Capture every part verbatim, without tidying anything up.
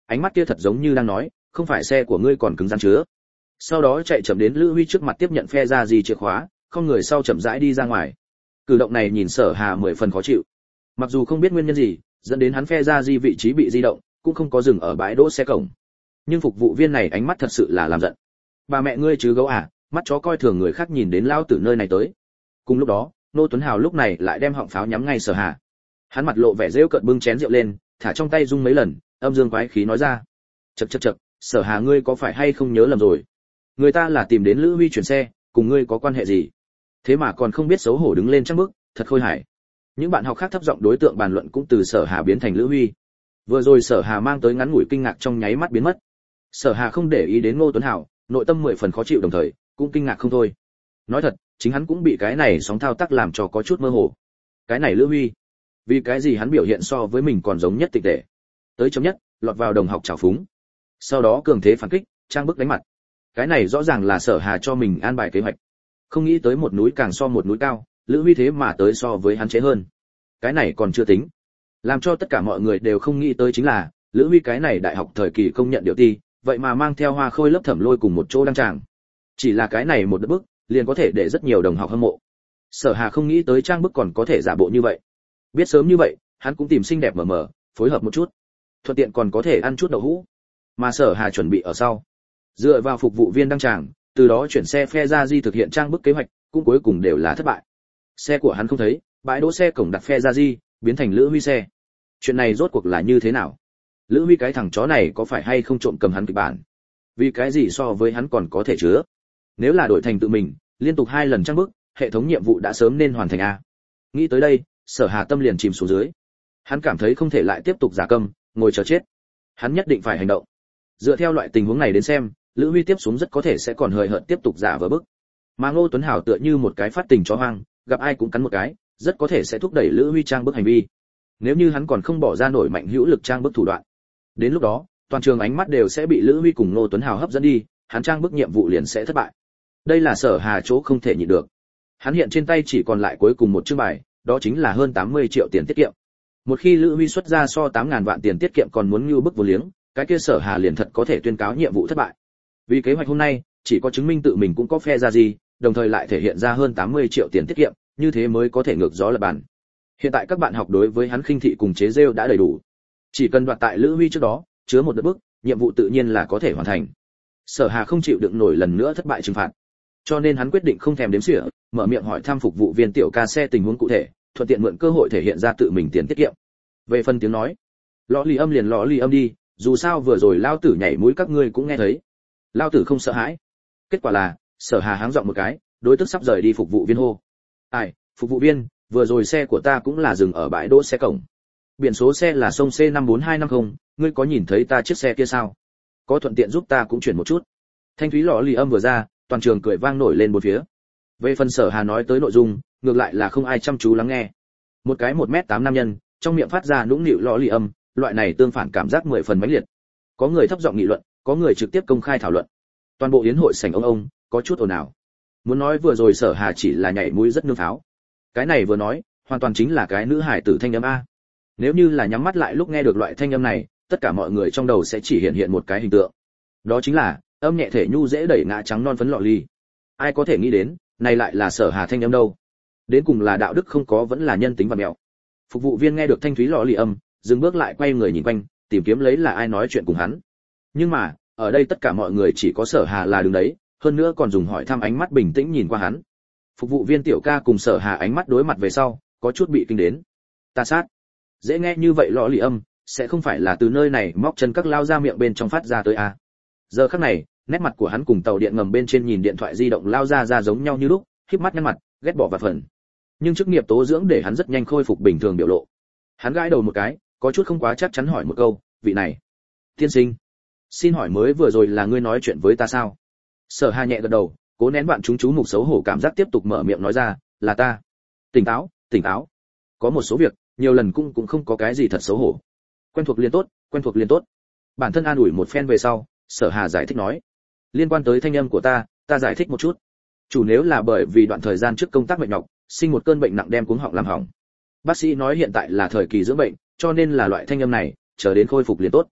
ánh mắt kia thật giống như đang nói, không phải xe của ngươi còn cứng rắn chứa. Sau đó chạy chậm đến Lữ Huy trước mặt tiếp nhận phe ra gì chìa khóa, không người sau chậm rãi đi ra ngoài. Cử động này nhìn Sở Hà mười phần khó chịu. Mặc dù không biết nguyên nhân gì dẫn đến hắn phe ra di vị trí bị di động, cũng không có dừng ở bãi đỗ xe cổng. Nhưng phục vụ viên này ánh mắt thật sự là làm giận. Bà mẹ ngươi chứ gấu à, mắt chó coi thường người khác nhìn đến lao tử nơi này tới. Cùng lúc đó, Nô Tuấn Hào lúc này lại đem họng pháo nhắm ngay Sở Hà. Hắn mặt lộ vẻ rêu cợt bưng chén rượu lên, thả trong tay rung mấy lần, âm dương quái khí nói ra: "Chậc chậc chậc, Sở Hà ngươi có phải hay không nhớ lầm rồi? Người ta là tìm đến Lữ Huy chuyển xe, cùng ngươi có quan hệ gì? Thế mà còn không biết xấu hổ đứng lên trăng bước, thật khôi hài." Những bạn học khác thấp giọng đối tượng bàn luận cũng từ Sở Hà biến thành Lữ Huy. Vừa rồi Sở Hà mang tới ngắn ngủi kinh ngạc trong nháy mắt biến mất. Sở Hà không để ý đến Ngô Tuấn Hào, nội tâm mười phần khó chịu đồng thời cũng kinh ngạc không thôi. Nói thật, chính hắn cũng bị cái này sóng thao tác làm cho có chút mơ hồ. Cái này Lữ Huy, vì cái gì hắn biểu hiện so với mình còn giống nhất tịch tệ. Tới chấm nhất, lọt vào đồng học trào phúng. Sau đó cường thế phản kích, trang bức đánh mặt. Cái này rõ ràng là Sở Hà cho mình an bài kế hoạch. Không nghĩ tới một núi càng so một núi cao, Lữ Huy thế mà tới so với hắn chế hơn. Cái này còn chưa tính. Làm cho tất cả mọi người đều không nghĩ tới chính là, Lữ Huy cái này đại học thời kỳ công nhận điệu ti, vậy mà mang theo Hoa Khôi lớp Thẩm Lôi cùng một chỗ đăng tràng. Chỉ là cái này một bước, liền có thể để rất nhiều đồng học hâm mộ. Sở Hà không nghĩ tới trang bức còn có thể giả bộ như vậy. Biết sớm như vậy, hắn cũng tìm xinh đẹp mờ mờ, phối hợp một chút. Thuận tiện còn có thể ăn chút đậu hũ. Mà Sở Hà chuẩn bị ở sau. Dựa vào phục vụ viên đăng tràng, từ đó chuyển xe phe ra di thực hiện trang bức kế hoạch, cũng cuối cùng đều là thất bại. Xe của hắn không thấy, bãi đỗ xe cổng đặt phe ra di, biến thành Lữ Huy xe. Chuyện này rốt cuộc là như thế nào? Lữ Huy cái thằng chó này có phải hay không trộm cầm hắn kịch bản? Vì cái gì so với hắn còn có thể chứa? Nếu là đổi thành tự mình, liên tục hai lần trang bức, hệ thống nhiệm vụ đã sớm nên hoàn thành a. Nghĩ tới đây, Sở Hà tâm liền chìm xuống dưới. Hắn cảm thấy không thể lại tiếp tục giả câm, ngồi chờ chết. Hắn nhất định phải hành động. Dựa theo loại tình huống này đến xem, Lữ Huy tiếp xuống rất có thể sẽ còn hời hợt tiếp tục giả vờ bức. Mà Ngô Tuấn Hảo tựa như một cái phát tình chó hoang, gặp ai cũng cắn một cái, rất có thể sẽ thúc đẩy Lữ Huy trang bức hành vi. Nếu như hắn còn không bỏ ra nổi mạnh hữu lực trang bức thủ đoạn, đến lúc đó, toàn trường ánh mắt đều sẽ bị Lữ Huy cùng Ngô Tuấn Hảo hấp dẫn đi, hắn trang bức nhiệm vụ liền sẽ thất bại. Đây là Sở Hà chỗ không thể nhịn được. Hắn hiện trên tay chỉ còn lại cuối cùng một chương bài, đó chính là hơn tám mươi triệu tiền tiết kiệm. Một khi Lữ Huy xuất ra so tám ngàn vạn tiền tiết kiệm còn muốn như bức vô liếng, cái kia Sở Hà liền thật có thể tuyên cáo nhiệm vụ thất bại. Vì kế hoạch hôm nay, chỉ có chứng minh tự mình cũng có phe ra gì, đồng thời lại thể hiện ra hơn tám mươi triệu tiền tiết kiệm, như thế mới có thể ngược gió lập bàn. Hiện tại các bạn học đối với hắn khinh thị cùng chế giễu đã đầy đủ. Chỉ cần đoạt tại Lữ Huy trước đó, chứa một đợt bước, nhiệm vụ tự nhiên là có thể hoàn thành. Sở Hà không chịu đựng nổi lần nữa thất bại trừng phạt, cho nên hắn quyết định không thèm đếm xỉa, mở miệng hỏi thăm phục vụ viên tiểu ca xe tình huống cụ thể, thuận tiện mượn cơ hội thể hiện ra tự mình tiền tiết kiệm. Về phần tiếng nói, lõ lì âm liền lõ lì âm đi, dù sao vừa rồi lao tử nhảy mũi các ngươi cũng nghe thấy. Lao tử không sợ hãi. Kết quả là, Sở Hà háng giọng một cái, đối tức sắp rời đi phục vụ viên hô: "Ai, phục vụ viên, vừa rồi xe của ta cũng là dừng ở bãi đỗ xe cổng. Biển số xe là sông C năm bốn hai năm không, ngươi có nhìn thấy ta chiếc xe kia sao? Có thuận tiện giúp ta cũng chuyển một chút." Thanh thúy lõ lì âm vừa ra, toàn trường cười vang nổi lên bốn phía. Về phần Sở Hà nói tới nội dung, ngược lại là không ai chăm chú lắng nghe. Một cái một mét tám nam nhân, trong miệng phát ra nũng nịu lõ lì âm, loại này tương phản cảm giác mười phần mãnh liệt. Có người thấp giọng nghị luận, có người trực tiếp công khai thảo luận. Toàn bộ yến hội sảnh ông ông, có chút ồn ào. Muốn nói vừa rồi Sở Hà chỉ là nhảy mũi rất nương pháo. Cái này vừa nói, hoàn toàn chính là cái nữ hải tử thanh âm a. Nếu như là nhắm mắt lại lúc nghe được loại thanh âm này, tất cả mọi người trong đầu sẽ chỉ hiện hiện một cái hình tượng. Đó chính là âm nhẹ thể nhu dễ đẩy ngã trắng non phấn lọ ly. Ai có thể nghĩ đến, này lại là Sở Hà thanh âm đâu? Đến cùng là đạo đức không có vẫn là nhân tính và mẹo. Phục vụ viên nghe được thanh thúy lọ ly âm, dừng bước lại quay người nhìn quanh, tìm kiếm lấy là ai nói chuyện cùng hắn. Nhưng mà, ở đây tất cả mọi người chỉ có Sở Hà là đứng đấy, hơn nữa còn dùng hỏi thăm ánh mắt bình tĩnh nhìn qua hắn. Phục vụ viên tiểu ca cùng Sở Hà ánh mắt đối mặt về sau, có chút bị kinh đến. Ta sát. Dễ nghe như vậy lọ lì âm, sẽ không phải là từ nơi này móc chân các lao ra miệng bên trong phát ra tới à? Giờ khắc này, nét mặt của hắn cùng tàu điện ngầm bên trên nhìn điện thoại di động lao ra ra giống nhau như lúc, khép mắt nhăn mặt, ghét bỏ vặt phần. Nhưng chức nghiệp tố dưỡng để hắn rất nhanh khôi phục bình thường biểu lộ. Hắn gãi đầu một cái, có chút không quá chắc chắn hỏi một câu, vị này, tiên sinh, xin hỏi mới vừa rồi là ngươi nói chuyện với ta sao? Sở Hà nhẹ gật đầu, cố nén bạn chúng chú mục xấu hổ cảm giác tiếp tục mở miệng nói ra, là ta. Tỉnh táo, tỉnh táo. Có một số việc, nhiều lần cũng cũng không có cái gì thật xấu hổ. Quen thuộc liên tốt, quen thuộc liên tốt. Bản thân an ủi một phen về sau, Sở Hà giải thích nói, liên quan tới thanh âm của ta, ta giải thích một chút. Chủ nếu là bởi vì đoạn thời gian trước công tác mệt nhọc, sinh một cơn bệnh nặng đem cuống họng làm hỏng. Bác sĩ nói hiện tại là thời kỳ dưỡng bệnh, cho nên là loại thanh âm này, chờ đến khôi phục liền tốt.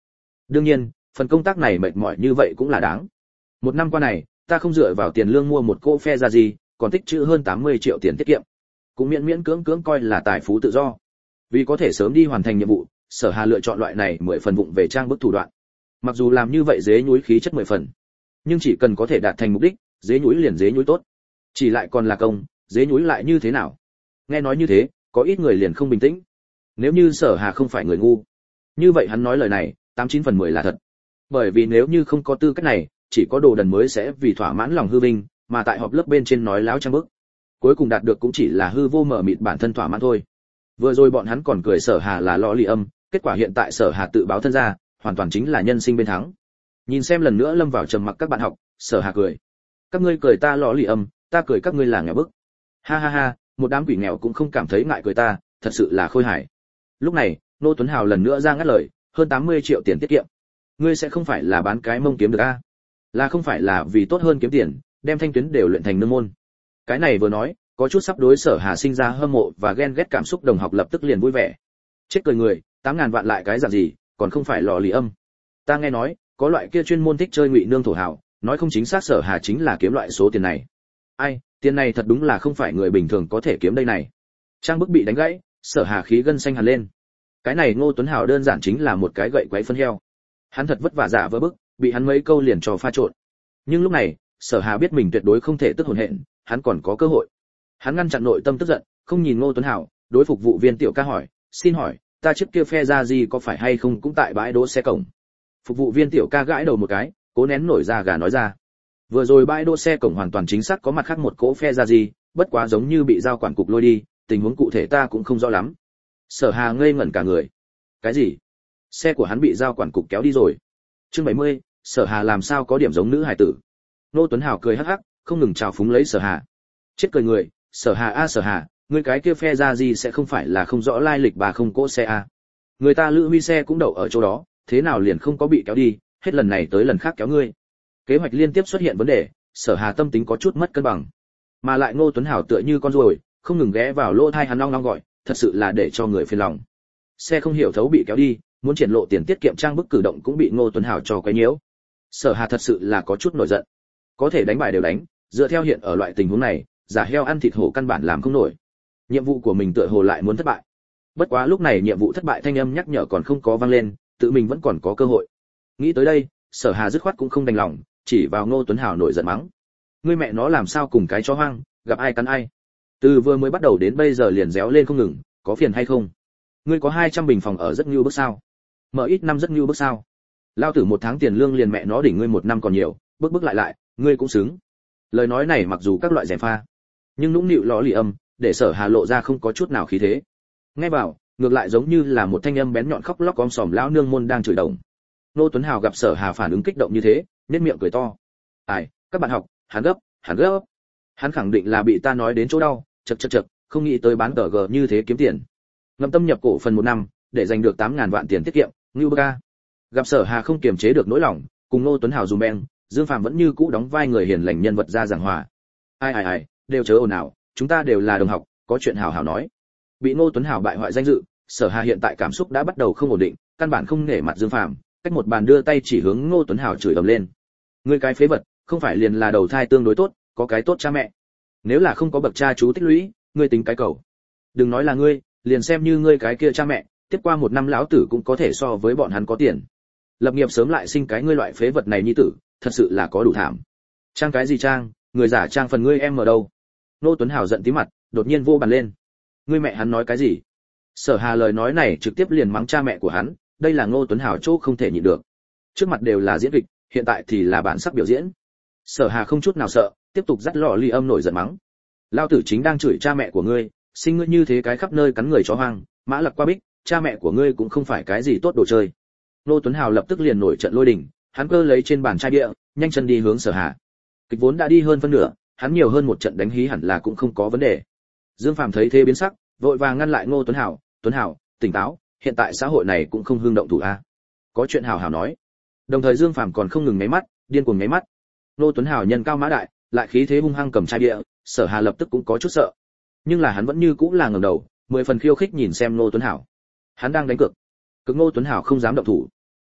đương nhiên phần công tác này mệt mỏi như vậy cũng là đáng. Một năm qua này ta không dựa vào tiền lương mua một cỗ phe ra gì, còn tích trữ hơn tám mươi triệu tiền tiết kiệm, cũng miễn miễn cưỡng cưỡng coi là tài phú tự do. Vì có thể sớm đi hoàn thành nhiệm vụ, Sở Hà lựa chọn loại này mười phần vụng về trang bức thủ đoạn. Mặc dù làm như vậy dế nhúi khí chất mười phần, nhưng chỉ cần có thể đạt thành mục đích, dế nhúi liền dế nhúi tốt. Chỉ lại còn là công, dế nhúi lại như thế nào? Nghe nói như thế, có ít người liền không bình tĩnh. Nếu như Sở Hà không phải người ngu, như vậy hắn nói lời này, tám chín phần mười là thật. Bởi vì nếu như không có tư cách này, chỉ có đồ đần mới sẽ vì thỏa mãn lòng hư vinh, mà tại họp lớp bên trên nói láo trang bức. Cuối cùng đạt được cũng chỉ là hư vô mở mịt bản thân thỏa mãn thôi. Vừa rồi bọn hắn còn cười Sở Hà là lọ lì âm, kết quả hiện tại Sở Hà tự báo thân ra, hoàn toàn chính là nhân sinh bên thắng. Nhìn xem lần nữa lâm vào trầm mặc các bạn học, Sở Hà cười. Các ngươi cười ta lọ lì âm, ta cười các ngươi là nghèo bức. Ha ha ha, một đám quỷ nghèo cũng không cảm thấy ngại cười ta, thật sự là khôi hài. Lúc này, Nô Tuấn Hào lần nữa ra ngắt lời, hơn tám mươi triệu tiền tiết kiệm. Ngươi sẽ không phải là bán cái mông kiếm được a? Là không phải là vì tốt hơn kiếm tiền, đem thanh tuyến đều luyện thành nương môn. Cái này vừa nói, có chút sắp đối Sở Hà sinh ra hâm mộ và ghen ghét cảm xúc, đồng học lập tức liền vui vẻ. Chết cười người, tám ngàn vạn lại cái dạng gì, còn không phải lò lì âm. Ta nghe nói, có loại kia chuyên môn thích chơi ngụy nương thổ hào, nói không chính xác Sở Hà chính là kiếm loại số tiền này. Ai, tiền này thật đúng là không phải người bình thường có thể kiếm đây này. Trang bức bị đánh gãy, Sở Hà khí gân xanh hẳn lên. Cái này Ngô Tuấn Hào đơn giản chính là một cái gậy quấy phân heo. Hắn thật vất vả giả vờ bức, bị hắn mấy câu liền cho pha trộn. Nhưng lúc này, Sở Hà biết mình tuyệt đối không thể tức hồn hện, hắn còn có cơ hội. Hắn ngăn chặn nội tâm tức giận, không nhìn Ngô Tuấn Hào, đối phục vụ viên tiểu ca hỏi, xin hỏi, ta trước kia phe ra gì có phải hay không cũng tại bãi đỗ xe cổng? Phục vụ viên tiểu ca gãi đầu một cái, cố nén nổi da gà nói ra. Vừa rồi bãi đỗ xe cổng hoàn toàn chính xác có mặt khác một cỗ phe ra gì, bất quá giống như bị giao quản cục lôi đi, tình huống cụ thể ta cũng không rõ lắm. Sở Hà ngây ngẩn cả người. Cái gì? Xe của hắn bị giao quản cục kéo đi rồi? Chương bảy mươi, Sở Hà làm sao có điểm giống nữ hài tử. Nô Tuấn Hào cười hắc hắc, không ngừng chào phúng lấy Sở Hà. Chết cười người, Sở Hà a Sở Hà, người cái kia phe ra gì sẽ không phải là không rõ lai lịch bà không cỗ xe a? Người ta Lữ Huy xe cũng đậu ở chỗ đó, thế nào liền không có bị kéo đi, hết lần này tới lần khác kéo ngươi. Kế hoạch liên tiếp xuất hiện vấn đề, Sở Hà tâm tính có chút mất cân bằng. Mà lại Ngô Tuấn Hào tựa như con ruồi, không ngừng ghé vào lỗ tai hắn long long gọi, thật sự là để cho người phiền lòng. Xe không hiểu thấu bị kéo đi, muốn triển lộ tiền tiết kiệm trang bức cử động cũng bị Ngô Tuấn Hào cho quấy nhiễu. Sở Hà thật sự là có chút nổi giận. Có thể đánh bài đều đánh, dựa theo hiện ở loại tình huống này, giả heo ăn thịt hổ căn bản làm không nổi. Nhiệm vụ của mình tựa hồ lại muốn thất bại. Bất quá lúc này nhiệm vụ thất bại thanh âm nhắc nhở còn không có vang lên, tự mình vẫn còn có cơ hội. Nghĩ tới đây, Sở Hà dứt khoát cũng không đành lòng, chỉ vào Ngô Tuấn Hào nổi giận mắng. Ngươi mẹ nó làm sao cùng cái chó hoang, gặp ai cắn ai. Từ vừa mới bắt đầu đến bây giờ liền réo lên không ngừng, có phiền hay không? Ngươi có hai trăm bình phòng ở rất nhu bức sao? Mở ít năm rất nhu bức sao? Lao tử một tháng tiền lương liền mẹ nó đỉnh ngươi một năm còn nhiều, bức bức lại lại, ngươi cũng xứng. Lời nói này mặc dù các loại rèm pha, nhưng nũng nịu lõ lì âm, để Sở Hà lộ ra không có chút nào khí thế. Nghe vào, ngược lại giống như là một thanh âm bén nhọn khóc lóc om sòm lão nương môn đang chửi đồng. Nô Tuấn Hào gặp Sở Hà phản ứng kích động như thế, nhếch miệng cười to. Ai, các bạn học, hắn gấp, hắn gấp. Hắn khẳng định là bị ta nói đến chỗ đau, chậc chậc chậc, không nghĩ tới bán tờ gờ như thế kiếm tiền. Ngậm tâm nhập cổ phần một năm, để giành được tám ngàn vạn tiền tiết kiệm, ngưu bơ ca. Gặp Sở Hà không kiềm chế được nỗi lòng, cùng Nô Tuấn Hào dùm beng, Dương Phàm vẫn như cũ đóng vai người hiền lành nhân vật ra giảng hòa. Ai ai ai, đều chớ ồn ào, chúng ta đều là đồng học, có chuyện hào hào nói. Bị Nô Tuấn Hào bại hoại danh dự, Sở Hà hiện tại cảm xúc đã bắt đầu không ổn định, căn bản không nể mặt Dương Phàm, cách một bàn đưa tay chỉ hướng Ngô Tuấn Hào chửi ầm lên. Ngươi cái phế vật, không phải liền là đầu thai tương đối tốt, có cái tốt cha mẹ. Nếu là không có bậc cha chú tích lũy, ngươi tính cái cầu. Đừng nói là ngươi, liền xem như ngươi cái kia cha mẹ, tiếp qua một năm lão tử cũng có thể so với bọn hắn có tiền. Lập nghiệp sớm lại sinh cái ngươi loại phế vật này nhi tử, thật sự là có đủ thảm. Trang cái gì trang, người giả trang phần ngươi em ở đâu? Ngô Tuấn Hào giận tí mặt, đột nhiên vô bàn lên. Ngươi mẹ hắn nói cái gì? Sở Hà lời nói này trực tiếp liền mắng cha mẹ của hắn, đây là Ngô Tuấn Hào chỗ không thể nhịn được. Trước mặt đều là diễn kịch, hiện tại thì là bản sắc biểu diễn. Sở Hà không chút nào sợ, tiếp tục dắt lọ ly âm nổi giận mắng. Lao tử chính đang chửi cha mẹ của ngươi, sinh ngươi như thế cái khắp nơi cắn người chó hoang, mã lặc qua bích, cha mẹ của ngươi cũng không phải cái gì tốt đồ chơi. Ngô Tuấn Hào lập tức liền nổi trận lôi đình, hắn cơ lấy trên bàn chai bia, nhanh chân đi hướng Sở Hà. Kịch vốn đã đi hơn phân nửa, hắn nhiều hơn một trận đánh hí hẳn là cũng không có vấn đề. Dương Phàm thấy thế biến sắc, vội vàng ngăn lại Ngô Tuấn Hào, "Tuấn Hào, tỉnh táo, hiện tại xã hội này cũng không hương động thủ a." Có chuyện hào hào nói. Đồng thời Dương Phàm còn không ngừng nháy mắt, điên cuồng nháy mắt. Ngô Tuấn Hào nhân cao mã đại, lại khí thế hung hăng cầm chai bia, Sở Hà lập tức cũng có chút sợ. Nhưng là hắn vẫn như cũng là ngẩng đầu, mười phần khiêu khích nhìn xem Ngô Tuấn Hào. Hắn đang đánh cược. Cực Ngô Tuấn Hào không dám động thủ.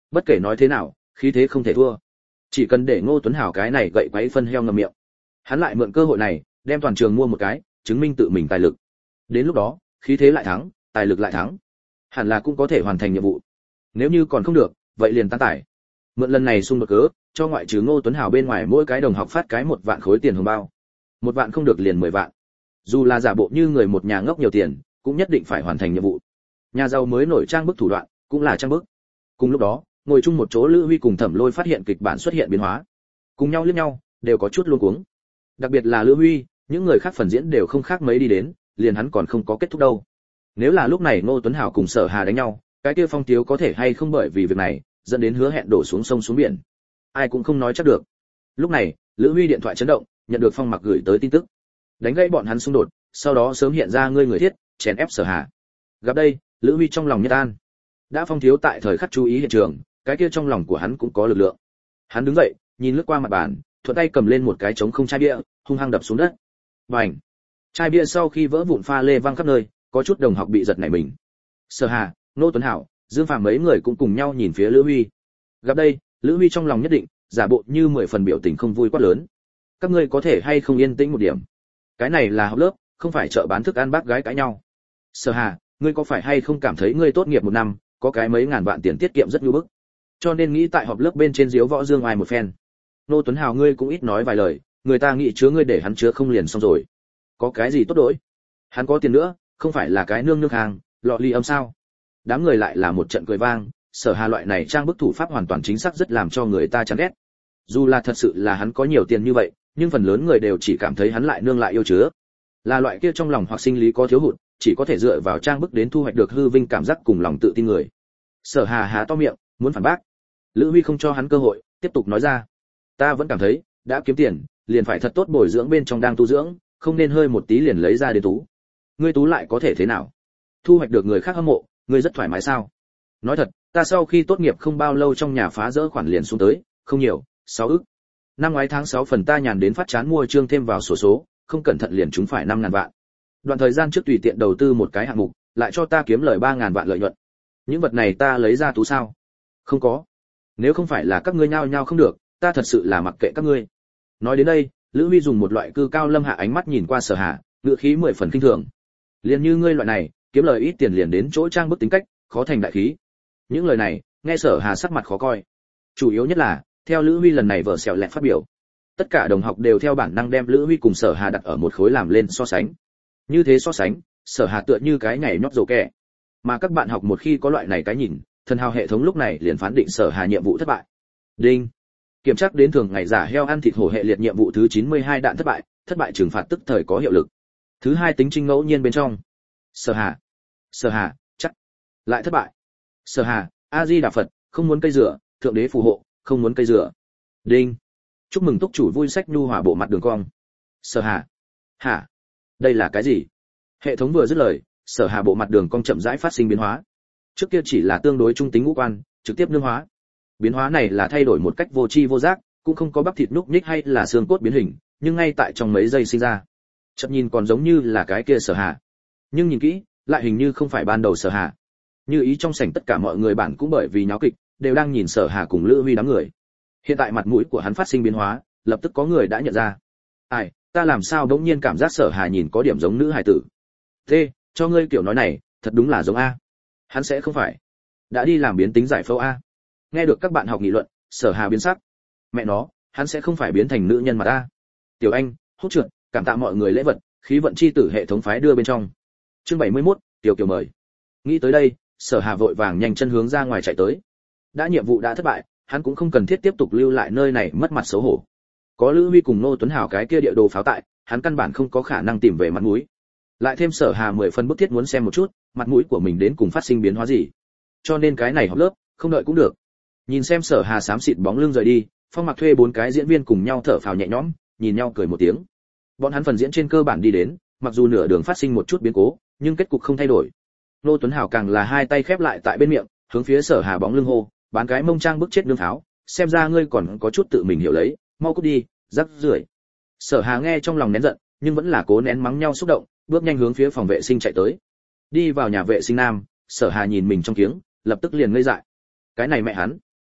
Bất kể nói thế nào, khí thế không thể thua. Chỉ cần để Ngô Tuấn Hào cái này gậy quấy phân heo ngậm miệng, hắn lại mượn cơ hội này, đem toàn trường mua một cái, chứng minh tự mình tài lực. Đến lúc đó, khí thế lại thắng, tài lực lại thắng, hẳn là cũng có thể hoàn thành nhiệm vụ. Nếu như còn không được, vậy liền tan tải. Mượn lần này xung đột cớ, cho ngoại trừ Ngô Tuấn Hào bên ngoài mỗi cái đồng học phát cái một vạn khối tiền hồng bao. Một vạn không được liền mười vạn. Dù là giả bộ như người một nhà ngốc nhiều tiền, cũng nhất định phải hoàn thành nhiệm vụ. Nhà giàu mới nổi trang bức thủ đoạn, cũng là trang bức. Cùng lúc đó, ngồi chung một chỗ Lữ Huy cùng Thẩm Lôi phát hiện kịch bản xuất hiện biến hóa, cùng nhau liếc nhau, đều có chút luống cuống. Đặc biệt là Lữ Huy, những người khác phần diễn đều không khác mấy đi đến, liền hắn còn không có kết thúc đâu. Nếu là lúc này Ngô Tuấn Hào cùng Sở Hà đánh nhau, cái kia phong tiếu có thể hay không bởi vì việc này dẫn đến hứa hẹn đổ xuống sông xuống biển, ai cũng không nói chắc được. Lúc này, Lữ Huy điện thoại chấn động, nhận được Phong Mặc gửi tới tin tức, đánh gãy bọn hắn xung đột, sau đó sớm hiện ra ngươi người thiết, chèn ép Sở Hà. Gặp đây, Lữ Huy trong lòng nhất an. Đã Phong thiếu tại thời khắc chú ý hiện trường, cái kia trong lòng của hắn cũng có lực lượng. Hắn đứng dậy, nhìn lướt qua mặt bàn, thuận tay cầm lên một cái trống không chai bia, hung hăng đập xuống đất. Bành! Chai bia sau khi vỡ vụn pha lê văng khắp nơi, có chút đồng học bị giật nảy mình. Sở Hà, Ngô Tuấn Hảo, Dương Phàm mấy người cũng cùng nhau nhìn phía Lữ Huy. Gặp đây, Lữ Huy trong lòng nhất định, giả bộ như mười phần biểu tình không vui quá lớn. Các ngươi có thể hay không yên tĩnh một điểm? Cái này là học lớp, không phải chợ bán thức ăn bác gái cãi nhau. Sở Hà, ngươi có phải hay không cảm thấy ngươi tốt nghiệp một năm, có cái mấy ngàn vạn tiền tiết kiệm rất nhu bức, cho nên nghĩ tại họp lớp bên trên diếu võ dương ai một phen. Ngô Tuấn Hào, ngươi cũng ít nói vài lời, người ta nghĩ chứa ngươi để hắn chứa không liền xong rồi. Có cái gì tốt đổi? Hắn có tiền nữa, không phải là cái nương nương hàng, lọ ly âm sao? Đám người lại là một trận cười vang. Sở Hà loại này trang bức thủ pháp hoàn toàn chính xác rất làm cho người ta chán ghét. Dù là thật sự là hắn có nhiều tiền như vậy, nhưng phần lớn người đều chỉ cảm thấy hắn lại nương lại yêu chứa. Là loại kia trong lòng hoặc sinh lý có thiếu hụt, chỉ có thể dựa vào trang bức đến thu hoạch được hư vinh cảm giác cùng lòng tự tin người. Sở Hà há to miệng, muốn phản bác. Lữ Huy không cho hắn cơ hội, tiếp tục nói ra. Ta vẫn cảm thấy, đã kiếm tiền, liền phải thật tốt bồi dưỡng bên trong đang tu dưỡng, không nên hơi một tí liền lấy ra đến tú. Ngươi tú lại có thể thế nào? Thu hoạch được người khác hâm mộ, ngươi rất thoải mái sao? Nói thật, ta sau khi tốt nghiệp không bao lâu trong nhà phá rỡ khoản liền xuống tới, không nhiều, sáu ức. Năm ngoái tháng sáu phần ta nhàn đến phát chán mua trương thêm vào sổ số, số, không cẩn thận liền trúng phải năm ngàn vạn. Đoạn thời gian trước tùy tiện đầu tư một cái hạng mục, lại cho ta kiếm lời ba ngàn vạn lợi nhuận. Những vật này ta lấy ra tú sao? Không có. Nếu không phải là các ngươi nhao nhao không được, ta thật sự là mặc kệ các ngươi. Nói đến đây, Lữ Huy dùng một loại cư cao lâm hạ ánh mắt nhìn qua Sở Hà, ngữ khí mười phần kinh thường. Liền như ngươi loại này, kiếm lời ít tiền liền đến chỗ trang bức tính cách, khó thành đại khí. Những lời này, nghe Sở Hà sắc mặt khó coi. Chủ yếu nhất là, theo Lữ Huy lần này vở xẻo lẹt phát biểu, tất cả đồng học đều theo bản năng đem Lữ Huy cùng Sở Hà đặt ở một khối làm lên so sánh. Như thế so sánh, Sở Hà tựa như cái nhảy nhót rồ kẹ. Mà các bạn học một khi có loại này cái nhìn, thần hào hệ thống lúc này liền phán định Sở Hà nhiệm vụ thất bại. Đinh. Kiểm tra đến thường ngày giả heo ăn thịt hổ hệ liệt nhiệm vụ thứ chín mươi hai đạn thất bại, thất bại trừng phạt tức thời có hiệu lực. Thứ hai tính trinh ngẫu nhiên bên trong. Sở Hà. Sở Hà, chắc. Lại thất bại. Sở Hà, A Di Đà Phật, không muốn cây dừa, thượng đế phù hộ, không muốn cây dừa. Đinh. Chúc mừng túc chủ vui sách nhu hòa bộ mặt đường cong. Sở Hà. Hả? Đây là cái gì? Hệ thống vừa dứt lời, Sở Hà bộ mặt đường cong chậm rãi phát sinh biến hóa. Trước kia chỉ là tương đối trung tính ngũ quan, trực tiếp nương hóa. Biến hóa này là thay đổi một cách vô tri vô giác, cũng không có bắp thịt núc nhích hay là xương cốt biến hình, nhưng ngay tại trong mấy giây sinh ra. Chợt nhìn còn giống như là cái kia Sở Hà. Nhưng nhìn kỹ, lại hình như không phải ban đầu Sở Hà. Như ý trong sảnh tất cả mọi người bản cũng bởi vì nháo kịch, đều đang nhìn Sở Hà cùng Lữ Huy đám người. Hiện tại mặt mũi của hắn phát sinh biến hóa, lập tức có người đã nhận ra. Ai, ta làm sao bỗng nhiên cảm giác Sở Hà nhìn có điểm giống nữ hài tử. Thế, cho ngươi kiểu nói này, thật đúng là giống a. Hắn sẽ không phải đã đi làm biến tính giải phẫu a. Nghe được các bạn học nghị luận, Sở Hà biến sắc. Mẹ nó, hắn sẽ không phải biến thành nữ nhân mà ta. Tiểu Anh, hút trượt, cảm tạ mọi người lễ vật, khí vận chi tử hệ thống phái đưa bên trong. Chương bảy mươi mốt, Tiểu Kiều mời. Nghĩ tới đây, Sở Hà vội vàng nhanh chân hướng ra ngoài chạy tới. Đã nhiệm vụ đã thất bại, hắn cũng không cần thiết tiếp tục lưu lại nơi này mất mặt xấu hổ. Có Lữ Huy cùng Ngô Tuấn Hảo cái kia địa đồ pháo tại, hắn căn bản không có khả năng tìm về mặt mũi. Lại thêm Sở Hà mười phần bức thiết muốn xem một chút, mặt mũi của mình đến cùng phát sinh biến hóa gì. Cho nên cái này học lớp, không đợi cũng được. Nhìn xem Sở Hà xám xịt bóng lưng rời đi, Phong Mặc thuê bốn cái diễn viên cùng nhau thở phào nhẹ nhõm, nhìn nhau cười một tiếng. Bọn hắn phần diễn trên cơ bản đi đến, mặc dù nửa đường phát sinh một chút biến cố, nhưng kết cục không thay đổi. Ngô Tuấn Hảo càng là hai tay khép lại tại bên miệng, hướng phía Sở Hà bóng lưng hô, bán cái mông trang bức chết nương pháo, xem ra ngươi còn có chút tự mình hiểu lấy, mau cút đi, rắc rưởi. Sở Hà nghe trong lòng nén giận, nhưng vẫn là cố nén mắng nhau xúc động, bước nhanh hướng phía phòng vệ sinh chạy tới. Đi vào nhà vệ sinh nam, Sở Hà nhìn mình trong kiếng, lập tức liền ngây dại. Cái này mẹ hắn,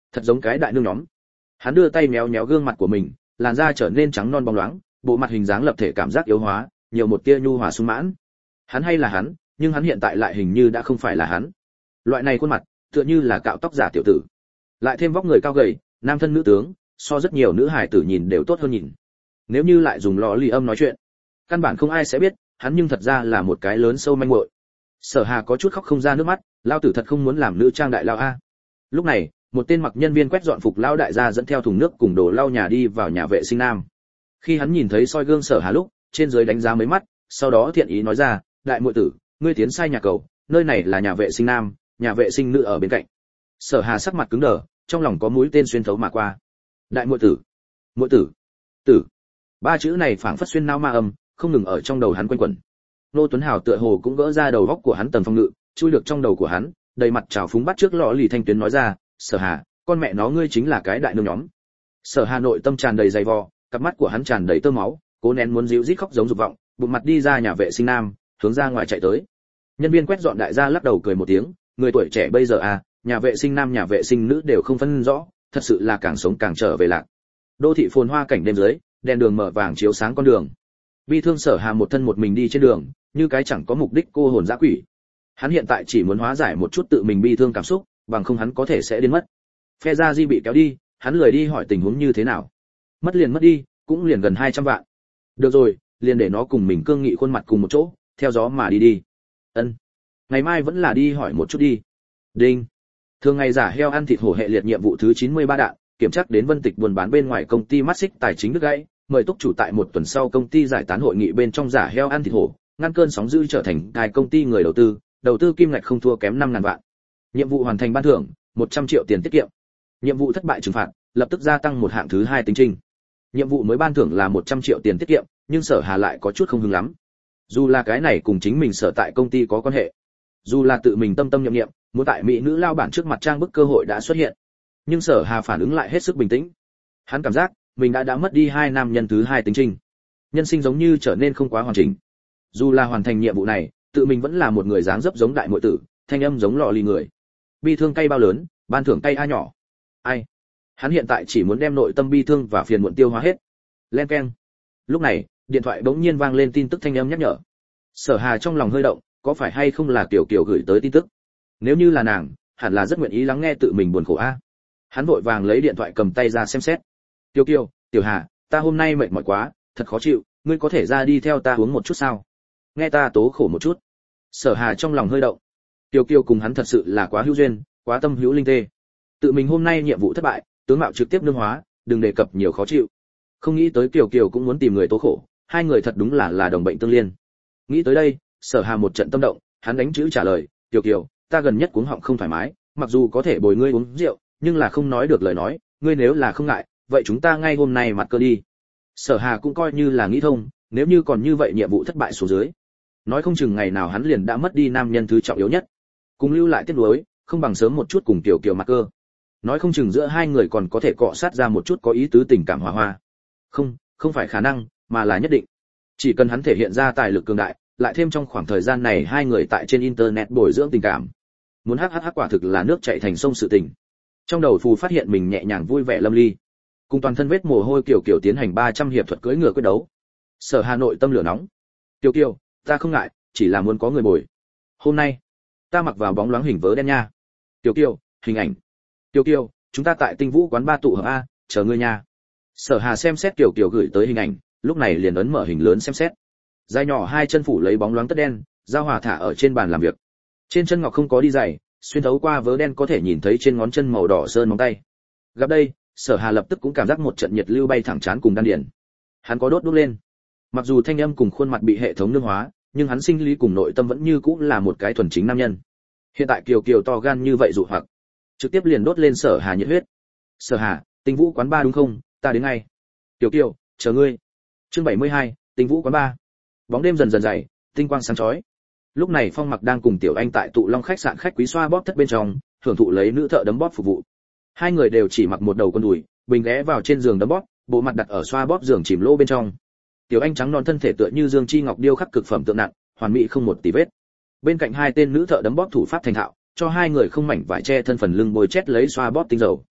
thật giống cái đại nương nhóm. Hắn đưa tay méo méo gương mặt của mình, làn da trở nên trắng non bóng loáng, bộ mặt hình dáng lập thể cảm giác yếu hóa, nhiều một tia nhu hòa sung mãn. Hắn hay là hắn, nhưng hắn hiện tại lại hình như đã không phải là hắn. Loại này khuôn mặt, tựa như là cạo tóc giả tiểu tử. Lại thêm vóc người cao gầy, nam thân nữ tướng, so rất nhiều nữ hài tử nhìn đều tốt hơn nhìn. Nếu như lại dùng lò ly âm nói chuyện, căn bản không ai sẽ biết, hắn nhưng thật ra là một cái lớn sâu manh muội. Sở Hà có chút khóc không ra nước mắt, lao tử thật không muốn làm nữ trang đại lao a. Lúc này, một tên mặc nhân viên quét dọn phục lao đại gia dẫn theo thùng nước cùng đồ lau nhà đi vào nhà vệ sinh nam. Khi hắn nhìn thấy soi gương Sở Hà lúc, trên dưới đánh giá mấy mắt, sau đó thiện ý nói ra, đại muội tử, ngươi tiến sai nhà cầu, nơi này là nhà vệ sinh nam, nhà vệ sinh nữ ở bên cạnh. Sở Hà sắc mặt cứng đờ, trong lòng có mũi tên xuyên thấu mà qua. Đại muội tử, muội tử, tử, ba chữ này phảng phất xuyên não ma âm, không ngừng ở trong đầu hắn quanh quẩn. Nô Tuấn Hào tựa hồ cũng gỡ ra đầu góc của hắn tầng phong ngự, chui được trong đầu của hắn, đầy mặt trào phúng bắt trước lọ lì thanh tuyến nói ra, Sở Hà, con mẹ nó ngươi chính là cái đại nương nhóm. Sở Hà nội tâm tràn đầy dày vò, cặp mắt của hắn tràn đầy tơ máu, cố nén muốn dịu rít khóc giống dục vọng, bụng mặt đi ra nhà vệ sinh nam, hướng ra ngoài chạy tới. Nhân viên quét dọn đại gia lắc đầu cười một tiếng, người tuổi trẻ bây giờ à, nhà vệ sinh nam nhà vệ sinh nữ đều không phân rõ, thật sự là càng sống càng trở về lạc. Đô thị phồn hoa cảnh đêm dưới, đèn đường mở vàng chiếu sáng con đường. Bi thương Sở Hà một thân một mình đi trên đường, như cái chẳng có mục đích cô hồn dã quỷ. Hắn hiện tại chỉ muốn hóa giải một chút tự mình bi thương cảm xúc, bằng không hắn có thể sẽ điên mất. Phe gia di bị kéo đi, hắn lười đi hỏi tình huống như thế nào. Mất liền mất đi, cũng liền gần hai trăm vạn. Được rồi, liền để nó cùng mình cương nghị khuôn mặt cùng một chỗ, theo gió mà đi đi. Ân. Ngày mai vẫn là đi hỏi một chút đi. Đinh. Thường ngày giả heo ăn thịt hổ hệ liệt nhiệm vụ thứ chín mươi ba đạn, kiểm tra đến Vân Tịch buôn bán bên ngoài công ty mắt xích tài chính đứt gãy, mời túc chủ tại một tuần sau công ty giải tán hội nghị bên trong giả heo ăn thịt hổ, ngăn cơn sóng dữ trở thành cai công ty người đầu tư, đầu tư kim ngạch không thua kém năm ngàn vạn. Nhiệm vụ hoàn thành ban thưởng, một trăm triệu tiền tiết kiệm. Nhiệm vụ thất bại trừng phạt, lập tức gia tăng một hạng thứ hai tính trình. Nhiệm vụ mới ban thưởng là một trăm triệu tiền tiết kiệm, nhưng Sở Hà lại có chút không hứng lắm. Dù là cái này cùng chính mình sở tại công ty có quan hệ, dù là tự mình tâm tâm niệm niệm, muốn tại mỹ nữ lao bản trước mặt trang bức cơ hội đã xuất hiện, nhưng Sở Hà phản ứng lại hết sức bình tĩnh. Hắn cảm giác mình đã đã mất đi hai nam nhân thứ hai tính trình, nhân sinh giống như trở nên không quá hoàn chỉnh. Dù là hoàn thành nhiệm vụ này, tự mình vẫn là một người dáng dấp giống đại muội tử, thanh âm giống lọ lì người. Bi thương cay bao lớn, ban thưởng cay a nhỏ. Ai? Hắn hiện tại chỉ muốn đem nội tâm bi thương và phiền muộn tiêu hóa hết. Len keng. Lúc này, điện thoại bỗng nhiên vang lên tin tức thanh âm nhắc nhở. Sở Hà trong lòng hơi động, có phải hay không là Kiều Kiều gửi tới tin tức? Nếu như là nàng, hẳn là rất nguyện ý lắng nghe tự mình buồn khổ a. Hắn vội vàng lấy điện thoại cầm tay ra xem xét. Kiều Kiều, Tiểu Hà, ta hôm nay mệt mỏi quá, thật khó chịu, ngươi có thể ra đi theo ta uống một chút sao? Nghe ta tố khổ một chút. Sở Hà trong lòng hơi động. Kiều Kiều cùng hắn thật sự là quá hữu duyên, quá tâm hữu linh tê. Tự mình hôm nay nhiệm vụ thất bại, tướng mạo trực tiếp nương hóa, đừng đề cập nhiều khó chịu. Không nghĩ tới Kiều Kiều cũng muốn tìm người tố khổ, hai người thật đúng là là đồng bệnh tương liên. Nghĩ tới đây, Sở Hà một trận tâm động, hắn đánh chữ trả lời, Kiều Kiều, ta gần nhất cuống họng không thoải mái, mặc dù có thể bồi ngươi uống rượu, nhưng là không nói được lời nói, ngươi nếu là không ngại, vậy chúng ta ngay hôm nay mặt cơ đi. Sở Hà cũng coi như là nghĩ thông, nếu như còn như vậy nhiệm vụ thất bại xuống dưới, nói không chừng ngày nào hắn liền đã mất đi nam nhân thứ trọng yếu nhất. Cùng lưu lại tiếc nuối, không bằng sớm một chút cùng Kiều Kiều mặt cơ. Nói không chừng giữa hai người còn có thể cọ sát ra một chút có ý tứ tình cảm hòa hoa. Không, không phải khả năng, mà là nhất định. Chỉ cần hắn thể hiện ra tài lực cường đại, lại thêm trong khoảng thời gian này hai người tại trên internet bồi dưỡng tình cảm. Muốn hắc hắc hắc quả thực là nước chảy thành sông sự tình. Trong đầu phù phát hiện mình nhẹ nhàng vui vẻ lâm ly. Cùng toàn thân vết mồ hôi Kiều Kiều tiến hành ba trăm hiệp thuật cưỡi ngựa quyết đấu. Sở Hà Nội tâm lửa nóng. Kiều Kiều, ta không ngại, chỉ là muốn có người bồi. Hôm nay, ta mặc vào bóng loáng hình vớ đen nha. Kiều Kiều, hình ảnh. Kiều Kiều, chúng ta tại Tinh Vũ quán ba tụ hợp a, chờ ngươi nha. Sở Hà xem xét Kiều Kiều gửi tới hình ảnh, lúc này liền ấn mở hình lớn xem xét. Dài nhỏ hai chân phủ lấy bóng loáng tất đen, giao hòa thả ở trên bàn làm việc. Trên chân ngọc không có đi giày, xuyên thấu qua vớ đen có thể nhìn thấy trên ngón chân màu đỏ sơn móng tay. Gặp đây, Sở Hà lập tức cũng cảm giác một trận nhiệt lưu bay thẳng trán cùng đan điền. Hắn có đốt đốt lên. Mặc dù thanh âm cùng khuôn mặt bị hệ thống nương hóa, nhưng hắn sinh lý cùng nội tâm vẫn như cũ là một cái thuần chính nam nhân. Hiện tại Kiều Kiều to gan như vậy dụ hoặc, trực tiếp liền đốt lên Sở Hà nhiệt huyết. Sở Hà, Tinh Vũ quán ba đúng không? Ta đến ngay. Kiều Kiều, chờ ngươi. Chương bảy mươi hai, Tinh Vũ quán ba. Bóng đêm dần dần dày, tinh quang sáng chói. Lúc này Phong Mặc đang cùng Tiểu Anh tại tụ Long khách sạn khách quý xoa bóp thất bên trong, hưởng thụ lấy nữ thợ đấm bóp phục vụ. Hai người đều chỉ mặc một đầu con đùi, bình ghé vào trên giường đấm bóp, bộ mặt đặt ở xoa bóp giường chìm lô bên trong. Tiểu Anh trắng non thân thể tựa như dương chi ngọc điêu khắc cực phẩm tượng nặng, hoàn mỹ không một tì vết. Bên cạnh hai tên nữ thợ đấm bóp thủ pháp thành thạo, cho hai người không mảnh vải che thân phần lưng bôi chét lấy xoa bóp tinh dầu.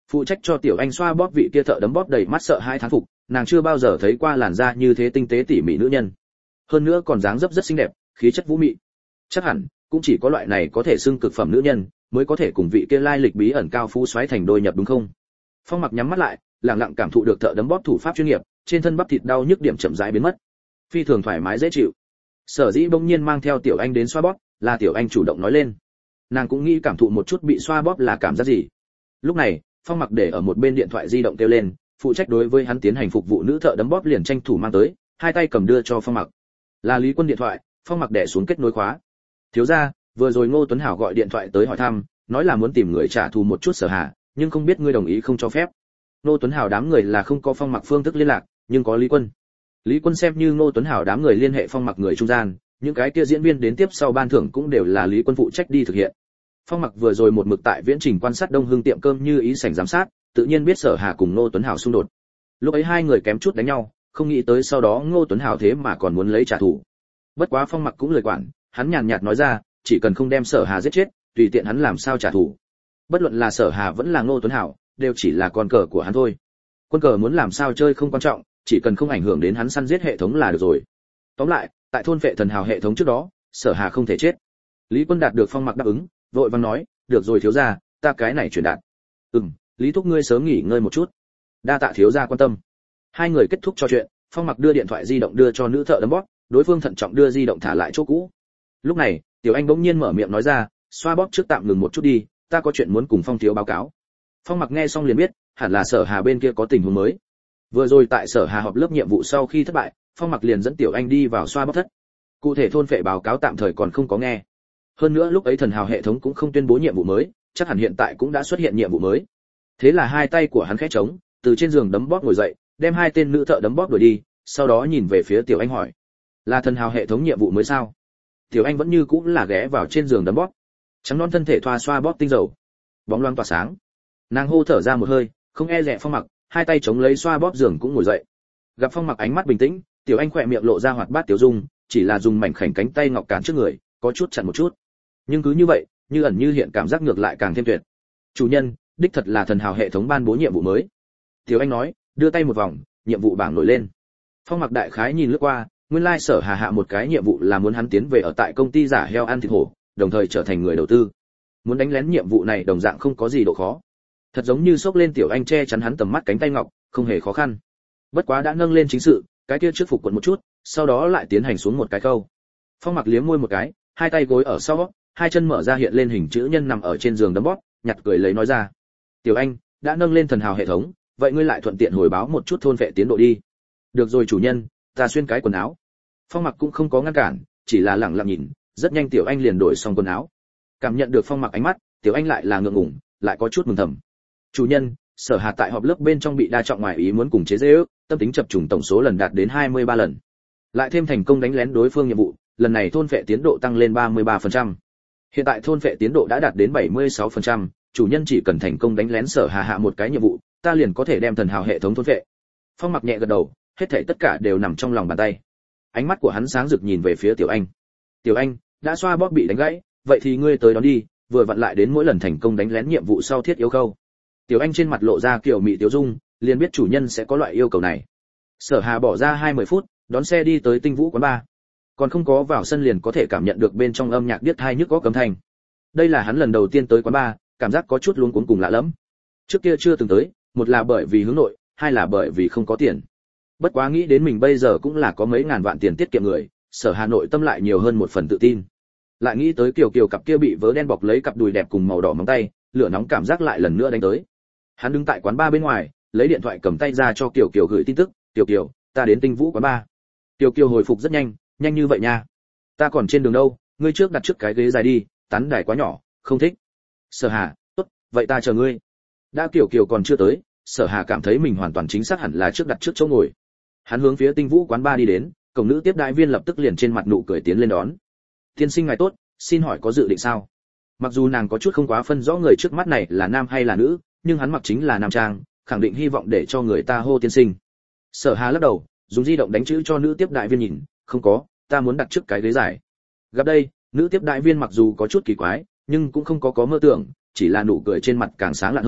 Phụ trách cho tiểu anh xoa bóp vị kia thợ đấm bóp đầy mắt sợ hai thán phục, nàng chưa bao giờ thấy qua làn da như thế tinh tế tỉ mỉ nữ nhân, hơn nữa còn dáng dấp rất xinh đẹp, khí chất vũ mị. Chắc hẳn cũng chỉ có loại này có thể xưng cực phẩm nữ nhân mới có thể cùng vị kia lai lịch bí ẩn cao phú xoáy thành đôi nhập đúng không? Phong Mặc nhắm mắt lại, lặng lặng cảm thụ được thợ đấm bóp thủ pháp chuyên nghiệp, trên thân bắp thịt đau nhức điểm chậm rãi biến mất, phi thường thoải mái dễ chịu. Sở Dĩ bỗng nhiên mang theo tiểu anh đến xoa bóp, là tiểu anh chủ động nói lên. Nàng cũng nghĩ cảm thụ một chút bị xoa bóp là cảm giác gì. Lúc này, Phong Mặc để ở một bên điện thoại di động kêu lên, phụ trách đối với hắn tiến hành phục vụ nữ thợ đấm bóp liền tranh thủ mang tới, hai tay cầm đưa cho Phong Mặc. Là Lý Quân điện thoại, Phong Mặc đè xuống kết nối khóa. Thiếu gia, vừa rồi Ngô Tuấn Hảo gọi điện thoại tới hỏi thăm, nói là muốn tìm người trả thù một chút Sở Hà, nhưng không biết ngươi đồng ý không cho phép. Ngô Tuấn Hảo đám người là không có Phong Mặc phương thức liên lạc, nhưng có Lý Quân. Lý Quân xem như Ngô Tuấn Hảo đám người liên hệ Phong Mặc người trung gian, những cái kia diễn viên đến tiếp sau ban thưởng cũng đều là Lý Quân phụ trách đi thực hiện. Phong Mặc vừa rồi một mực tại viễn trình quan sát Đông Hưng tiệm cơm như ý sảnh giám sát, tự nhiên biết Sở Hà cùng Ngô Tuấn Hảo xung đột. Lúc ấy hai người kém chút đánh nhau, không nghĩ tới sau đó Ngô Tuấn Hảo thế mà còn muốn lấy trả thù. Bất quá Phong Mặc cũng lời quản, hắn nhàn nhạt nói ra, chỉ cần không đem Sở Hà giết chết, tùy tiện hắn làm sao trả thù. Bất luận là Sở Hà vẫn là Ngô Tuấn Hảo, đều chỉ là con cờ của hắn thôi. Quân cờ muốn làm sao chơi không quan trọng, chỉ cần không ảnh hưởng đến hắn săn giết hệ thống là được rồi. Tóm lại, tại thôn vệ thần hào hệ thống trước đó, Sở Hà không thể chết. Lý Quân đạt được Phong Mặc đáp ứng, vội vàng nói, được rồi thiếu gia, ta cái này truyền đạt. Ừm, Lý thúc ngươi sớm nghỉ ngơi một chút. Đa tạ thiếu gia quan tâm. Hai người kết thúc trò chuyện, Phong Mặc đưa điện thoại di động đưa cho nữ thợ đấm bóp, đối phương thận trọng đưa di động thả lại chỗ cũ. Lúc này, Tiểu Anh bỗng nhiên mở miệng nói ra, xoa bóp trước tạm ngừng một chút đi, ta có chuyện muốn cùng Phong thiếu báo cáo. Phong Mặc nghe xong liền biết, hẳn là Sở Hà bên kia có tình huống mới. Vừa rồi tại Sở Hà họp lớp nhiệm vụ sau khi thất bại, Phong Mặc liền dẫn Tiểu Anh đi vào xoa bóp thất. Cụ thể thôn phệ báo cáo tạm thời còn không có nghe. Hơn nữa lúc ấy thần hào hệ thống cũng không tuyên bố nhiệm vụ mới, chắc hẳn hiện tại cũng đã xuất hiện nhiệm vụ mới. Thế là hai tay của hắn khẽ trống, từ trên giường đấm bóp ngồi dậy, đem hai tên nữ thợ đấm bóp đuổi đi, sau đó nhìn về phía Tiểu Anh hỏi, là thần hào hệ thống nhiệm vụ mới sao? Tiểu Anh vẫn như cũ là ghé vào trên giường đấm bóp, trắng non thân thể thoa xoa bóp tinh dầu, bóng loáng tỏa sáng. Nàng hô thở ra một hơi, không e dè Phong Mặc, hai tay chống lấy xoa bóp giường cũng ngồi dậy. Gặp Phong Mặc ánh mắt bình tĩnh, Tiểu Anh khỏe miệng lộ ra hoạt bát tiểu dung, chỉ là dùng mảnh khảnh cánh tay ngọc cản trước người, có chút chặn một chút. Nhưng cứ như vậy, như ẩn như hiện cảm giác ngược lại càng thêm tuyệt. Chủ nhân, đích thật là thần hào hệ thống ban bố nhiệm vụ mới. Tiểu Anh nói, đưa tay một vòng, nhiệm vụ bảng nổi lên. Phong Mặc đại khái nhìn lướt qua, nguyên lai Sở Hà hạ một cái nhiệm vụ là muốn hắn tiến về ở tại công ty giả heo ăn thịt hổ, đồng thời trở thành người đầu tư. Muốn đánh lén nhiệm vụ này đồng dạng không có gì độ khó. Thật giống như xốc lên Tiểu Anh che chắn hắn tầm mắt cánh tay ngọc, không hề khó khăn. Bất quá đã nâng lên chính sự, cái kia trước phục quần một chút, sau đó lại tiến hành xuống một cái câu. Phong Mặc liếm môi một cái, hai tay gối ở sau, hai chân mở ra hiện lên hình chữ nhân nằm ở trên giường đấm bóp, nhặt cười lấy nói ra, Tiểu Anh đã nâng lên thần hào hệ thống, vậy ngươi lại thuận tiện hồi báo một chút thôn vệ tiến độ đi. Được rồi chủ nhân, ta xuyên cái quần áo. Phong Mặc cũng không có ngăn cản, chỉ là lặng lặng nhìn, rất nhanh Tiểu Anh liền đổi xong quần áo. Cảm nhận được Phong Mặc ánh mắt, Tiểu Anh lại là ngượng ngùng, lại có chút mừng thầm. Chủ nhân, Sở Hà tại họp lớp bên trong bị đa trọng ngoài ý muốn cùng chế giễu, tâm tính chập trùng tổng số lần đạt đến hai mươi ba lần. Lại thêm thành công đánh lén đối phương nhiệm vụ, lần này thôn vệ tiến độ tăng lên ba mươi ba phần trăm. Hiện tại thôn vệ tiến độ đã đạt đến bảy mươi sáu phần trăm, chủ nhân chỉ cần thành công đánh lén Sở Hà hạ một cái nhiệm vụ, ta liền có thể đem thần hào hệ thống thôn vệ. Phong Mặc nhẹ gật đầu, hết thảy tất cả đều nằm trong lòng bàn tay. Ánh mắt của hắn sáng rực nhìn về phía Tiểu Anh. Tiểu Anh, đã xoa bóp bị đánh gãy, vậy thì ngươi tới đón đi, vừa vặn lại đến mỗi lần thành công đánh lén nhiệm vụ sau thiết yếu câu. Tiểu Anh trên mặt lộ ra kiểu mị tiểu dung, liền biết chủ nhân sẽ có loại yêu cầu này. Sở Hà bỏ ra hai mươi phút, đón xe đi tới Tinh Vũ quán bar. Còn không có vào sân liền có thể cảm nhận được bên trong âm nhạc điếc tai nhức có cấm thanh. Đây là hắn lần đầu tiên tới quán bar, cảm giác có chút luống cuống cùng lạ lẫm. Trước kia chưa từng tới, một là bởi vì hướng nội, hai là bởi vì không có tiền. Bất quá nghĩ đến mình bây giờ cũng là có mấy ngàn vạn tiền tiết kiệm người, Sở Hà Nội tâm lại nhiều hơn một phần tự tin. Lại nghĩ tới Kiều Kiều cặp kia bị vớ đen bọc lấy cặp đùi đẹp cùng màu đỏ móng tay, lửa nóng cảm giác lại lần nữa đánh tới. Hắn đứng tại quán bar bên ngoài, lấy điện thoại cầm tay ra cho Kiều Kiều gửi tin tức, "Kiều Kiều, ta đến Tinh Vũ quán bar." Kiều Kiều hồi phục rất nhanh, "Nhanh như vậy nha? Ta còn trên đường đâu, ngươi trước đặt trước cái ghế dài đi, tán đài quá nhỏ, không thích." Sở Hà, "Tốt, vậy ta chờ ngươi." Đã Kiều Kiều còn chưa tới, Sở Hà cảm thấy mình hoàn toàn chính xác hẳn là trước đặt trước chỗ ngồi. Hắn hướng phía Tinh Vũ quán bar đi đến, cổng nữ tiếp đại viên lập tức liền trên mặt nụ cười tiến lên đón. "Tiên sinh ngài tốt, xin hỏi có dự định sao?" Mặc dù nàng có chút không quá phân rõ người trước mắt này là nam hay là nữ, nhưng hắn mặc chính là nam trang, khẳng định hy vọng để cho người ta hô tiên sinh. Sở Hà lắc đầu, dùng di động đánh chữ cho nữ tiếp đại viên nhìn, "Không có, ta muốn đặt trước cái ghế dài." Gặp đây, nữ tiếp đại viên mặc dù có chút kỳ quái, nhưng cũng không có có mơ tưởng, chỉ là nụ cười trên mặt càng sáng lạn hơn,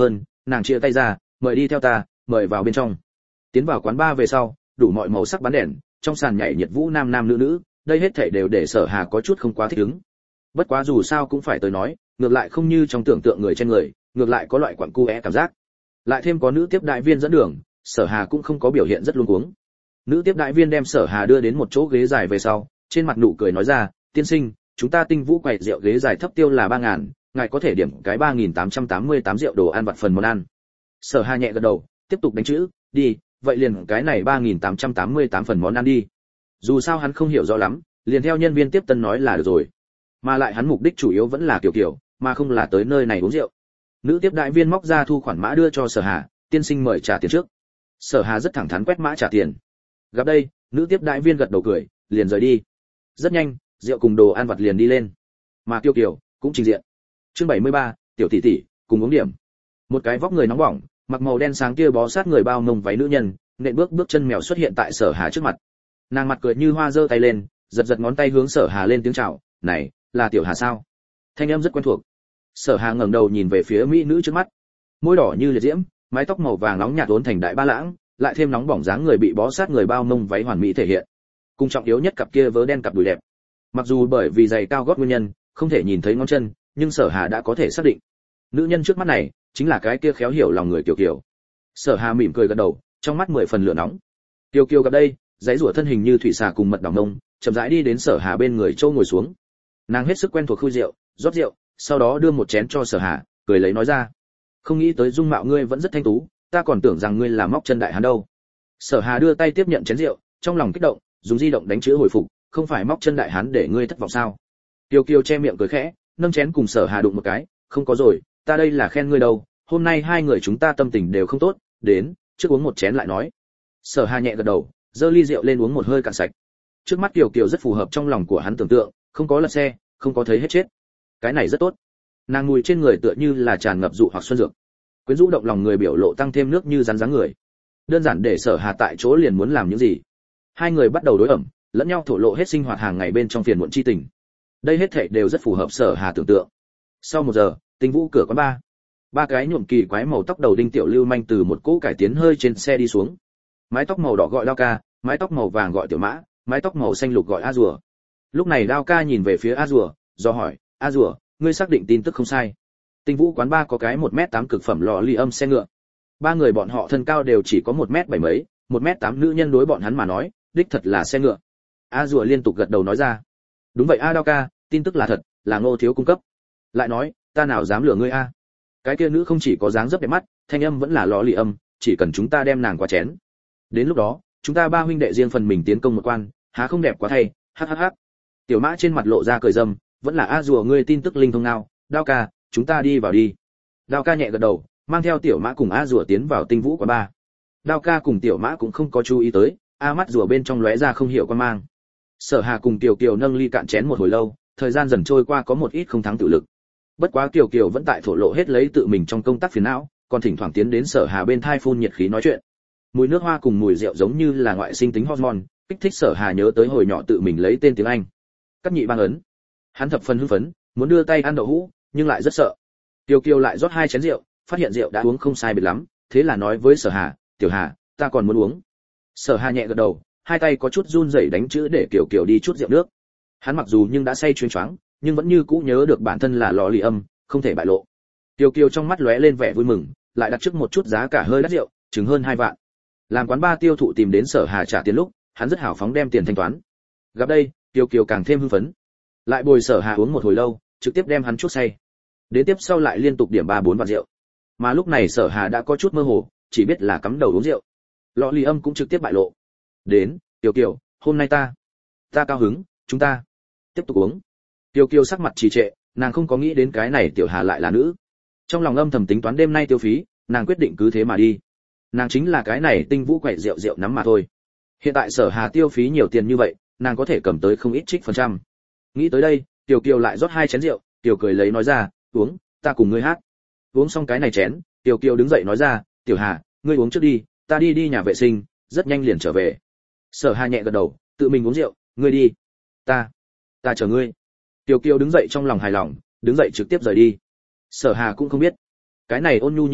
nàng chia tay ra, mời đi theo ta, mời vào bên trong. Tiến vào quán bar về sau, đủ mọi màu sắc bắn đèn, trong sàn nhảy nhiệt vũ nam nam nữ nữ, đây hết thảy đều để Sở Hà có chút không quá thích ứng. Bất quá dù sao cũng phải tới nói, ngược lại không như trong tưởng tượng người trên người, ngược lại có loại quặn cu é cảm giác. Lại thêm có nữ tiếp đại viên dẫn đường, Sở Hà cũng không có biểu hiện rất luống cuống. Nữ tiếp đại viên đem Sở Hà đưa đến một chỗ ghế dài về sau, trên mặt nụ cười nói ra, tiên sinh, chúng ta Tinh Vũ quầy rượu ghế dài thấp tiêu là ba ngàn, ngài có thể điểm cái ba nghìn tám trăm tám mươi tám rượu đồ ăn vặt phần món ăn. Sở Hà nhẹ gật đầu, tiếp tục đánh chữ, đi, vậy liền cái này ba nghìn tám trăm tám mươi tám phần món ăn đi. Dù sao hắn không hiểu rõ lắm, liền theo nhân viên tiếp tân nói là được rồi. Mà lại hắn mục đích chủ yếu vẫn là kiểu kiểu, mà không là tới nơi này uống rượu. Nữ tiếp đại viên móc ra thu khoản mã đưa cho Sở Hà, tiên sinh mời trả tiền trước. Sở Hà rất thẳng thắn quét mã trả tiền. Gặp đây, nữ tiếp đại viên gật đầu cười, liền rời đi. Rất nhanh, rượu cùng đồ ăn vặt liền đi lên. Mà Kiều Kiều cũng trình diện. Chương bảy mươi ba, tiểu tỷ tỷ, cùng uống điểm. Một cái vóc người nóng bỏng, mặc màu đen sáng kia bó sát người bao mông váy nữ nhân, nện bước bước chân mèo xuất hiện tại Sở Hà trước mặt. Nàng mặt cười như hoa giơ tay lên, giật giật ngón tay hướng Sở Hà lên tiếng chào, "Này, là tiểu Hà sao?" Thanh âm rất quen thuộc. Sở Hà ngẩng đầu nhìn về phía mỹ nữ trước mắt. Môi đỏ như liệt diễm, mái tóc màu vàng nóng nhạt uốn thành đại ba lãng, lại thêm nóng bỏng dáng người bị bó sát người bao mông váy hoàn mỹ thể hiện. Cùng trọng yếu nhất cặp kia vớ đen cặp đùi đẹp. Mặc dù bởi vì giày cao gót nguyên nhân, không thể nhìn thấy ngón chân, nhưng Sở Hà đã có thể xác định, nữ nhân trước mắt này chính là cái kia khéo hiểu lòng người Kiều Kiều. Sở Hà mỉm cười gật đầu, trong mắt mười phần lửa nóng. Kiều Kiều gặp đây, giãy giụa thân hình như thủy xà cùng mật đỏng nông, chậm rãi đi đến Sở Hà bên người châu ngồi xuống. Nàng hết sức quen thuộc khui rượu, rót rượu, sau đó đưa một chén cho Sở Hà, cười lấy nói ra: "Không nghĩ tới dung mạo ngươi vẫn rất thanh tú, ta còn tưởng rằng ngươi là móc chân đại hán đâu." Sở Hà đưa tay tiếp nhận chén rượu, trong lòng kích động, dùng di động đánh chữ hồi phục, "Không phải móc chân đại hán để ngươi thất vọng sao?" Kiều Kiều che miệng cười khẽ, nâng chén cùng Sở Hà đụng một cái, "Không có rồi, ta đây là khen ngươi đâu, hôm nay hai người chúng ta tâm tình đều không tốt, đến, trước uống một chén lại nói." Sở Hà nhẹ gật đầu, giơ ly rượu lên uống một hơi cạn sạch. Trước mắt Kiều Kiều rất phù hợp trong lòng của hắn tưởng tượng, không có lật xe, không có thấy hết chết. Cái này rất tốt. Nàng mùi trên người tựa như là tràn ngập dụ hoặc xuân dược. Quyến rũ động lòng người biểu lộ tăng thêm nước như rắn dáng người. Đơn giản để Sở Hà tại chỗ liền muốn làm những gì. Hai người bắt đầu đối ẩm, lẫn nhau thổ lộ hết sinh hoạt hàng ngày bên trong phiền muộn chi tình. Đây hết thảy đều rất phù hợp Sở Hà tưởng tượng. Sau một giờ, Tinh Vũ cửa quán bar. Ba cái nhuộm kỳ quái màu tóc đầu đinh tiểu lưu manh từ một cỗ cải tiến hơi trên xe đi xuống. Mái tóc màu đỏ gọi Đao Ca, mái tóc màu vàng gọi Tiểu Mã, mái tóc màu xanh lục gọi A Rùa. Lúc này Đao Ca nhìn về phía A Rùa, do hỏi: "A Rùa, ngươi xác định tin tức không sai?" Tinh Vũ quán bar có cái một mét tám cực phẩm lò ly âm xe ngựa. Ba người bọn họ thân cao đều chỉ có một mét bảy mấy, một mét tám nữ nhân đối bọn hắn mà nói, đích thật là xe ngựa. A Rùa liên tục gật đầu nói ra: "Đúng vậy A Đao Ca, tin tức là thật, là Ngô thiếu cung cấp." Lại nói: "Ta nào dám lừa ngươi a?" Cái kia nữ không chỉ có dáng dấp đẹp mắt, thanh âm vẫn là lò lì âm, chỉ cần chúng ta đem nàng qua chén. Đến lúc đó, chúng ta ba huynh đệ riêng phần mình tiến công một quan, há không đẹp quá thay, hắc hắc hắc. Tiểu Mã trên mặt lộ ra cười dâm, vẫn là A Rùa ngươi tin tức linh thông nào, Đao Ca, chúng ta đi vào đi. Đao Ca nhẹ gật đầu, mang theo Tiểu Mã cùng A Rùa tiến vào Tinh Vũ quán bar. Đao Ca cùng Tiểu Mã cũng không có chú ý tới, a mắt rùa bên trong lóe ra không hiểu quan mang. Sở Hà cùng Kiều Kiều nâng ly cạn chén một hồi lâu, thời gian dần trôi qua có một ít không thắng tự lực. Bất quá Kiều Kiều vẫn tại thổ lộ hết lấy tự mình trong công tác phiền não, còn thỉnh thoảng tiến đến Sở Hà bên thai phun nhiệt khí nói chuyện. Mùi nước hoa cùng mùi rượu giống như là ngoại sinh tính hormone, kích thích Sở Hà nhớ tới hồi nhỏ tự mình lấy tên tiếng Anh. Cắt nhị bang ấn. Hắn thập phần hưng phấn, muốn đưa tay ăn đậu hũ, nhưng lại rất sợ. Kiều Kiều lại rót hai chén rượu, phát hiện rượu đã uống không sai biệt lắm, thế là nói với Sở Hà, "Tiểu Hà, ta còn muốn uống." Sở Hà nhẹ gật đầu, hai tay có chút run rẩy đánh chữ để Kiều Kiều đi chút rượu nước. Hắn mặc dù nhưng đã say chuyến choáng, nhưng vẫn như cũ nhớ được bản thân là lò lì âm, không thể bại lộ. Kiều Kiều trong mắt lóe lên vẻ vui mừng, lại đặt trước một chút giá cả hơi đắt rượu, chừng hơn hai vạn. Làm quán ba tiêu thụ tìm đến Sở Hà trả tiền lúc, hắn rất hào phóng đem tiền thanh toán. Gặp đây, Kiều Kiều càng thêm hưng phấn. Lại bồi Sở Hà uống một hồi lâu, trực tiếp đem hắn chuốc say. Đến tiếp sau lại liên tục điểm ba bốn vạn rượu. Mà lúc này Sở Hà đã có chút mơ hồ, chỉ biết là cắm đầu uống rượu. Lọ lì âm cũng trực tiếp bại lộ. "Đến, Kiều Kiều, hôm nay ta, ta cao hứng, chúng ta tiếp tục uống." Kiều Kiều sắc mặt trì trệ, nàng không có nghĩ đến cái này Tiểu Hà lại là nữ. Trong lòng âm thầm tính toán đêm nay tiêu phí, nàng quyết định cứ thế mà đi. Nàng chính là cái này Tinh Vũ quậy rượu rượu nắm mà thôi. Hiện tại Sở Hà tiêu phí nhiều tiền như vậy, nàng có thể cầm tới không ít trích phần trăm. Nghĩ tới đây, Kiều Kiều lại rót hai chén rượu, Kiều cười lấy nói ra, "Uống, ta cùng ngươi hát." Uống xong cái này chén, Kiều Kiều đứng dậy nói ra, "Tiểu Hà, ngươi uống trước đi, ta đi đi nhà vệ sinh, rất nhanh liền trở về." Sở Hà nhẹ gật đầu, tự mình uống rượu, "Ngươi đi, ta, ta chờ ngươi." Kiều Kiều đứng dậy trong lòng hài lòng, đứng dậy trực tiếp rời đi. Sở Hà cũng không biết, cái này ôn nhu như nước,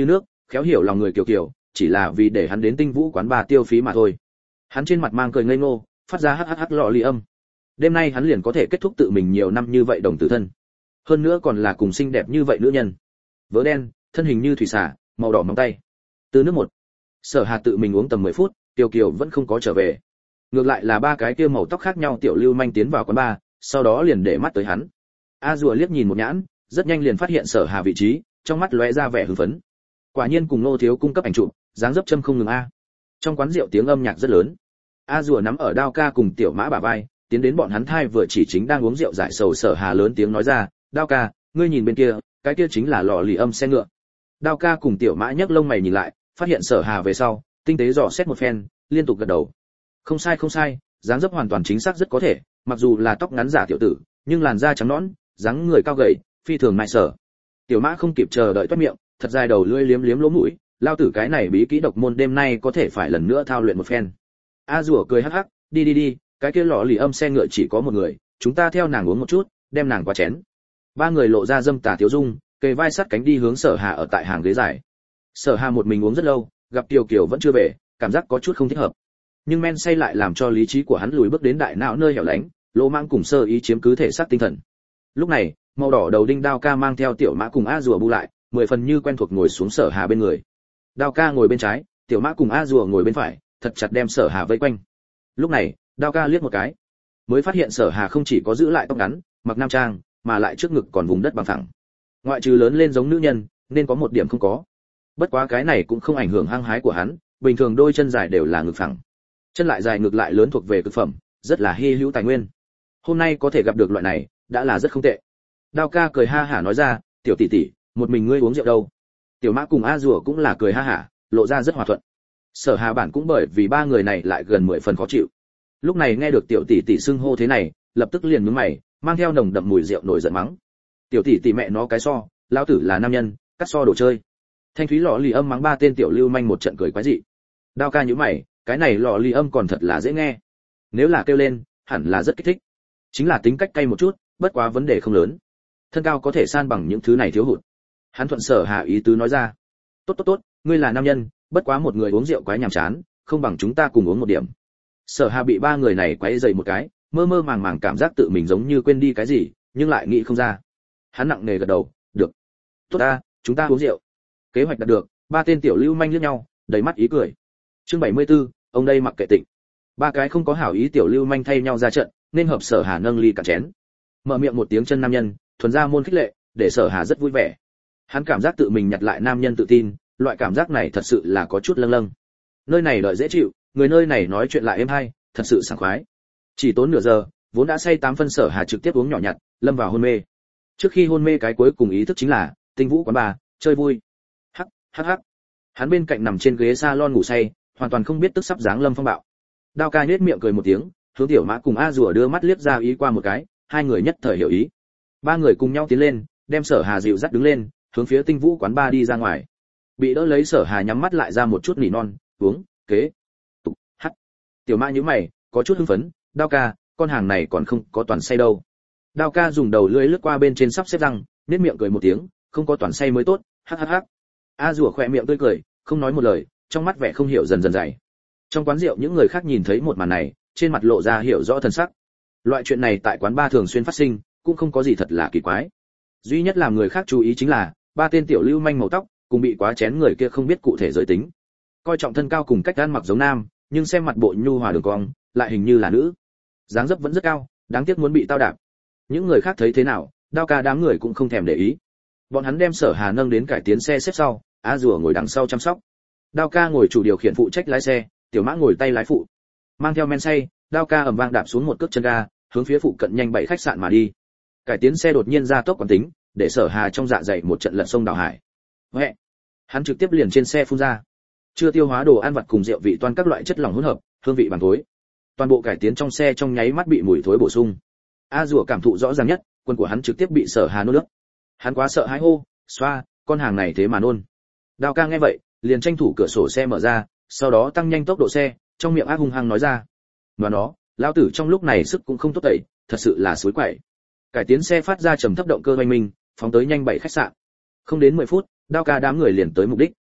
khéo hiểu lòng người kiều kiều, chỉ là vì để hắn đến Tinh Vũ quán bar tiêu phí mà thôi. Hắn trên mặt mang cười ngây ngô, phát ra hắc hắc hắc lọ ly âm. Đêm nay hắn liền có thể kết thúc tự mình nhiều năm như vậy đồng tử thân. Hơn nữa còn là cùng xinh đẹp như vậy nữ nhân. Vớ đen, thân hình như thủy xà, màu đỏ móng tay. Từ nước một. Sở Hà tự mình uống tầm mười phút, Kiều Kiều vẫn không có trở về. Ngược lại là ba cái kia màu tóc khác nhau tiểu lưu manh tiến vào quán bar, sau đó liền để mắt tới hắn. A Dùa liếc nhìn một nhãn, rất nhanh liền phát hiện Sở Hà vị trí, trong mắt lóe ra vẻ hưng phấn. Quả nhiên cùng Nô thiếu cung cấp ảnh chụp, dáng dấp châm không ngừng a. Trong quán rượu tiếng âm nhạc rất lớn. A Dùa nắm ở Đao Ca cùng Tiểu Mã bả vai, tiến đến bọn hắn thai vừa chỉ chính đang uống rượu giải sầu. Sở Hà lớn tiếng nói ra, Đao Ca, ngươi nhìn bên kia, cái kia chính là lọ lì âm xe ngựa. Đao Ca cùng Tiểu Mã nhấc lông mày nhìn lại, phát hiện Sở Hà về sau, tinh tế dò xét một phen, liên tục gật đầu. Không sai không sai, dáng dấp hoàn toàn chính xác rất có thể, mặc dù là tóc ngắn giả tiểu tử, nhưng làn da trắng nõn, dáng người cao gầy, phi thường mại sở. Tiểu Mã không kịp chờ đợi toát miệng, thật dài đầu lưỡi liếm liếm lỗ mũi, lao tử cái này bí kỹ độc môn đêm nay có thể phải lần nữa thao luyện một phen. A Dùa cười hắc hắc, đi đi đi, cái kia lọ lì âm xe ngựa chỉ có một người, chúng ta theo nàng uống một chút, đem nàng qua chén. Ba người lộ ra dâm tà thiếu dung, kề vai sát cánh đi hướng Sở Hà ở tại hàng ghế dài. Sở Hà một mình uống rất lâu, gặp Kiều Kiều vẫn chưa về, cảm giác có chút không thích hợp. Nhưng men say lại làm cho lý trí của hắn lùi bước đến đại não nơi hẻo lánh, lỗ mãng cùng sơ ý chiếm cứ thể xác tinh thần. Lúc này, màu đỏ đầu đinh Đao Ca mang theo Tiểu Mã cùng A Dùa bu lại, mười phần như quen thuộc ngồi xuống Sở Hà bên người. Đao Ca ngồi bên trái, Tiểu Mã cùng A Dùa ngồi bên phải, thật chặt đem Sở Hà vây quanh. Lúc này, Đao Ca liếc một cái, mới phát hiện Sở Hà không chỉ có giữ lại tóc ngắn, mặc nam trang, mà lại trước ngực còn vùng đất bằng phẳng. Ngoại trừ lớn lên giống nữ nhân, nên có một điểm không có. Bất quá cái này cũng không ảnh hưởng hăng hái của hắn, bình thường đôi chân dài đều là ngực phẳng. Chân lại dài ngực lại lớn thuộc về cực phẩm, rất là hy hữu tài nguyên. Hôm nay có thể gặp được loại này, đã là rất không tệ. Đao Ca cười ha hả nói ra, tiểu tỷ tỷ, một mình ngươi uống rượu đâu? Tiểu Mã cùng A Dùa cũng là cười ha hả, lộ ra rất hòa thuận. Sở Hà bản cũng bởi vì ba người này lại gần mười phần khó chịu. Lúc này nghe được tiểu tỷ tỷ xưng hô thế này, lập tức liền nhướng mày, mang theo nồng đậm mùi rượu nổi giận mắng. Tiểu tỷ tỷ mẹ nó cái so, lão tử là nam nhân, cắt so đồ chơi. Thanh thúy lọ lì âm mắng ba tên tiểu lưu manh một trận cười quái dị. Đao Ca nhíu mày, cái này lọ lì âm còn thật là dễ nghe. Nếu là kêu lên, hẳn là rất kích thích. Chính là tính cách cay một chút, bất quá vấn đề không lớn. Thân cao có thể san bằng những thứ này thiếu hụt. Hắn thuận Sở Hà ý tứ nói ra. Tốt tốt tốt, ngươi là nam nhân, bất quá một người uống rượu quái nhàm chán, không bằng chúng ta cùng uống một điểm. Sở Hà bị ba người này quấy rầy một cái, mơ mơ màng màng cảm giác tự mình giống như quên đi cái gì, nhưng lại nghĩ không ra. Hắn nặng nề gật đầu, được. Tốt ta, chúng ta uống rượu. Kế hoạch đạt được, ba tên tiểu lưu manh liếc nhau, đầy mắt ý cười. Chương bảy mươi tư, ông đây mặc kệ tịnh. Ba cái không có hảo ý tiểu lưu manh thay nhau ra trận, nên hợp Sở Hà nâng ly cả chén. Mở miệng một tiếng chân nam nhân, thuần ra môn khích lệ, để Sở Hà rất vui vẻ. Hắn cảm giác tự mình nhặt lại nam nhân tự tin, loại cảm giác này thật sự là có chút lâng lâng. Nơi này đợi dễ chịu, người nơi này nói chuyện lại êm hay, thật sự sảng khoái. Chỉ tốn nửa giờ, vốn đã say tám phân Sở Hà trực tiếp uống nhỏ nhặt, lâm vào hôn mê. Trước khi hôn mê cái cuối cùng ý thức chính là Tinh Vũ quán bar, chơi vui. Hắc, hắc hắc. Hắn bên cạnh nằm trên ghế salon ngủ say, hoàn toàn không biết tức sắp giáng lâm phong bạo. Đao Ca nhếch miệng cười một tiếng, hướng Tiểu Mã cùng A Dùa đưa mắt liếc ra ý qua một cái, hai người nhất thời hiểu ý. Ba người cùng nhau tiến lên, đem Sở Hà dịu dắt đứng lên, hướng phía Tinh Vũ quán bar đi ra ngoài. Bị đỡ lấy Sở Hà nhắm mắt lại ra một chút nỉ non, uống, kế, tục, hắt. Tiểu Mã nhíu mày, có chút hưng phấn, Đao Ca, con hàng này còn không có toàn say đâu. Đao Ca dùng đầu lưỡi lướt qua bên trên sắp xếp răng, nhếch miệng cười một tiếng, không có toàn say mới tốt, hắc hắc hắc. A Dùa khỏe miệng tươi cười, không nói một lời, trong mắt vẻ không hiểu dần dần dày. Trong quán rượu những người khác nhìn thấy một màn này, trên mặt lộ ra hiểu rõ thần sắc. Loại chuyện này tại quán bar thường xuyên phát sinh, cũng không có gì thật là kỳ quái. Duy nhất làm người khác chú ý chính là ba tên tiểu lưu manh màu tóc, cùng bị quá chén người kia không biết cụ thể giới tính. Coi trọng thân cao cùng cách ăn mặc giống nam, nhưng xem mặt bộ nhu hòa đường cong, lại hình như là nữ. Dáng dấp vẫn rất cao, đáng tiếc muốn bị tao đạp. Những người khác thấy thế nào, Đao Ca đám người cũng không thèm để ý. Bọn hắn đem Sở Hà nâng đến cải tiến xe xếp sau, A Dùa ngồi đằng sau chăm sóc. Đao Ca ngồi chủ điều khiển phụ trách lái xe, Tiểu Mã ngồi tay lái phụ. Mang theo men say, Đao Ca ầm vang đạp xuống một cước chân ga, hướng phía phụ cận nhanh bảy khách sạn mà đi. Cải tiến xe đột nhiên ra tốc quán tính, để Sở Hà trong dạ dày một trận lật sông đảo hải. Huệ. Hắn trực tiếp liền trên xe phun ra. Chưa tiêu hóa đồ ăn vặt cùng rượu vị toan các loại chất lỏng hỗn hợp, hương vị bằng thối. Toàn bộ cải tiến trong xe trong nháy mắt bị mùi thối bổ sung. A Dùa cảm thụ rõ ràng nhất, quần của hắn trực tiếp bị Sở Hà nôn nước. Hắn quá sợ hãi hô, xoa, con hàng này thế mà nôn. Đao Ca nghe vậy, liền tranh thủ cửa sổ xe mở ra, sau đó tăng nhanh tốc độ xe, trong miệng ác hung hăng nói ra. Mà nó, lão tử trong lúc này sức cũng không tốt tẩy, thật sự là suối quậy. Cải tiến xe phát ra trầm thấp động cơ oanh minh, phóng tới nhanh bảy khách sạn. Không đến mười phút, Đao Ca đám người liền tới mục đích.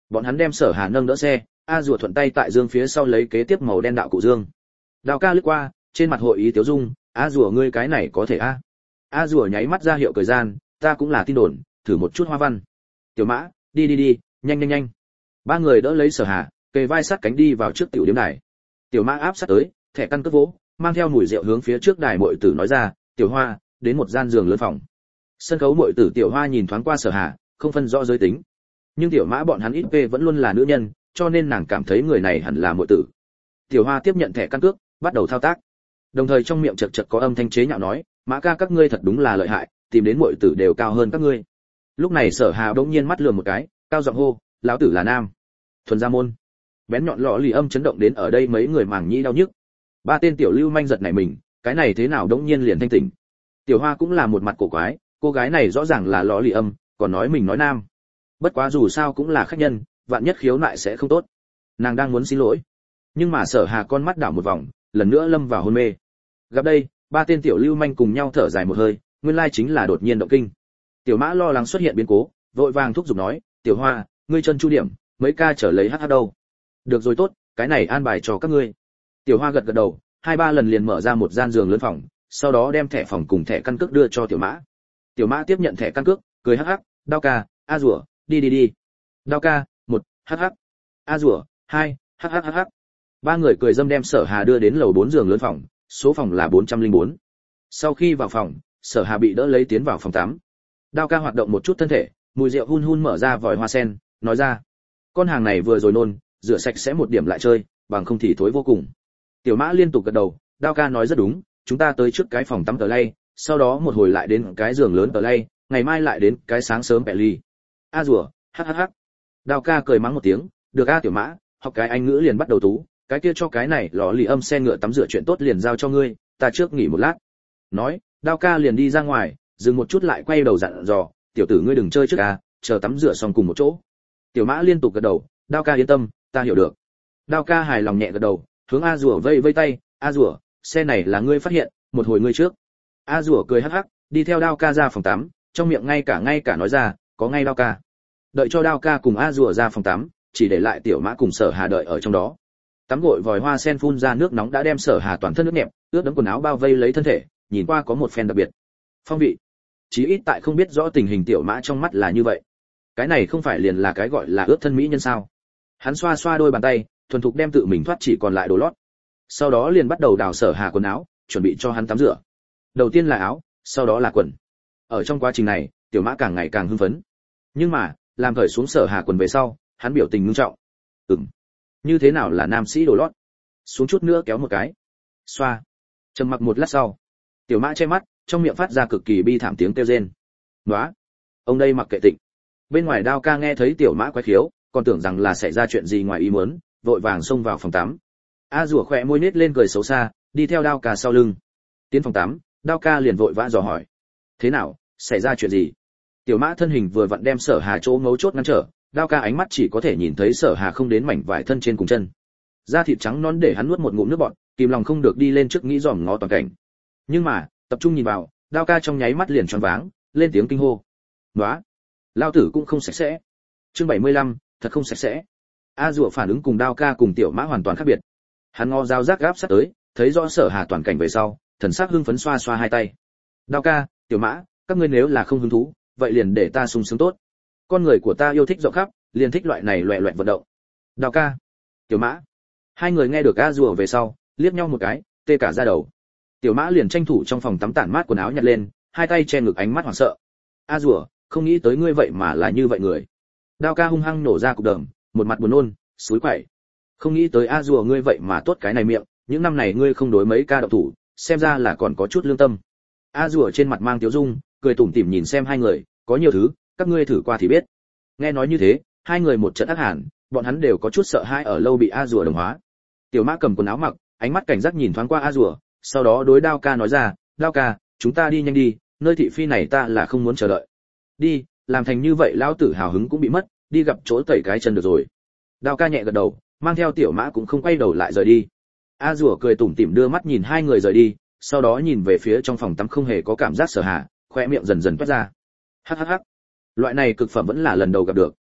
Bọn hắn đem Sở Hà nâng đỡ xe, A Rùa thuận tay tại dương phía sau lấy kế tiếp màu đen đạo cụ dương. Đao ca lướt qua, trên mặt hội ý tiếu dung, A Rùa ngươi cái này có thể a. A Rùa nháy mắt ra hiệu thời gian, ta cũng là tin đồn, thử một chút hoa văn. Tiểu Mã, đi đi đi, nhanh nhanh nhanh. Ba người đỡ lấy Sở Hà, kề vai sát cánh đi vào trước tiểu điếm đài. Tiểu Mã áp sát tới, thẻ căn cước vỗ, mang theo mùi rượu hướng phía trước đài muội tử nói ra, "Tiểu Hoa, đến một gian giường lớn phòng." Sân khấu muội tử Tiểu Hoa nhìn thoáng qua Sở Hà, không phân rõ giới tính. Nhưng Tiểu Mã bọn hắn ít về vẫn luôn là nữ nhân, cho nên nàng cảm thấy người này hẳn là muội tử. Tiểu Hoa tiếp nhận thẻ căn cước, bắt đầu thao tác. Đồng thời trong miệng chật chật có âm thanh chế nhạo nói, "Mã ca các ngươi thật đúng là lợi hại, tìm đến muội tử đều cao hơn các ngươi." Lúc này Sở Hà bỗng nhiên mắt lườm một cái, cao giọng hô, "Lão tử là nam." Thuần gia môn. Bén nhọn lọ lì âm chấn động đến ở đây mấy người màng nhĩ đau nhức. Ba tên tiểu lưu manh giật nảy mình, cái này thế nào đống nhiên liền thanh tỉnh. Tiểu Hoa cũng là một mặt cổ quái, cô gái này rõ ràng là lọ lì âm, còn nói mình nói nam. Bất quá dù sao cũng là khách nhân, vạn nhất khiếu nại sẽ không tốt. Nàng đang muốn xin lỗi, nhưng mà Sở Hà con mắt đảo một vòng, lần nữa lâm vào hôn mê. Gặp đây, ba tên tiểu lưu manh cùng nhau thở dài một hơi, nguyên lai chính là đột nhiên động kinh. Tiểu Mã lo lắng xuất hiện biến cố, vội vàng thúc giục nói, "Tiểu Hoa, ngươi chân chu điểm, mấy ca trở lấy hát hát đâu." "Được rồi tốt, cái này an bài cho các ngươi." Tiểu Hoa gật gật đầu, hai ba lần liền mở ra một gian giường lớn phòng, sau đó đem thẻ phòng cùng thẻ căn cước đưa cho Tiểu Mã. Tiểu Mã tiếp nhận thẻ căn cước, cười hắc hắc, "Đao ca, A Rùa, đi đi đi." "Đao ca, một, hắc hắc. A Rùa, hai, hắc hắc hắc hắc." Ba người cười dâm đem Sở Hà đưa đến lầu bốn giường lớn phòng, số phòng là bốn trăm lẻ bốn. Sau khi vào phòng, Sở Hà bị đỡ lấy tiến vào phòng tắm. Đao ca hoạt động một chút thân thể, mùi rượu hun hun mở ra vòi hoa sen, nói ra, "Con hàng này vừa rồi nôn, rửa sạch sẽ một điểm lại chơi, bằng không thì thối vô cùng." Tiểu Mã liên tục gật đầu, Đao ca nói rất đúng, chúng ta tới trước cái phòng tắm tờ lay, sau đó một hồi lại đến cái giường lớn tờ lay, ngày mai lại đến cái sáng sớm bẻ ly. A Rùa, hắc hắc hắc. Đao ca cười mắng một tiếng, "Được a Tiểu Mã, học cái anh ngữ liền bắt đầu tú, cái kia cho cái này lò lì âm xe ngựa tắm rửa chuyện tốt liền giao cho ngươi, ta trước nghỉ một lát." Nói, Đao ca liền đi ra ngoài, dừng một chút lại quay đầu dặn dò, "Tiểu tử ngươi đừng chơi trước a, chờ tắm rửa xong cùng một chỗ." Tiểu Mã liên tục gật đầu, "Đao ca yên tâm, ta hiểu được." Đao ca hài lòng nhẹ gật đầu, hướng A Rùa vây vây tay, "A Rùa, xe này là ngươi phát hiện, một hồi ngươi trước." A Rùa cười hắc hắc, đi theo Đao ca ra phòng tắm, trong miệng ngay cả ngay cả nói ra, "Có ngay Đao ca." Đợi cho Đao ca cùng A Rùa ra phòng tắm, chỉ để lại Tiểu Mã cùng Sở Hà đợi ở trong đó. Tắm gội vòi hoa sen phun ra nước nóng đã đem Sở Hà toàn thân nước nhẹp, ướt đẫm quần áo bao vây lấy thân thể, nhìn qua có một phen đặc biệt phong vị. Chí ít tại không biết rõ tình hình Tiểu Mã trong mắt là như vậy. Cái này không phải liền là cái gọi là ướt thân mỹ nhân sao? Hắn xoa xoa đôi bàn tay, thuần thục đem tự mình thoát chỉ còn lại đồ lót. Sau đó liền bắt đầu đào Sở Hà quần áo, chuẩn bị cho hắn tắm rửa. Đầu tiên là áo, sau đó là quần. Ở trong quá trình này, Tiểu Mã càng ngày càng hưng phấn. Nhưng mà, làm cởi xuống Sở Hà quần về sau, hắn biểu tình nghiêm trọng. Ừm, như thế nào là nam sĩ đồ lót? Xuống chút nữa kéo một cái. Xoa. Trầm mặc một lát sau, Tiểu Mã che mắt, trong miệng phát ra cực kỳ bi thảm tiếng kêu rên. "Nóa, ông đây mặc kệ tịnh." Bên ngoài Đao ca nghe thấy Tiểu Mã quái khiếu, còn tưởng rằng là xảy ra chuyện gì ngoài ý muốn, vội vàng xông vào phòng tắm. A Rùa khỏe môi nết lên cười xấu xa, đi theo Đao ca sau lưng. Tiến phòng tắm, Đao ca liền vội vã dò hỏi, "Thế nào, xảy ra chuyện gì?" Tiểu Mã thân hình vừa vặn đem Sở Hà chỗ ngấu chốt ngăn trở, Đao ca ánh mắt chỉ có thể nhìn thấy Sở Hà không đến mảnh vải thân trên cùng chân. Da thịt trắng nõn để hắn nuốt một ngụm nước bọt, kìm lòng không được đi lên trước nghĩ dòm ngó toàn cảnh. Nhưng mà, tập trung nhìn vào, Đao ca trong nháy mắt liền choáng váng, lên tiếng kinh hô. "Nóa, lao tử cũng không sạch sẽ." Chương bảy mươi lăm, thật không sạch sẽ. A Rùa phản ứng cùng Đao ca cùng Tiểu Mã hoàn toàn khác biệt. Hắn ngó dao rác gáp sát tới, thấy rõ Sở Hà toàn cảnh về sau, thần sắc hưng phấn xoa xoa hai tay. "Đao ca, Tiểu Mã, các ngươi nếu là không hứng thú, vậy liền để ta sung sướng tốt. Con người của ta yêu thích rộng khắp, liền thích loại này loẻ loẹt vận động." Đao ca, Tiểu Mã. Hai người nghe được A Rùa về sau, liếc nhau một cái, tê cả da đầu. Tiểu Mã liền tranh thủ trong phòng tắm tản mát quần áo nhặt lên, hai tay che ngực ánh mắt hoảng sợ. "A Rùa, không nghĩ tới ngươi vậy mà là như vậy người." Đao ca hung hăng nổ ra cục đờm, một mặt buồn nôn, xúi quậy. "Không nghĩ tới A Rùa ngươi vậy mà tốt cái này miệng, những năm này ngươi không đối mấy ca động thủ, xem ra là còn có chút lương tâm." A Rùa trên mặt mang tiếu dung, cười tủm tỉm nhìn xem hai người, "Có nhiều thứ, các ngươi thử qua thì biết." Nghe nói như thế, hai người một trận ác hàn, bọn hắn đều có chút sợ hãi ở lâu bị A Rùa đồng hóa. Tiểu Mã cầm quần áo mặc, ánh mắt cảnh giác nhìn thoáng qua A Rùa, sau đó đối Đao ca nói ra, "Đao ca, chúng ta đi nhanh đi, nơi thị phi này ta là không muốn chờ đợi." "Đi, làm thành như vậy lão tử hào hứng cũng bị mất, đi gặp chỗ tẩy cái chân được rồi." Đao ca nhẹ gật đầu, mang theo Tiểu Mã cũng không quay đầu lại rời đi. A Rùa cười tủm tỉm đưa mắt nhìn hai người rời đi, sau đó nhìn về phía trong phòng tắm không hề có cảm giác Sở Hà, khoe miệng dần dần toát ra. Hắc hắc hắc. Loại này cực phẩm vẫn là lần đầu gặp được.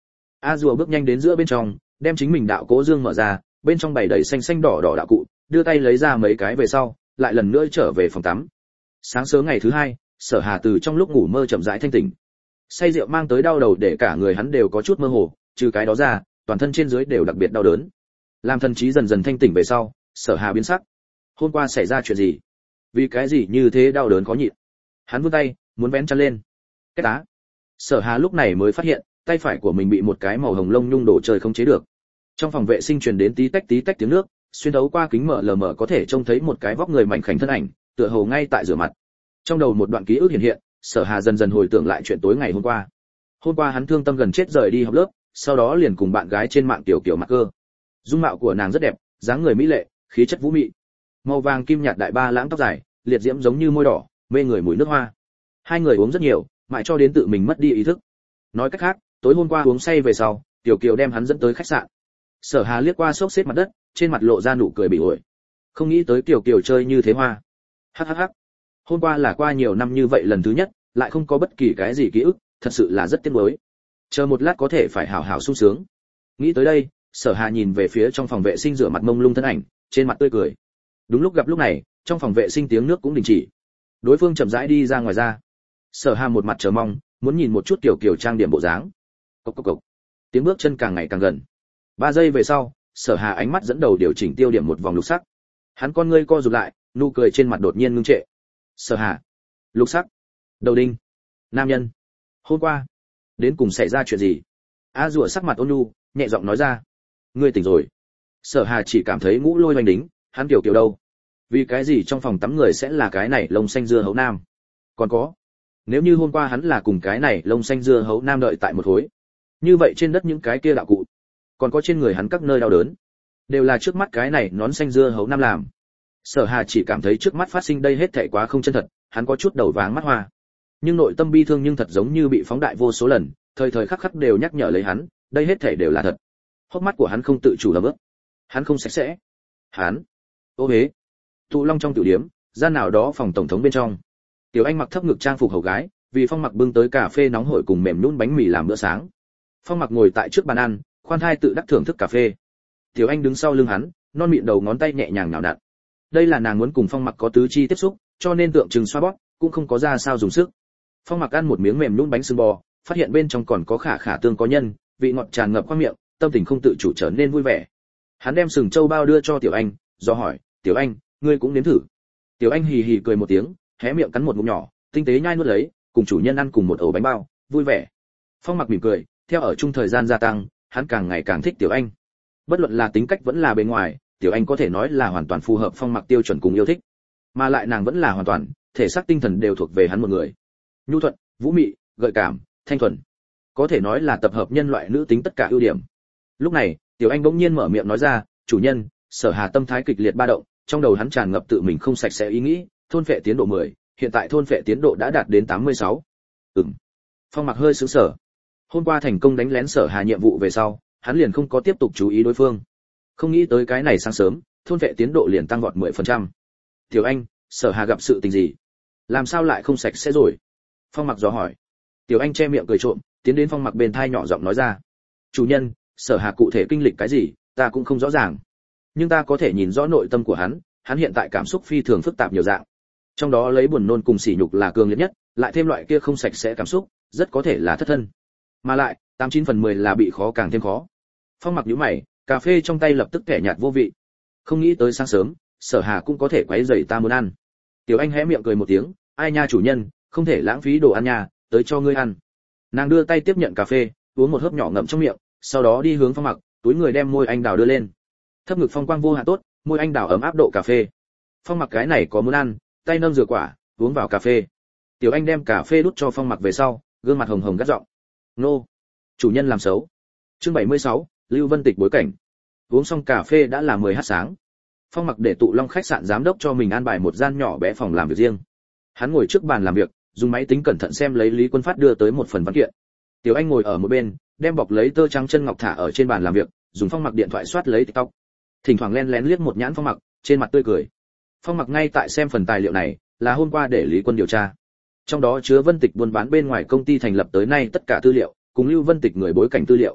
A Dùa bước nhanh đến giữa bên trong, đem chính mình đạo cố dương mở ra, bên trong bày đầy xanh xanh đỏ đỏ đạo cụ, đưa tay lấy ra mấy cái về sau, lại lần nữa trở về phòng tắm. Sáng sớm ngày thứ hai, Sở Hà từ trong lúc ngủ mơ chậm rãi thanh tỉnh. Say rượu mang tới đau đầu để cả người hắn đều có chút mơ hồ, trừ cái đó ra, toàn thân trên dưới đều đặc biệt đau đớn. Làm thần trí dần dần thanh tỉnh về sau, Sở Hà biến sắc. Hôm qua xảy ra chuyện gì? Vì cái gì như thế đau đớn khó nhịn? Hắn vươn tay, muốn vén chăn lên. Cái tá. Sở Hà lúc này mới phát hiện, tay phải của mình bị một cái màu hồng lông nhung đồ chơi không chế được. Trong phòng vệ sinh truyền đến tí tách tí tách tiếng nước, xuyên thấu qua kính mở lờ mờ có thể trông thấy một cái vóc người mảnh khảnh thân ảnh, tựa hồ ngay tại rửa mặt. Trong đầu một đoạn ký ức hiện hiện, Sở Hà dần dần hồi tưởng lại chuyện tối ngày hôm qua. Hôm qua hắn thương tâm gần chết rời đi học lớp, sau đó liền cùng bạn gái trên mạng tiểu kiểu mặc cơ. Dung mạo của nàng rất đẹp, dáng người mỹ lệ, khí chất vũ mị. Màu vàng kim nhạt đại ba lãng tóc dài, liệt diễm giống như môi đỏ, mê người mùi nước hoa. Hai người uống rất nhiều, mãi cho đến tự mình mất đi ý thức. Nói cách khác, tối hôm qua uống say về sau, tiểu kiều đem hắn dẫn tới khách sạn. Sở Hà liếc qua xốc xếp mặt đất, trên mặt lộ ra nụ cười bị ổi. Không nghĩ tới tiểu kiều chơi như thế hoa. Hắc hắc hắc. Hôm qua là qua nhiều năm như vậy lần thứ nhất, lại không có bất kỳ cái gì ký ức, thật sự là rất tiếc nuối. Chờ một lát có thể phải hảo hảo sung sướng. Nghĩ tới đây, Sở Hà nhìn về phía trong phòng vệ sinh rửa mặt mông lung thân ảnh, trên mặt tươi cười. Đúng lúc gặp lúc này, trong phòng vệ sinh tiếng nước cũng đình chỉ. Đối phương chậm rãi đi ra ngoài ra. Sở Hà một mặt chờ mong, muốn nhìn một chút tiểu kiều trang điểm bộ dáng. Cộc cộc cộc. Tiếng bước chân càng ngày càng gần. Ba giây về sau, Sở Hà ánh mắt dẫn đầu điều chỉnh tiêu điểm một vòng lục sắc. Hắn con ngươi co rụt lại, nụ cười trên mặt đột nhiên ngưng trệ. Sở Hà. Lục sắc. Đầu đinh. Nam nhân. Hôm qua, đến cùng xảy ra chuyện gì? A Dùa sắc mặt ôn nhu, nhẹ giọng nói ra. Ngươi tỉnh rồi. Sở Hà chỉ cảm thấy ngũ lôi oanh đính, hắn tiểu kiều đâu? Vì cái gì trong phòng tắm người sẽ là cái này lông xanh dưa hấu nam? Còn có, nếu như hôm qua hắn là cùng cái này lông xanh dưa hấu nam đợi tại một khối, như vậy trên đất những cái kia đạo cụ, còn có trên người hắn các nơi đau đớn, đều là trước mắt cái này nón xanh dưa hấu nam làm. Sở Hà chỉ cảm thấy trước mắt phát sinh đây hết thảy quá không chân thật, hắn có chút đầu váng mắt hoa. Nhưng nội tâm bi thương nhưng thật giống như bị phóng đại vô số lần, thời thời khắc khắc đều nhắc nhở lấy hắn, đây hết thảy đều là thật. Hốc mắt của hắn không tự chủ lấm ướt. Hắn không sạch sẽ. Hắn, ô hế. Tụ Long trong tiểu điếm, gian nào đó phòng tổng thống bên trong. Tiểu Anh mặc thấp ngực trang phục hầu gái, vì Phong Mặc bưng tới cà phê nóng hổi cùng mềm nhũn bánh mì làm bữa sáng. Phong Mặc ngồi tại trước bàn ăn, khoan thai tự đắc thưởng thức cà phê. Tiểu Anh đứng sau lưng hắn, non mịn đầu ngón tay nhẹ nhàng nhào nặn. Đây là nàng muốn cùng Phong Mặc có tứ chi tiếp xúc, cho nên tượng trưng xoa bóp, cũng không có ra sao dùng sức. Phong Mặc ăn một miếng mềm nhũn bánh sừng bò, phát hiện bên trong còn có khả khả tương có nhân, vị ngọt tràn ngập qua miệng, tâm tình không tự chủ trở nên vui vẻ. Hắn đem sừng châu bao đưa cho Tiểu Anh, do hỏi, "Tiểu Anh, ngươi cũng nếm thử?" Tiểu Anh hì hì cười một tiếng, hé miệng cắn một ngụm nhỏ, tinh tế nhai nuốt lấy, cùng chủ nhân ăn cùng một ổ bánh bao, vui vẻ. Phong Mặc mỉm cười, theo ở chung thời gian gia tăng, hắn càng ngày càng thích Tiểu Anh. Bất luận là tính cách vẫn là bề ngoài, Tiểu Anh có thể nói là hoàn toàn phù hợp Phong Mặc tiêu chuẩn cùng yêu thích. Mà lại nàng vẫn là hoàn toàn, thể xác tinh thần đều thuộc về hắn một người. Nhu thuận, vũ mị, gợi cảm, thanh thuần. Có thể nói là tập hợp nhân loại nữ tính tất cả ưu điểm. Lúc này, Tiểu Anh bỗng nhiên mở miệng nói ra, "Chủ nhân." Sở Hà tâm thái kịch liệt ba động, trong đầu hắn tràn ngập tự mình không sạch sẽ ý nghĩ, thôn phệ tiến độ mười, hiện tại thôn phệ tiến độ đã đạt đến tám mươi sáu. Ừm. Phong Mặc hơi sững sờ. Hôm qua thành công đánh lén Sở Hà nhiệm vụ về sau, hắn liền không có tiếp tục chú ý đối phương. Không nghĩ tới cái này sáng sớm, thôn phệ tiến độ liền tăng vọt mười phần trăm. "Tiểu Anh, Sở Hà gặp sự tình gì? Làm sao lại không sạch sẽ rồi?" Phong Mặc dò hỏi. Tiểu Anh che miệng cười trộm, tiến đến Phong Mặc bên thai nhỏ giọng nói ra, "Chủ nhân, Sở Hà cụ thể kinh lịch cái gì, ta cũng không rõ ràng. Nhưng ta có thể nhìn rõ nội tâm của hắn, hắn hiện tại cảm xúc phi thường phức tạp nhiều dạng. Trong đó lấy buồn nôn cùng sỉ nhục là cường liệt nhất, lại thêm loại kia không sạch sẽ cảm xúc, rất có thể là thất thân. Mà lại, tám chín phần mười là bị khó càng thêm khó." Phong Mặc nhíu mày, cà phê trong tay lập tức kẻ nhạt vô vị. Không nghĩ tới sáng sớm, Sở Hà cũng có thể quấy rầy ta muốn ăn. Tiểu Anh hé miệng cười một tiếng, "Ai nha chủ nhân, không thể lãng phí đồ ăn nha, tới cho ngươi ăn." Nàng đưa tay tiếp nhận cà phê, uống một hớp nhỏ ngậm trong miệng, sau đó đi hướng Phong Mặc, túi người đem môi anh đào đưa lên. Thấp ngực phong quang vô hạn tốt, môi anh đào ấm áp độ cà phê. Phong Mặc cái này có muốn ăn, tay nâng rửa quả, uống vào cà phê. Tiểu Anh đem cà phê đút cho Phong Mặc về sau, gương mặt hồng hồng gắt giọng, "Nô, chủ nhân làm xấu." Chương bảy mươi sáu, Lưu Vân Tịch bối cảnh. Uống xong cà phê đã là mười h sáng. Phong Mặc để Tụ Long khách sạn giám đốc cho mình an bài một gian nhỏ bé phòng làm việc riêng. Hắn ngồi trước bàn làm việc, dùng máy tính cẩn thận xem lấy Lý Quân Phát đưa tới một phần văn kiện. Tiểu Anh ngồi ở một bên, đem bọc lấy tơ trắng chân ngọc thả ở trên bàn làm việc, dùng Phong Mặc điện thoại soát lấy TikTok. Thỉnh thoảng lén lén liếc một nhãn Phong Mặc, trên mặt tươi cười. Phong Mặc ngay tại xem phần tài liệu này, là hôm qua để Lý Quân điều tra. Trong đó chứa Vân Tịch buôn bán bên ngoài công ty thành lập tới nay tất cả tư liệu, cùng Lưu Vân Tịch người bối cảnh tư liệu.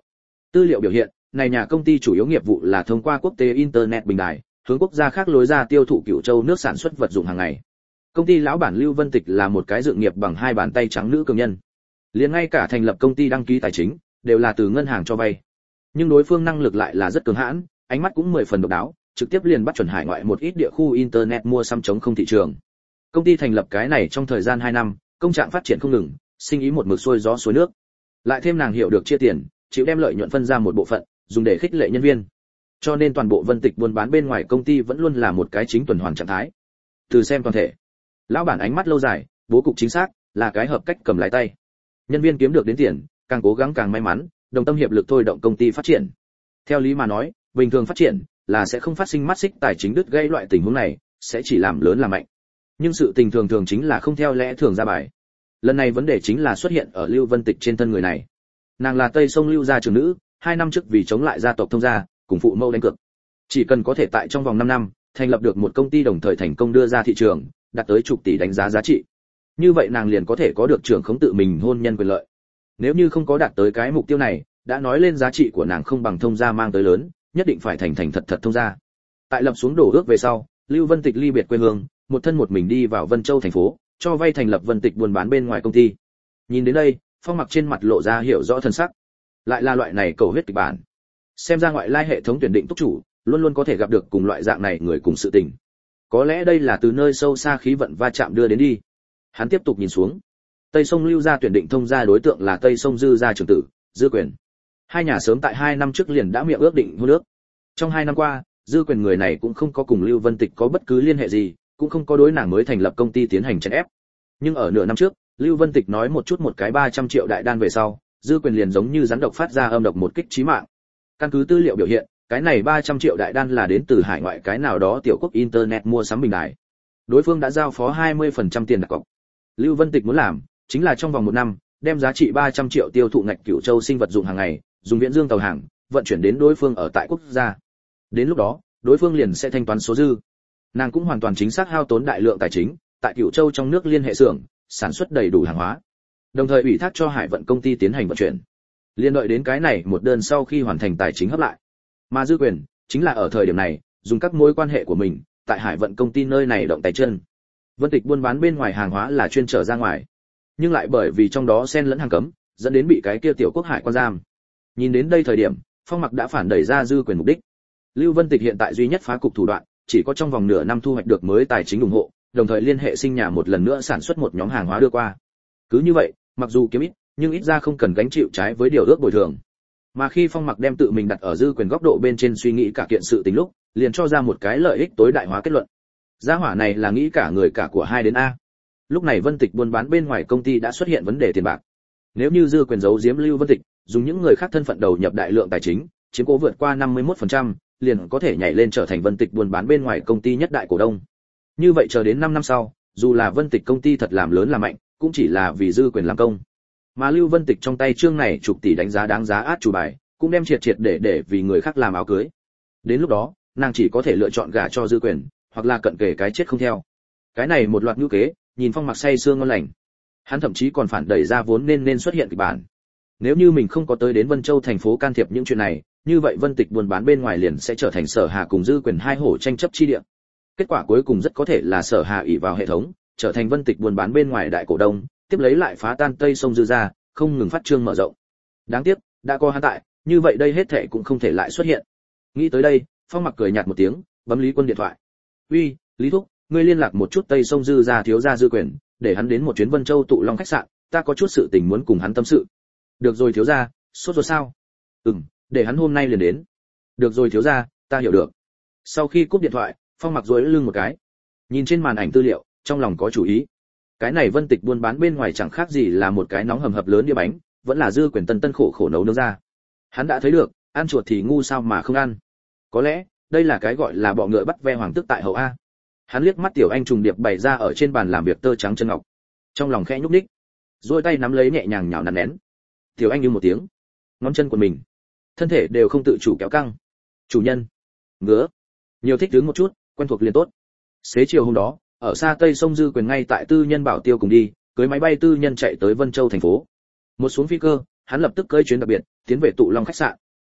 Tư liệu biểu hiện, này nhà công ty chủ yếu nghiệp vụ là thông qua quốc tế internet bình đài, hướng quốc gia khác lối ra tiêu thụ Cửu Châu nước sản xuất vật dụng hàng ngày. Công ty lão bản Lưu Vân Tịch là một cái dự nghiệp bằng hai bàn tay trắng nữ cường nhân. Liền ngay cả thành lập công ty đăng ký tài chính đều là từ ngân hàng cho vay. Nhưng đối phương năng lực lại là rất cường hãn, ánh mắt cũng mười phần độc đáo, trực tiếp liền bắt chuẩn hải ngoại một ít địa khu internet mua sắm chống không thị trường. Công ty thành lập cái này trong thời gian hai năm, công trạng phát triển không ngừng, sinh ý một mực xuôi gió xuôi nước. Lại thêm nàng hiểu được chia tiền, chịu đem lợi nhuận phân ra một bộ phận, dùng để khích lệ nhân viên. Cho nên toàn bộ Vân Tịch buôn bán bên ngoài công ty vẫn luôn là một cái chính tuần hoàn trạng thái. Từ xem toàn thể, lão bản ánh mắt lâu dài, bố cục chính xác, là cái hợp cách cầm lái tay. Nhân viên kiếm được đến tiền, càng cố gắng càng may mắn, đồng tâm hiệp lực thôi động công ty phát triển. Theo lý mà nói, bình thường phát triển là sẽ không phát sinh mắt xích tài chính đứt gây loại tình huống này, sẽ chỉ làm lớn làm mạnh. Nhưng sự tình thường thường chính là không theo lẽ thường ra bài. Lần này vấn đề chính là xuất hiện ở Lưu Vân Tịch trên thân người này. Nàng là Tây Sông Lưu gia trưởng nữ, hai năm trước vì chống lại gia tộc Thông gia, cùng phụ mẫu đánh cược. Chỉ cần có thể tại trong vòng năm năm, thành lập được một công ty đồng thời thành công đưa ra thị trường, đạt tới chục tỷ đánh giá giá trị. Như vậy nàng liền có thể có được trưởng khống tự mình hôn nhân quyền lợi. Nếu như không có đạt tới cái mục tiêu này, đã nói lên giá trị của nàng không bằng Thông gia mang tới lớn, nhất định phải thành thành thật thật Thông gia. Tại lập xuống đổ ước về sau, Lưu Vân Tịch ly biệt quê hương, một thân một mình đi vào Vân Châu thành phố, cho vay thành lập Vân Tịch buôn bán bên ngoài công ty. Nhìn đến đây, Phong Mặc trên mặt lộ ra hiểu rõ thân sắc. Lại là loại này cầu huyết kịch bản. Xem ra ngoại lai hệ thống tuyển định túc chủ, luôn luôn có thể gặp được cùng loại dạng này người cùng sự tình. Có lẽ đây là từ nơi sâu xa khí vận va chạm đưa đến đi. Hắn tiếp tục nhìn xuống. Tây Sông Lưu gia tuyển định Thông gia đối tượng là Tây Sông Dư gia trưởng tử, Dư Quyền. Hai nhà sớm tại hai năm trước liền đã miệng ước định hôn ước. Trong hai năm qua, Dư Quyền người này cũng không có cùng Lưu Vân Tịch có bất cứ liên hệ gì, cũng không có đối nàng mới thành lập công ty tiến hành chèn ép. Nhưng ở nửa năm trước, Lưu Vân Tịch nói một chút một cái ba trăm triệu đại đan về sau, Dư Quyền liền giống như rắn độc phát ra âm độc một kích chí mạng. Căn cứ tư liệu biểu hiện, cái này ba trăm triệu đại đan là đến từ hải ngoại cái nào đó tiểu quốc internet mua sắm bình đài. Đối phương đã giao phó hai mươi phần trăm tiền đặt cọc. Lưu Vân Tịch muốn làm, chính là trong vòng một năm, đem giá trị ba trăm triệu tiêu thụ ngạch Cửu Châu sinh vật dụng hàng ngày, dùng viễn dương tàu hàng, vận chuyển đến đối phương ở tại quốc gia. Đến lúc đó, đối phương liền sẽ thanh toán số dư. Nàng cũng hoàn toàn chính xác hao tốn đại lượng tài chính, tại Cửu Châu trong nước liên hệ xưởng, sản xuất đầy đủ hàng hóa. Đồng thời ủy thác cho Hải vận công ty tiến hành vận chuyển. Liên đợi đến cái này một đơn sau khi hoàn thành tài chính hấp lại. Mà Dư Quyền, chính là ở thời điểm này, dùng các mối quan hệ của mình, tại Hải vận công ty nơi này động tay chân. Vân Tịch buôn bán bên ngoài hàng hóa là chuyên trở ra ngoài, nhưng lại bởi vì trong đó xen lẫn hàng cấm, dẫn đến bị cái kia tiểu quốc hải quan giam. Nhìn đến đây thời điểm, Phong Mặc đã phản đẩy ra Dư Quyền mục đích. Lưu Vân Tịch hiện tại duy nhất phá cục thủ đoạn, chỉ có trong vòng nửa năm thu hoạch được mới tài chính ủng hộ, đồng thời liên hệ sinh nhà một lần nữa sản xuất một nhóm hàng hóa đưa qua. Cứ như vậy, mặc dù kiếm ít, nhưng ít ra không cần gánh chịu trái với điều ước bồi thường. Mà khi Phong Mặc đem tự mình đặt ở Dư Quyền góc độ bên trên suy nghĩ cả kiện sự tình lúc, liền cho ra một cái lợi ích tối đại hóa kết luận. Gia hỏa này là nghĩ cả người cả của hai đến a. Lúc này Vân Tịch buôn bán bên ngoài công ty đã xuất hiện vấn đề tiền bạc. Nếu như Dư Quyền giấu giếm Lưu Vân Tịch, dùng những người khác thân phận đầu nhập đại lượng tài chính, chiếm cố vượt qua năm mươi mốt phần trăm, liền có thể nhảy lên trở thành Vân Tịch buôn bán bên ngoài công ty nhất đại cổ đông. Như vậy chờ đến năm năm sau, dù là Vân Tịch công ty thật làm lớn làm mạnh, cũng chỉ là vì Dư Quyền làm công. Mà Lưu Vân Tịch trong tay chương này chục tỷ đánh giá đáng giá át chủ bài, cũng đem triệt triệt để để vì người khác làm áo cưới. Đến lúc đó, nàng chỉ có thể lựa chọn gả cho Dư Quyền, hoặc là cận kề cái chết không theo. Cái này một loạt ngữ kế, nhìn Phong Mặc say sương ngon lành. Hắn thậm chí còn phản đẩy ra vốn nên nên xuất hiện kịch bản. Nếu như mình không có tới đến Vân Châu thành phố can thiệp những chuyện này, như vậy Vân Tịch buôn bán bên ngoài liền sẽ trở thành Sở Hà cùng Dư Quyền hai hổ tranh chấp chi địa. Kết quả cuối cùng rất có thể là Sở Hà ỷ vào hệ thống, trở thành Vân Tịch buôn bán bên ngoài đại cổ đông, tiếp lấy lại phá tan Tây Sông Dư gia, không ngừng phát trương mở rộng. Đáng tiếc, đã có hắn tại, như vậy đây hết thảy cũng không thể lại xuất hiện. Nghĩ tới đây, Phong Mặc cười nhạt một tiếng, bấm Lý Quân điện thoại. "Uy, Lý thúc, ngươi liên lạc một chút Tây Sông Dư gia thiếu gia Dư Quyền, để hắn đến một chuyến Vân Châu tụ Long khách sạn, ta có chút sự tình muốn cùng hắn tâm sự." "Được rồi thiếu gia, sốt ruột sao?" "Ừm, để hắn hôm nay liền đến." "Được rồi thiếu gia, ta hiểu được." Sau khi cúp điện thoại, Phong Mặc duỗi lưng một cái, nhìn trên màn ảnh tư liệu, trong lòng có chủ ý. Cái này Vân Tịch buôn bán bên ngoài chẳng khác gì là một cái nóng hầm hập lớn đĩa bánh, vẫn là Dư Quyền tân tân khổ khổ nấu nướng ra. Hắn đã thấy được, ăn chuột thì ngu sao mà không ăn. Có lẽ, đây là cái gọi là bọ ngựa bắt ve hoàng tước tại hậu a. Hắn liếc mắt tiểu anh trùng điệp bày ra ở trên bàn làm việc tơ trắng chân ngọc, trong lòng khẽ nhúc nhích, duỗi tay nắm lấy nhẹ nhàng nhào nặn nén. Tiểu anh như một tiếng, ngón chân của mình, thân thể đều không tự chủ kéo căng. "Chủ nhân." "Ngứa." Nhiều thích đứng một chút, quen thuộc liền tốt. Xế chiều hôm đó, ở xa Tây Sông Dư Quyền ngay tại tư nhân bảo tiêu cùng đi, cưới máy bay tư nhân chạy tới Vân Châu thành phố. Một xuống phi cơ, hắn lập tức cưỡi chuyến đặc biệt, tiến về tụ Long khách sạn.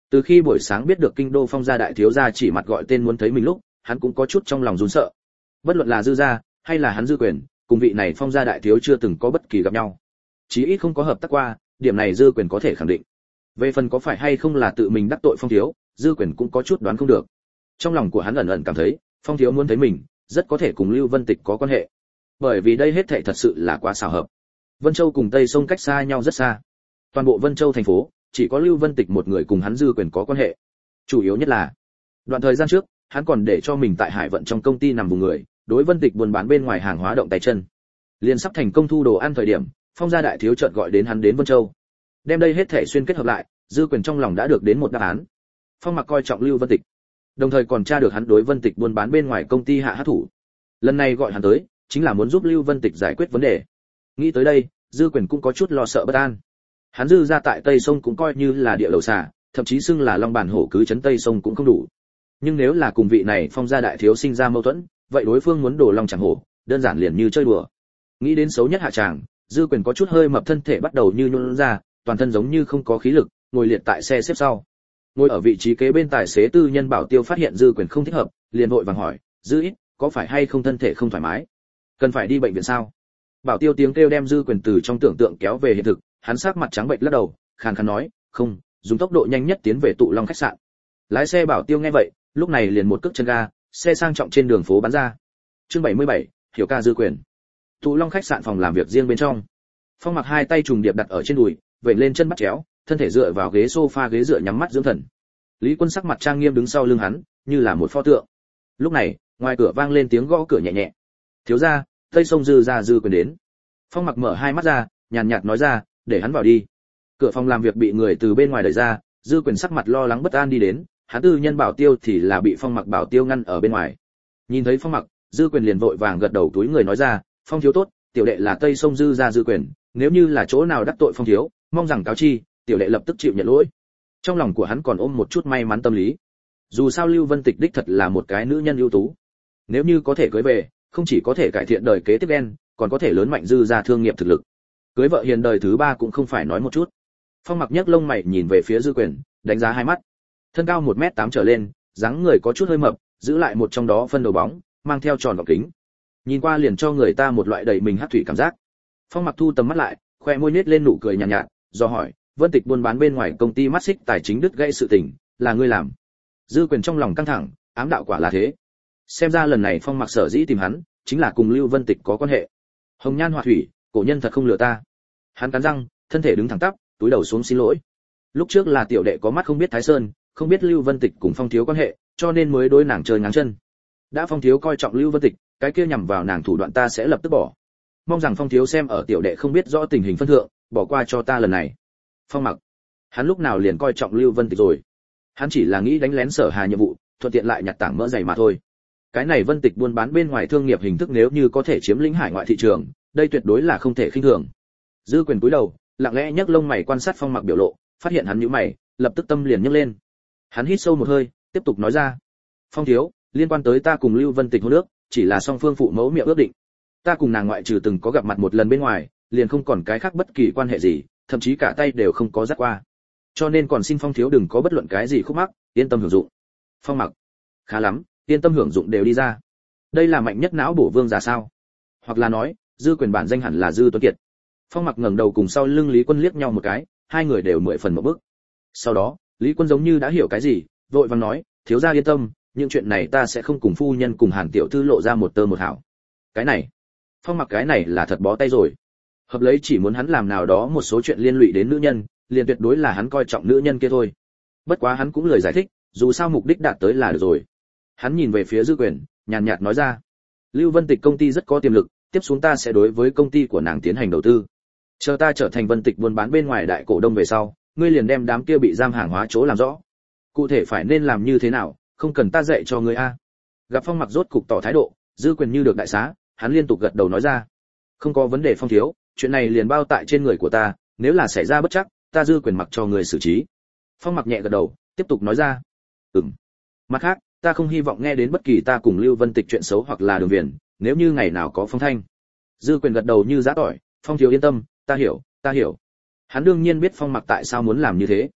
Từ khi buổi sáng biết được kinh đô Phong gia đại thiếu gia chỉ mặt gọi tên muốn thấy mình lúc, hắn cũng có chút trong lòng run sợ. Bất luận là Dư gia hay là hắn Dư Quyền, cùng vị này Phong gia đại thiếu chưa từng có bất kỳ gặp nhau. Chí ít không có hợp tác qua, điểm này Dư Quyền có thể khẳng định. Về phần có phải hay không là tự mình đắc tội Phong thiếu, Dư Quyền cũng có chút đoán không được. Trong lòng của hắn ẩn ẩn cảm thấy, Phong thiếu muốn thấy mình, rất có thể cùng Lưu Vân Tịch có quan hệ. Bởi vì đây hết thảy thật sự là quá xảo hợp. Vân Châu cùng Tây Sông cách xa nhau rất xa. Toàn bộ Vân Châu thành phố, chỉ có Lưu Vân Tịch một người cùng hắn Dư Quyền có quan hệ. Chủ yếu nhất là, đoạn thời gian trước, hắn còn để cho mình tại Hải Vận trong công ty nằm vùng người, đối Vân Tịch buôn bán bên ngoài hàng hóa động tay chân. Liên sắp thành công thu đồ ăn thời điểm, Phong gia đại thiếu chợt gọi đến hắn đến Vân Châu. Đem đây hết thảy xuyên kết hợp lại, Dư Quyền trong lòng đã được đến một đáp án. Phong Mặc coi trọng Lưu Vân Tịch, đồng thời còn tra được hắn đối Vân Tịch buôn bán bên ngoài công ty hạ hát thủ. Lần này gọi hắn tới, chính là muốn giúp Lưu Vân Tịch giải quyết vấn đề. Nghĩ tới đây, Dư Quyền cũng có chút lo sợ bất an. Hắn Dư ra tại Tây Sông cũng coi như là địa đầu xà, thậm chí xưng là long bản hổ cứ trấn Tây Sông cũng không đủ. Nhưng nếu là cùng vị này Phong gia đại thiếu sinh ra mâu thuẫn, vậy đối phương muốn đổ long chẳng hổ, đơn giản liền như chơi đùa. Nghĩ đến xấu nhất hạ tràng, Dư Quyền có chút hơi mập, thân thể bắt đầu như nhũn ra, toàn thân giống như không có khí lực, ngồi liệt tại xe xếp sau. Ngồi ở vị trí kế bên tài xế tư nhân Bảo Tiêu phát hiện Dư Quyền không thích hợp, liền vội vàng hỏi, "Dư ít, có phải hay không thân thể không thoải mái? Cần phải đi bệnh viện sao?" Bảo Tiêu tiếng kêu đem Dư Quyền từ trong tưởng tượng kéo về hiện thực, hắn sắc mặt trắng bệch lắc đầu, khàn khàn nói, "Không, dùng tốc độ nhanh nhất tiến về Tụ Long khách sạn." Lái xe Bảo Tiêu nghe vậy, lúc này liền một cước chân ga, xe sang trọng trên đường phố bắn ra. Chương bảy mươi bảy, hiểu ca Dư Quyền. Tụ Long khách sạn phòng làm việc riêng bên trong. Phong Mặc hai tay trùng điệp đặt ở trên đùi, vểnh lên chân bắt chéo, thân thể dựa vào ghế sofa ghế dựa nhắm mắt dưỡng thần. Lý Quân sắc mặt trang nghiêm đứng sau lưng hắn, như là một pho tượng. Lúc này, ngoài cửa vang lên tiếng gõ cửa nhẹ nhẹ. "Thiếu gia, Tây Sông Dư gia Dư Quyền đến." Phong Mặc mở hai mắt ra, nhàn nhạt nói ra, "Để hắn vào đi." Cửa phòng làm việc bị người từ bên ngoài đẩy ra, Dư Quyền sắc mặt lo lắng bất an đi đến, hắn tư nhân Bảo Tiêu thì là bị Phong Mặc Bảo Tiêu ngăn ở bên ngoài. Nhìn thấy Phong Mặc, Dư Quyền liền vội vàng gật đầu túi người nói ra, "Phong thiếu tốt, tiểu đệ là Tây Sông Dư gia Dư Quyền, nếu như là chỗ nào đắc tội Phong thiếu, mong rằng cáo chi, tiểu đệ lập tức chịu nhận lỗi." Trong lòng của hắn còn ôm một chút may mắn tâm lý. Dù sao Lưu Vân Tịch đích thật là một cái nữ nhân ưu tú, nếu như có thể cưới về, không chỉ có thể cải thiện đời kế tiếp đen, còn có thể lớn mạnh Dư gia thương nghiệp thực lực. Cưới vợ hiền đời thứ ba cũng không phải nói một chút. Phong Mặc nhấc lông mày nhìn về phía Dư Quyền, đánh giá hai mắt. Thân cao một mét tám trở lên, dáng người có chút hơi mập, giữ lại một trong đó phân đầu bóng, mang theo tròn gọng kính. Nhìn qua liền cho người ta một loại đầy mình hắc thủy cảm giác. Phong Mặc thu tầm mắt lại, khoe môi nhếch lên nụ cười nhàn nhạt, nhạt, do hỏi, "Vân Tịch buôn bán bên ngoài công ty mắt xích tài chính đứt gãy sự tình, là ngươi làm?" Dư Quyền trong lòng căng thẳng, ám đạo quả là thế. Xem ra lần này Phong Mặc sở dĩ tìm hắn, chính là cùng Lưu Vân Tịch có quan hệ. Hồng nhan họa thủy, cổ nhân thật không lừa ta. Hắn cắn răng, thân thể đứng thẳng tắp, túi đầu xuống xin lỗi. Lúc trước là tiểu đệ có mắt không biết Thái Sơn, không biết Lưu Vân Tịch cùng Phong thiếu quan hệ, cho nên mới đối nàng chơi ngáng chân. Đã Phong thiếu coi trọng Lưu Vân Tịch, cái kia nhằm vào nàng thủ đoạn ta sẽ lập tức bỏ. Mong rằng Phong thiếu xem ở tiểu đệ không biết rõ tình hình phân thượng, bỏ qua cho ta lần này. Phong Mặc, hắn lúc nào liền coi trọng Lưu Vân Tịch rồi? Hắn chỉ là nghĩ đánh lén Sở Hà nhiệm vụ, thuận tiện lại nhặt tảng mỡ dày mà thôi. Cái này Vân Tịch buôn bán bên ngoài thương nghiệp hình thức nếu như có thể chiếm lĩnh hải ngoại thị trường, đây tuyệt đối là không thể khinh thường. Dư Quyền cúi đầu, lặng lẽ nhấc lông mày quan sát Phong Mặc biểu lộ, phát hiện hắn nhíu mày, lập tức tâm liền nhấc lên. Hắn hít sâu một hơi, tiếp tục nói ra, "Phong thiếu, liên quan tới ta cùng Lưu Vân Tịch hôn ước, chỉ là song phương phụ mẫu miệng ước định. Ta cùng nàng ngoại trừ từng có gặp mặt một lần bên ngoài, liền không còn cái khác bất kỳ quan hệ gì, thậm chí cả tay đều không có dắt qua. Cho nên còn xin Phong thiếu đừng có bất luận cái gì khúc mắc, yên tâm hưởng dụng." Phong Mặc, khá lắm, yên tâm hưởng dụng đều đi ra. Đây là mạnh nhất não bổ vương giả sao? Hoặc là nói, Dư Quyền bản danh hẳn là Dư Tuấn Kiệt. Phong Mặc ngẩng đầu cùng sau lưng Lý Quân liếc nhau một cái, hai người đều mười phần một bước. Sau đó, Lý Quân giống như đã hiểu cái gì, vội vàng nói, "Thiếu gia yên tâm, những chuyện này ta sẽ không cùng phu nhân cùng Hàn tiểu thư lộ ra một tơ một hảo." Cái này, Phong Mặc cái này là thật bó tay rồi. Hợp lấy chỉ muốn hắn làm nào đó một số chuyện liên lụy đến nữ nhân, liền tuyệt đối là hắn coi trọng nữ nhân kia thôi. Bất quá hắn cũng lời giải thích, dù sao mục đích đạt tới là được rồi. Hắn nhìn về phía Dư Quyền, nhàn nhạt nói ra, "Lưu Vân Tịch công ty rất có tiềm lực, tiếp xuống ta sẽ đối với công ty của nàng tiến hành đầu tư. Chờ ta trở thành Vân Tịch buôn bán bên ngoài đại cổ đông về sau, ngươi liền đem đám kia bị giam hàng hóa chỗ làm rõ. Cụ thể phải nên làm như thế nào, không cần ta dạy cho ngươi a." Gặp Phong Mặc rốt cục tỏ thái độ, Dư Quyền như được đại xá, hắn liên tục gật đầu nói ra, "Không có vấn đề Phong thiếu, chuyện này liền bao tại trên người của ta, nếu là xảy ra bất trắc, ta Dư Quyền mặc cho người xử trí." Phong Mặc nhẹ gật đầu, tiếp tục nói ra, "Ừm. Mặt khác, ta không hy vọng nghe đến bất kỳ ta cùng Lưu Vân Tịch chuyện xấu hoặc là đường viền, nếu như ngày nào có phong thanh." Dư Quyền gật đầu như giã tỏi, "Phong thiếu yên tâm, ta hiểu, ta hiểu." Hắn đương nhiên biết Phong Mặc tại sao muốn làm như thế.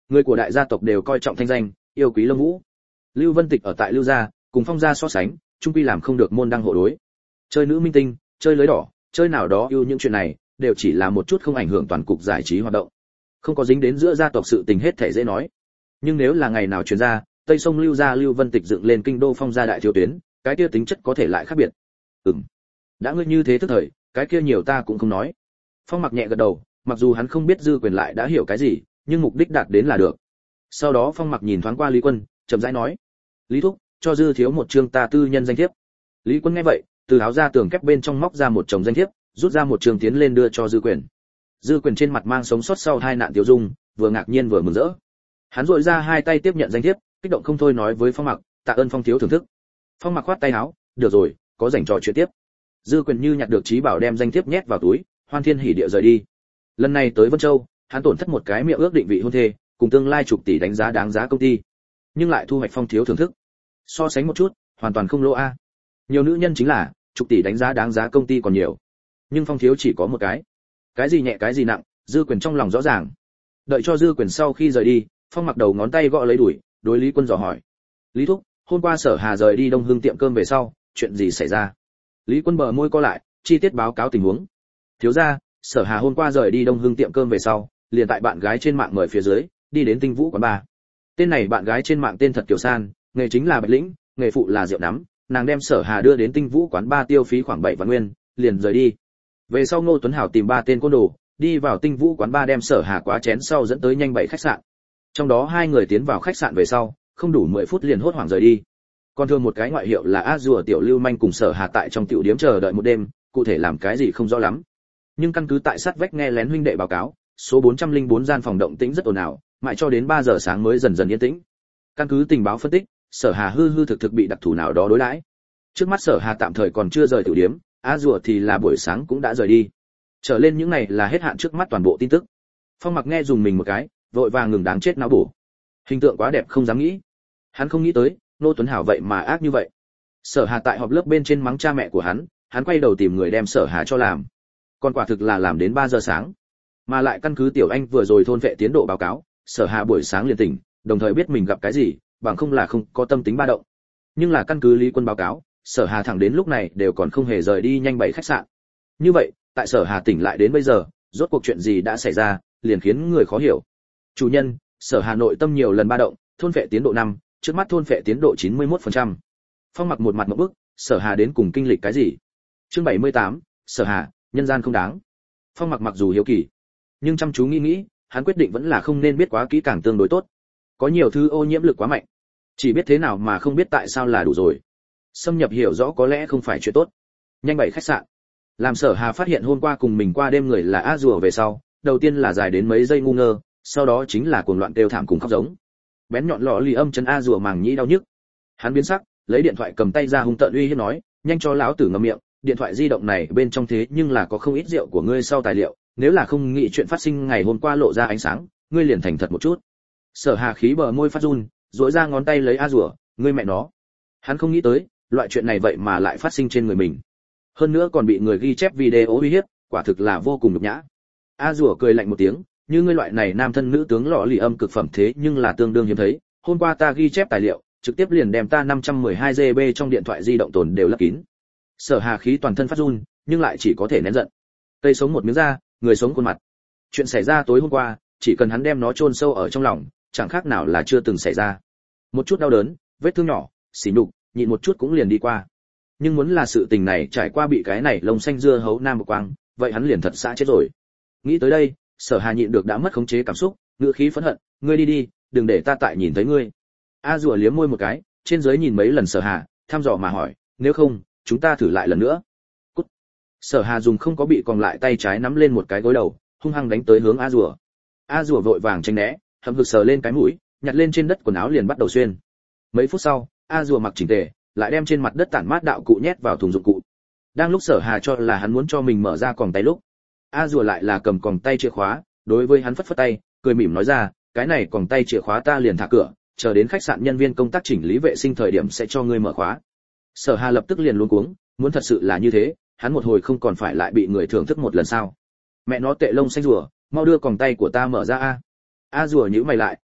Người của đại gia tộc đều coi trọng thanh danh, yêu quý Lâm Vũ. Lưu Vân Tịch ở tại Lưu gia, cùng Phong gia so sánh, chung quy làm không được môn đăng hộ đối. Chơi nữ minh tinh, chơi lưới đỏ, chơi nào đó yêu những chuyện này, đều chỉ là một chút không ảnh hưởng toàn cục giải trí hoạt động. Không có dính đến giữa gia tộc sự tình hết thảy dễ nói. Nhưng nếu là ngày nào truyền ra, Tây Sông Lưu gia Lưu Vân Tịch dựng lên kinh đô Phong gia đại thiếu tuyến, cái kia tính chất có thể lại khác biệt. Ừm. Đã ngươi như thế tức thời, cái kia nhiều ta cũng không nói. Phong Mặc nhẹ gật đầu, mặc dù hắn không biết Dư Quyền lại đã hiểu cái gì, nhưng mục đích đạt đến là được. Sau đó Phong Mặc nhìn thoáng qua Lý Quân, chậm rãi nói: "Lý thúc, cho Dư thiếu một chương ta tư nhân danh thiếp." Lý Quân nghe vậy, từ áo ra tường kép bên trong móc ra một chồng danh thiếp, rút ra một chương tiến lên đưa cho Dư Quyền. Dư Quyền trên mặt mang sống sót sau hai nạn tiêu dung, vừa ngạc nhiên vừa mừng rỡ. Hắn rũi ra hai tay tiếp nhận danh thiếp, kích động không thôi nói với Phong Mặc: "Tạ ơn Phong thiếu thưởng thức." Phong Mặc khoát tay áo: "Được rồi, có rảnh trò chuyện tiếp." Dư Quyền như nhặt được trí bảo đem danh thiếp nhét vào túi, hoan thiên hỉ địa rời đi. Lần này tới Vân Châu, hắn tổn thất một cái miệng ước định vị hôn thê, cùng tương lai chục tỷ đánh giá đáng giá công ty, nhưng lại thu hoạch Phong thiếu thưởng thức. So sánh một chút, hoàn toàn không lỗ a. Nhiều nữ nhân chính là chục tỷ đánh giá đáng giá công ty còn nhiều, nhưng Phong thiếu chỉ có một cái. Cái gì nhẹ cái gì nặng, Dư Quyền trong lòng rõ ràng. Đợi cho Dư Quyền sau khi rời đi, Phong Mặc đầu ngón tay gõ lấy đùi, đối Lý Quân dò hỏi: "Lý thúc, hôm qua Sở Hà rời đi Đông Hưng tiệm cơm về sau, chuyện gì xảy ra?" Lý Quân bờ môi co lại, chi tiết báo cáo tình huống. "Thiếu gia, Sở Hà hôm qua rời đi Đông Hưng tiệm cơm về sau, liền tại bạn gái trên mạng mời phía dưới, đi đến Tinh Vũ quán bar. Tên này bạn gái trên mạng tên thật Kiều San, nghề chính là bạch lĩnh, nghề phụ là rượu nắm, nàng đem Sở Hà đưa đến Tinh Vũ quán bar tiêu phí khoảng bảy vạn nguyên, liền rời đi. Về sau Ngô Tuấn Hảo tìm ba tên côn đồ, đi vào Tinh Vũ quán bar đem Sở Hà quá chén sau dẫn tới nhanh bảy khách sạn. Trong đó hai người tiến vào khách sạn về sau, không đủ mười phút liền hốt hoảng rời đi. Còn thường một cái ngoại hiệu là A Rùa tiểu lưu manh cùng Sở Hà tại trong tiểu điếm chờ đợi một đêm, cụ thể làm cái gì không rõ lắm. Nhưng căn cứ tại sát vách nghe lén huynh đệ báo cáo, số bốn trăm lẻ bốn gian phòng động tĩnh rất ồn ào, mãi cho đến ba giờ sáng mới dần dần yên tĩnh. Căn cứ tình báo phân tích, Sở Hà hư hư thực thực bị đặc thù nào đó đối đãi. Trước mắt Sở Hà tạm thời còn chưa rời tiểu điếm, A Rùa thì là buổi sáng cũng đã rời đi. Trở lên những này là hết hạn trước mắt toàn bộ tin tức. Phong Mặc nghe dùng mình một cái, vội vàng ngừng đáng chết não bổ. Hình tượng quá đẹp không dám nghĩ. Hắn không nghĩ tới, Nô Tuấn Hảo vậy mà ác như vậy. Sở Hà tại họp lớp bên trên mắng cha mẹ của hắn, hắn quay đầu tìm người đem Sở Hà cho làm. Còn quả thực là làm đến ba giờ sáng. Mà lại căn cứ Tiểu Anh vừa rồi thôn vệ tiến độ báo cáo, Sở Hà buổi sáng liền tỉnh, đồng thời biết mình gặp cái gì, bằng không là không có tâm tính ba động. Nhưng là căn cứ Lý Quân báo cáo, Sở Hà thẳng đến lúc này đều còn không hề rời đi nhanh bảy khách sạn. Như vậy, tại Sở Hà tỉnh lại đến bây giờ, rốt cuộc chuyện gì đã xảy ra, liền khiến người khó hiểu. Chủ nhân, Sở Hà nội tâm nhiều lần ba động, thôn vệ tiến độ năm, trước mắt thôn vệ tiến độ chín mươi mốt phần trăm. Phong Mặc một mặt ngộp bức, Sở Hà đến cùng kinh lịch cái gì? Chương bảy mươi tám, Sở Hà, nhân gian không đáng. Phong Mặc mặc dù hiếu kỳ, nhưng chăm chú nghĩ nghĩ, hắn quyết định vẫn là không nên biết quá kỹ càng tương đối tốt. Có nhiều thứ ô nhiễm lực quá mạnh, chỉ biết thế nào mà không biết tại sao là đủ rồi. Xâm nhập hiểu rõ có lẽ không phải chuyện tốt. Nhanh bảy khách sạn. Làm Sở Hà phát hiện hôm qua cùng mình qua đêm người là A Rùa về sau, đầu tiên là dài đến mấy giây ngu ngơ, sau đó chính là cuồng loạn kêu thảm cùng khóc giống. Bén nhọn lọ lì âm chân A Rùa màng nhĩ đau nhức. Hắn biến sắc, lấy điện thoại cầm tay ra hung tợn uy hiếp nói, nhanh cho lão tử ngậm miệng, điện thoại di động này bên trong thế nhưng là có không ít rượu của ngươi sau tài liệu, nếu là không nghĩ chuyện phát sinh ngày hôm qua lộ ra ánh sáng, ngươi liền thành thật một chút. Sở Hà khí bờ môi phát run, duỗi ra ngón tay lấy A Rùa, ngươi mẹ nó. Hắn không nghĩ tới, loại chuyện này vậy mà lại phát sinh trên người mình. Hơn nữa còn bị người ghi chép video uy hiếp, quả thực là vô cùng nhục nhã. A Rùa cười lạnh một tiếng, như ngươi loại này nam thân nữ tướng lọ lì âm cực phẩm thế nhưng là tương đương hiếm thấy, hôm qua ta ghi chép tài liệu, trực tiếp liền đem ta năm trăm mười hai gi bi trong điện thoại di động tồn đều lấp kín. Sở Hà khí toàn thân phát run, nhưng lại chỉ có thể nén giận. Cây sống một miếng da, người sống khuôn mặt. Chuyện xảy ra tối hôm qua, chỉ cần hắn đem nó chôn sâu ở trong lòng, chẳng khác nào là chưa từng xảy ra. Một chút đau đớn, vết thương nhỏ, xỉ nhục, nhịn một chút cũng liền đi qua. Nhưng muốn là sự tình này trải qua bị cái này lông xanh dưa hấu nam một quang, vậy hắn liền thật xã chết rồi. Nghĩ tới đây, Sở Hà nhịn được đã mất khống chế cảm xúc, ngựa khí phẫn hận, ngươi đi đi, đừng để ta tại nhìn thấy ngươi. A Rùa liếm môi một cái, trên dưới nhìn mấy lần Sở Hà, thăm dò mà hỏi, nếu không, chúng ta thử lại lần nữa. Cút. Sở Hà dùng không có bị còn lại tay trái nắm lên một cái gối đầu, hung hăng đánh tới hướng A Rùa. A Rùa vội vàng tránh né, hậm hực sờ lên cái mũi, nhặt lên trên đất quần áo liền bắt đầu xuyên. Mấy phút sau, A Rùa mặc chỉnh tề, lại đem trên mặt đất tản mát đạo cụ nhét vào thùng dụng cụ. Đang lúc Sở Hà cho là hắn muốn cho mình mở ra còng tay lúc, A Rùa lại là cầm còng tay chìa khóa, đối với hắn phất phất tay, cười mỉm nói ra, cái này còng tay chìa khóa ta liền thả cửa, chờ đến khách sạn nhân viên công tác chỉnh lý vệ sinh thời điểm sẽ cho ngươi mở khóa. Sở Hà lập tức liền luống cuống, muốn thật sự là như thế, hắn một hồi không còn phải lại bị người thưởng thức một lần sao? Mẹ nó tệ lông xanh rùa, mau đưa còng tay của ta mở ra a. A Rùa nhíu mày lại,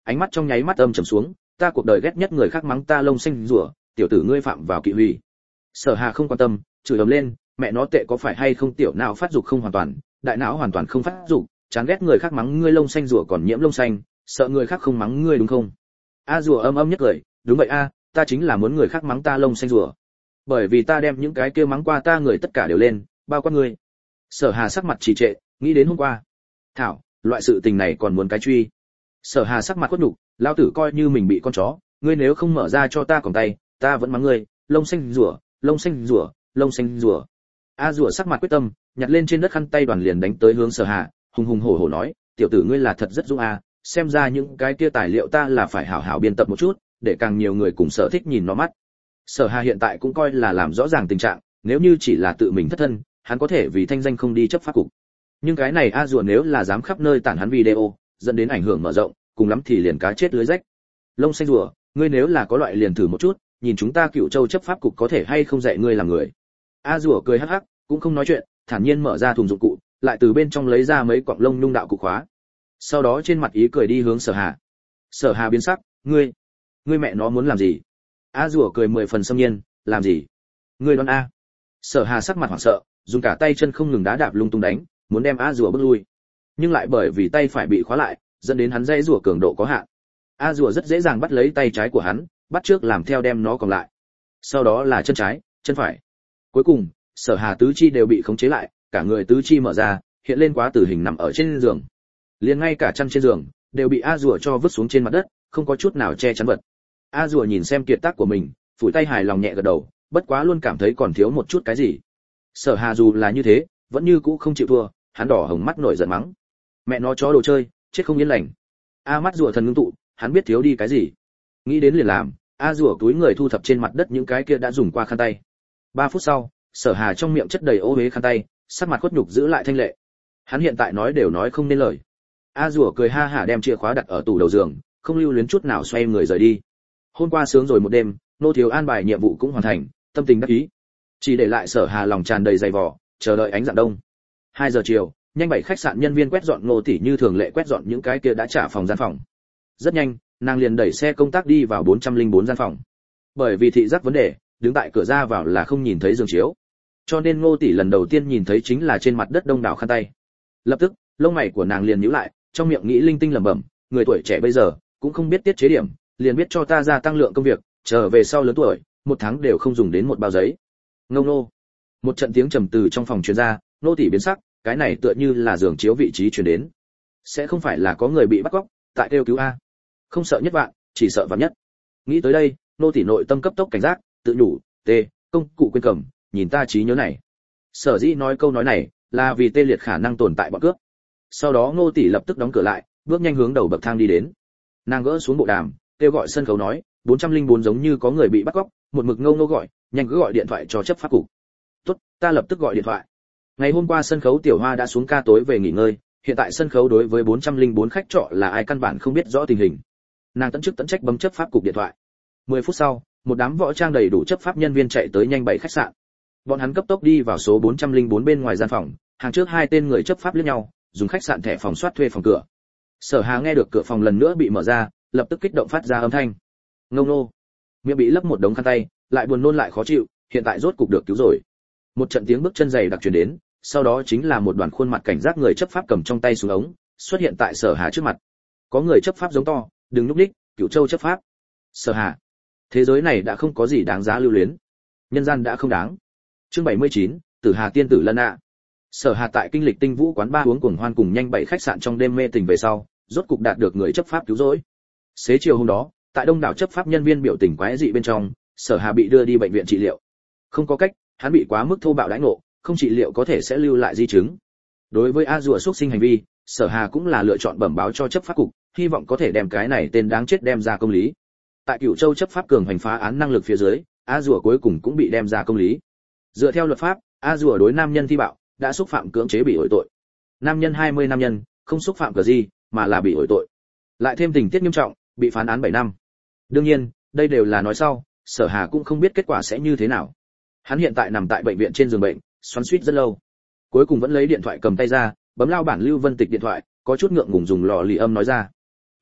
ánh mắt trong nháy mắt âm trầm xuống, ta cuộc đời ghét nhất người khác mắng ta lông xanh rủa, tiểu tử ngươi phạm vào kỵ hủy. Sở Hà không quan tâm, chửi ầm lên, mẹ nó tệ có phải hay không, tiểu não phát dục không hoàn toàn, đại não hoàn toàn không phát dục, chán ghét người khác mắng ngươi lông xanh rủa còn nhiễm lông xanh, sợ người khác không mắng ngươi đúng không? A rủa âm âm nhất cười, đúng vậy a, ta chính là muốn người khác mắng ta lông xanh rủa. Bởi vì ta đem những cái kia mắng qua ta người tất cả đều lên, bao quát ngươi. Sở Hà sắc mặt trì trệ, nghĩ đến hôm qua. Thảo, loại sự tình này còn muốn cái truy. Sở Hà sắc mặt quất nhục, lao tử coi như mình bị con chó, ngươi nếu không mở ra cho ta còng tay, ta vẫn mắng ngươi, lông xanh rủa, lông xanh rủa, lông xanh rủa. A rủa sắc mặt quyết tâm, nhặt lên trên đất khăn tay đoàn liền đánh tới hướng Sở Hà, hùng hùng hổ hổ nói, tiểu tử ngươi là thật rất dũng a, xem ra những cái kia tài liệu ta là phải hảo hảo biên tập một chút, để càng nhiều người cùng sở thích nhìn nó mắt. Sở Hà hiện tại cũng coi là làm rõ ràng tình trạng, nếu như chỉ là tự mình thất thân, hắn có thể vì thanh danh không đi chấp pháp cục. Nhưng cái này a rùa nếu là dám khắp nơi tản hắn video, dẫn đến ảnh hưởng mở rộng, cùng lắm thì liền cá chết lưới rách. Lông xanh rùa, ngươi nếu là có loại liền thử một chút, nhìn chúng ta Cựu Châu chấp pháp cục có thể hay không dạy ngươi làm người. A rùa cười hắc hắc, cũng không nói chuyện, thản nhiên mở ra thùng dụng cụ, lại từ bên trong lấy ra mấy quặng lông nhung đạo cụ khóa. Sau đó trên mặt ý cười đi hướng Sở Hà. Sở Hà biến sắc, ngươi, ngươi mẹ nó muốn làm gì? A rùa cười mười phần xâm nhiên, làm gì? Ngươi đoán a? Sở Hà sắc mặt hoảng sợ, dùng cả tay chân không ngừng đá đạp lung tung đánh, muốn đem A rùa bước lui. Nhưng lại bởi vì tay phải bị khóa lại, dẫn đến hắn dây rùa cường độ có hạn. A rùa rất dễ dàng bắt lấy tay trái của hắn, bắt trước làm theo đem nó còn lại. Sau đó là chân trái, chân phải. Cuối cùng, Sở Hà tứ chi đều bị khống chế lại, cả người tứ chi mở ra, hiện lên quá tử hình nằm ở trên giường. Liền ngay cả chăn trên giường đều bị A rùa cho vứt xuống trên mặt đất, không có chút nào che chắn vật. A rùa nhìn xem kiệt tác của mình, phủi tay hài lòng nhẹ gật đầu, bất quá luôn cảm thấy còn thiếu một chút cái gì. Sở Hà dù là như thế, vẫn như cũ không chịu thua, hắn đỏ hồng mắt nổi giận mắng. Mẹ nó chó đồ chơi, chết không yên lành. A mắt rùa thần ngưng tụ, hắn biết thiếu đi cái gì. Nghĩ đến liền làm, A rùa túi người thu thập trên mặt đất những cái kia đã dùng qua khăn tay. Ba phút sau, Sở Hà trong miệng chất đầy ô uế khăn tay, sắc mặt khuất nhục giữ lại thanh lệ. Hắn hiện tại nói đều nói không nên lời. A rùa cười ha hả đem chìa khóa đặt ở tủ đầu giường, không lưu luyến chút nào xoay người rời đi. Hôm qua sướng rồi một đêm, nô thiếu an bài nhiệm vụ cũng hoàn thành, tâm tình đắc ý. Chỉ để lại Sở Hà lòng tràn đầy dày vò, chờ đợi ánh dạng đông. Hai giờ chiều, nhanh bảy khách sạn nhân viên quét dọn Ngô tỷ như thường lệ quét dọn những cái kia đã trả phòng gian phòng. Rất nhanh, nàng liền đẩy xe công tác đi vào bốn trăm lẻ bốn gian phòng. Bởi vì thị giác vấn đề, đứng tại cửa ra vào là không nhìn thấy giường chiếu. Cho nên Ngô tỷ lần đầu tiên nhìn thấy chính là trên mặt đất đông đảo khăn tay. Lập tức, lông mày của nàng liền nhíu lại, trong miệng nghĩ linh tinh lẩm bẩm, người tuổi trẻ bây giờ cũng không biết tiết chế điểm, liền biết cho ta gia tăng lượng công việc, trở về sau lớn tuổi, một tháng đều không dùng đến một bao giấy. Ngông nô. Một trận tiếng trầm từ trong phòng truyền ra, nô tỷ biến sắc, cái này tựa như là giường chiếu vị trí truyền đến. Sẽ không phải là có người bị bắt cóc, tại kêu cứu a. Không sợ nhất vạn, chỉ sợ vạn nhất. Nghĩ tới đây, nô tỷ nội tâm cấp tốc cảnh giác, tự nhủ, tê, công cụ quên cầm, nhìn ta trí nhớ này. Sở dĩ nói câu nói này, là vì tê liệt khả năng tồn tại bọn cướp. Sau đó Ngô tỷ lập tức đóng cửa lại, bước nhanh hướng đầu bậc thang đi đến. Nàng gỡ xuống bộ đàm, kêu gọi sân khấu nói, bốn trăm lẻ bốn giống như có người bị bắt cóc, một mực ngâu ngô gọi, nhanh cứ gọi điện thoại cho chấp pháp cục. Tốt, ta lập tức gọi điện thoại. Ngày hôm qua sân khấu Tiểu Hoa đã xuống ca tối về nghỉ ngơi, hiện tại sân khấu đối với bốn trăm lẻ bốn khách trọ là ai căn bản không biết rõ tình hình. Nàng tận chức tận trách bấm chấp pháp cục điện thoại. mười phút sau, một đám võ trang đầy đủ chấp pháp nhân viên chạy tới nhanh bảy khách sạn. Bọn hắn cấp tốc đi vào số bốn trăm lẻ bốn bên ngoài gian phòng, hàng trước hai tên người chấp pháp liếc nhau, dùng khách sạn thẻ phòng soát thuê phòng cửa. Sở Hà nghe được cửa phòng lần nữa bị mở ra, lập tức kích động phát ra âm thanh. Ngông nô. Miệng bị lấp một đống khăn tay, lại buồn nôn lại khó chịu, hiện tại rốt cục được cứu rồi. Một trận tiếng bước chân dày đặc truyền đến, sau đó chính là một đoàn khuôn mặt cảnh giác người chấp pháp cầm trong tay súng ống, xuất hiện tại Sở Hà trước mặt. Có người chấp pháp giống to, đừng núp đích, Cửu Châu chấp pháp. Sở Hà. Thế giới này đã không có gì đáng giá lưu luyến. Nhân gian đã không đáng. Chương bảy mươi chín, Tử Hà tiên tử Lân ạ. Sở Hà tại kinh lịch Tinh Vũ quán ba uống cuồng hoan cùng nhanh bảy khách sạn trong đêm mê tình về sau, rốt cục đạt được người chấp pháp cứu rỗi. Xế chiều hôm đó, tại đông đảo chấp pháp nhân viên biểu tình quái dị bên trong, Sở Hà bị đưa đi bệnh viện trị liệu. Không có cách, hắn bị quá mức thô bạo đãi ngộ, không trị liệu có thể sẽ lưu lại di chứng. Đối với A rùa xúc sinh hành vi, Sở Hà cũng là lựa chọn bẩm báo cho chấp pháp cục, hy vọng có thể đem cái này tên đáng chết đem ra công lý. Tại Cửu Châu chấp pháp cường hành phá án năng lực phía dưới, A rùa cuối cùng cũng bị đem ra công lý. Dựa theo luật pháp, A rùa đối nam nhân thi bạo đã xúc phạm cưỡng chế bị ổi tội. Nam nhân hai mươi nam nhân, không xúc phạm cờ gì, mà là bị ổi tội. Lại thêm tình tiết nghiêm trọng, bị phán án bảy năm. Đương nhiên, đây đều là nói sau, Sở Hà cũng không biết kết quả sẽ như thế nào. Hắn hiện tại nằm tại bệnh viện trên giường bệnh, xoắn xuýt rất lâu. Cuối cùng vẫn lấy điện thoại cầm tay ra, bấm lao bản Lưu Vân Tịch điện thoại, có chút ngượng ngùng dùng lò lì âm nói ra. "Uy,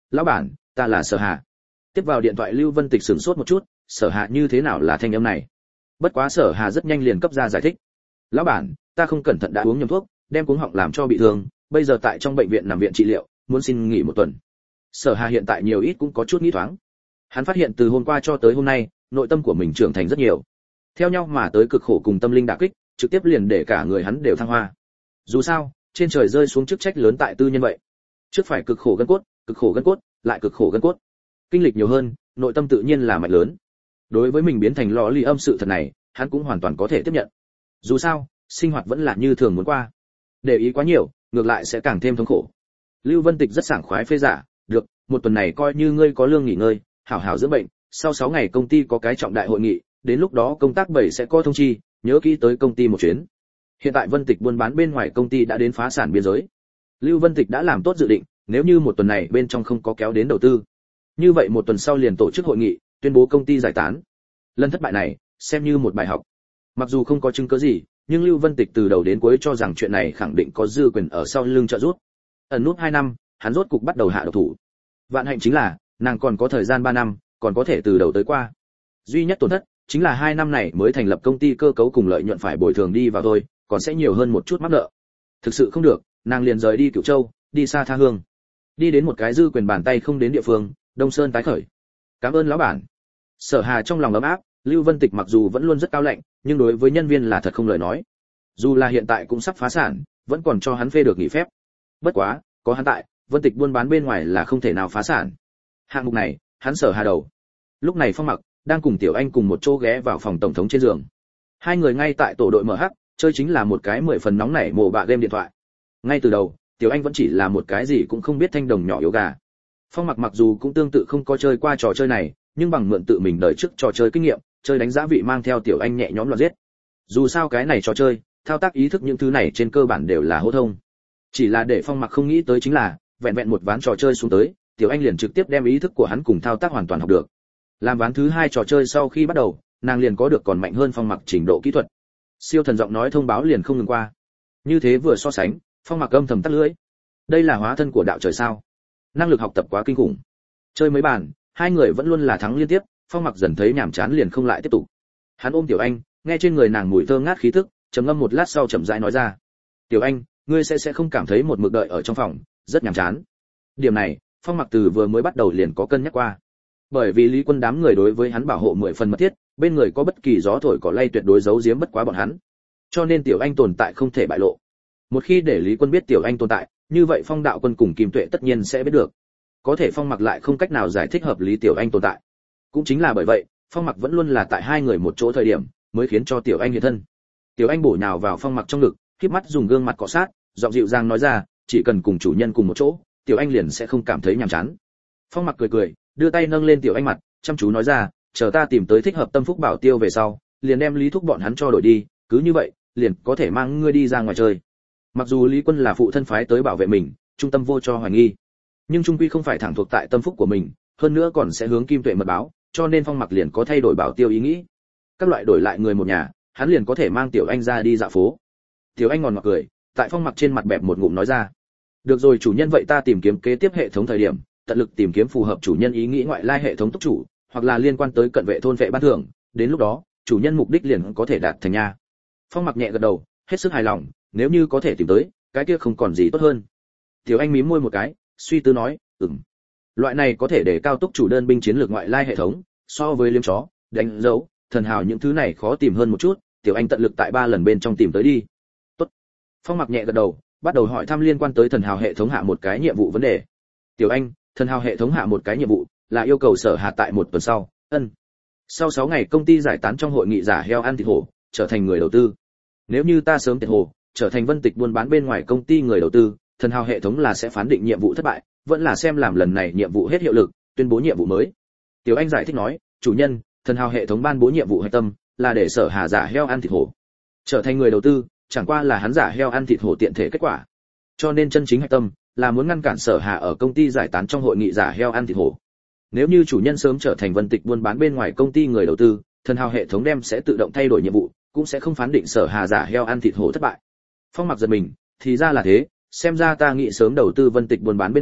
lão bản, ta là Sở Hà. Tiếp vào điện thoại Lưu Vân Tịch sửng sốt một chút, Sở Hà như thế nào là thanh âm này? Bất quá Sở Hà rất nhanh liền cấp ra giải thích. Lão bản, ta không cẩn thận đã uống nhầm thuốc, đem cuống họng làm cho bị thương, bây giờ tại trong bệnh viện nằm viện trị liệu, muốn xin nghỉ một tuần. Sở Hà hiện tại nhiều ít cũng có chút nghĩ thoáng. Hắn phát hiện từ hôm qua cho tới hôm nay, nội tâm của mình trưởng thành rất nhiều. Theo nhau mà tới cực khổ cùng tâm linh đả kích, trực tiếp liền để cả người hắn đều thăng hoa. Dù sao, trên trời rơi xuống chức trách lớn tại tư nhân vậy. Trước phải cực khổ gân cốt, cực khổ gân cốt, lại cực khổ gân cốt. Kinh lịch nhiều hơn, nội tâm tự nhiên là mạnh lớn. Đối với mình biến thành lò ly âm sự thật này, hắn cũng hoàn toàn có thể tiếp nhận. Dù sao, sinh hoạt vẫn là như thường muốn qua. Để ý quá nhiều, ngược lại sẽ càng thêm thống khổ. Lưu Vân Tịch rất sảng khoái phê giả, được, một tuần này coi như ngươi có lương nghỉ ngơi, hảo hảo dưỡng bệnh, sau sáu ngày công ty có cái trọng đại hội nghị, đến lúc đó công tác bảy sẽ có thông chi, nhớ kỹ tới công ty một chuyến. Hiện tại Vân Tịch buôn bán bên ngoài công ty đã đến phá sản biên giới. Lưu Vân Tịch đã làm tốt dự định, nếu như một tuần này bên trong không có kéo đến đầu tư, như vậy một tuần sau liền tổ chức hội nghị, tuyên bố công ty giải tán. Lần thất bại này, xem như một bài học. Mặc dù không có chứng cứ gì, nhưng Lưu Vân Tịch từ đầu đến cuối cho rằng chuyện này khẳng định có dư quyền ở sau lưng trợ giúp. Ẩn nút hai năm, hắn rốt cục bắt đầu hạ độc thủ. Vạn hạnh chính là, nàng còn có thời gian ba năm, còn có thể từ đầu tới qua. Duy nhất tổn thất chính là hai năm này mới thành lập công ty cơ cấu cùng lợi nhuận phải bồi thường đi vào thôi, còn sẽ nhiều hơn một chút mắc nợ. Thực sự không được, nàng liền rời đi Cửu Châu, đi xa tha hương. Đi đến một cái dư quyền bàn tay không đến địa phương, Đông Sơn tái khởi. Cảm ơn lão bản. Sở Hà trong lòng ấm áp, Lưu Vân Tịch mặc dù vẫn luôn rất cao lạnh, nhưng đối với nhân viên là thật không lời nói. Dù là hiện tại cũng sắp phá sản, vẫn còn cho hắn phê được nghỉ phép. Bất quá, có hắn tại, Vân Tịch buôn bán bên ngoài là không thể nào phá sản. Hạng mục này, hắn Sở Hà đầu. Lúc này Phong Mặc đang cùng Tiểu Anh cùng một chỗ ghé vào phòng tổng thống trên giường. Hai người ngay tại tổ đội em hát, chơi chính là một cái mười phần nóng nảy mồ bạ game điện thoại. Ngay từ đầu, Tiểu Anh vẫn chỉ là một cái gì cũng không biết thanh đồng nhỏ yếu gà. Phong Mặc mặc dù cũng tương tự không có chơi qua trò chơi này, nhưng bằng mượn tự mình đời trước trò chơi kinh nghiệm, chơi đánh giá vị mang theo Tiểu Anh nhẹ nhõm loạn giết. Dù sao cái này trò chơi, thao tác ý thức những thứ này trên cơ bản đều là hô thông. Chỉ là để Phong Mặc không nghĩ tới chính là, vẹn vẹn một ván trò chơi xuống tới, Tiểu Anh liền trực tiếp đem ý thức của hắn cùng thao tác hoàn toàn học được. Làm ván thứ hai trò chơi sau khi bắt đầu, nàng liền có được còn mạnh hơn Phong Mặc trình độ kỹ thuật. Siêu thần giọng nói thông báo liền không ngừng qua. Như thế vừa so sánh, Phong Mặc âm thầm tắt lưỡi. Đây là hóa thân của đạo trời sao? Năng lực học tập quá kinh khủng. Chơi mấy bàn, hai người vẫn luôn là thắng liên tiếp, Phong Mặc dần thấy nhàm chán liền không lại tiếp tục. Hắn ôm Tiểu Anh, nghe trên người nàng mùi thơm ngát khí tức, trầm ngâm một lát sau chậm rãi nói ra: "Tiểu Anh, ngươi sẽ sẽ không cảm thấy một mực đợi ở trong phòng rất nhàm chán?" Điểm này, Phong Mặc từ vừa mới bắt đầu liền có cân nhắc qua. Bởi vì Lý Quân đám người đối với hắn bảo hộ mười phần mật thiết, bên người có bất kỳ gió thổi cỏ lay tuyệt đối giấu giếm bất quá bọn hắn. Cho nên Tiểu Anh tồn tại không thể bại lộ. Một khi để Lý Quân biết Tiểu Anh tồn tại, như vậy Phong Đạo Quân cùng Kim Tuệ tất nhiên sẽ biết được. Có thể Phong Mặc lại không cách nào giải thích hợp lý Tiểu Anh tồn tại. Cũng chính là bởi vậy, Phong Mặc vẫn luôn là tại hai người một chỗ thời điểm, mới khiến cho Tiểu Anh hiện thân. Tiểu Anh bổ nhào vào Phong Mặc trong ngực, khép mắt dùng gương mặt cọ sát, giọng dịu dàng nói ra, chỉ cần cùng chủ nhân cùng một chỗ, Tiểu Anh liền sẽ không cảm thấy nhàm chán. Phong Mặc cười cười, đưa tay nâng lên Tiểu Anh mặt, chăm chú nói ra, chờ ta tìm tới thích hợp tâm phúc bảo tiêu về sau, liền đem Lý Thúc bọn hắn cho đổi đi, cứ như vậy, liền có thể mang ngươi đi ra ngoài chơi. Mặc dù Lý Quân là phụ thân phái tới bảo vệ mình, trung tâm vô cho hoài nghi, nhưng trung quy không phải thẳng thuộc tại tâm phúc của mình, hơn nữa còn sẽ hướng Kim Tuệ mật báo, cho nên Phong Mặc liền có thay đổi bảo tiêu ý nghĩ. Các loại đổi lại người một nhà, hắn liền có thể mang Tiểu Anh ra đi dạo phố. Tiểu Anh ngòn ngọt cười, tại Phong Mặc trên mặt bẹp một ngụm nói ra: "Được rồi chủ nhân, vậy ta tìm kiếm kế tiếp hệ thống thời điểm, tận lực tìm kiếm phù hợp chủ nhân ý nghĩ ngoại lai hệ thống tốc chủ, hoặc là liên quan tới cận vệ thôn vệ ban thưởng, đến lúc đó, chủ nhân mục đích liền có thể đạt thành nha." Phong Mặc nhẹ gật đầu, hết sức hài lòng, nếu như có thể tìm tới, cái kia không còn gì tốt hơn. Tiểu Anh mím môi một cái, suy tư nói, "Ừm. Loại này có thể để cao tốc chủ đơn binh chiến lược ngoại lai hệ thống, so với liếm chó, đánh dấu, thần hào những thứ này khó tìm hơn một chút, Tiểu Anh tận lực tại ba lần bên trong tìm tới đi." "Tốt." Phong Mặc nhẹ gật đầu, bắt đầu hỏi thăm liên quan tới thần hào hệ thống hạ một cái nhiệm vụ vấn đề. "Tiểu Anh, thần hào hệ thống hạ một cái nhiệm vụ, là yêu cầu Sở Hà tại một tuần sau, ân. Sau sáu ngày công ty giải tán trong hội nghị giả heo ăn thịt hổ, trở thành người đầu tư. Nếu như ta sớm tiệt hồ, trở thành Vân Tịch buôn bán bên ngoài công ty người đầu tư, thần hào hệ thống là sẽ phán định nhiệm vụ thất bại, vẫn là xem làm lần này nhiệm vụ hết hiệu lực, tuyên bố nhiệm vụ mới." Tiểu Anh giải thích nói, "Chủ nhân, thần hào hệ thống ban bố nhiệm vụ hệ tâm, là để Sở Hà giả heo ăn thịt hổ. Trở thành người đầu tư, chẳng qua là hắn giả heo ăn thịt hổ tiện thể kết quả. Cho nên chân chính hệ tâm, là muốn ngăn cản Sở Hà ở công ty giải tán trong hội nghị giả heo ăn thịt hổ. Nếu như chủ nhân sớm trở thành Vân Tịch buôn bán bên ngoài công ty người đầu tư, thần hào hệ thống đem sẽ tự động thay đổi nhiệm vụ, cũng sẽ không phán định Sở Hà giả heo ăn thịt hổ thất bại." Phong Mặc giật mình, thì ra là thế, xem ra ta nghĩ sớm đầu tư Vân Tịch buôn bán bên ngoài,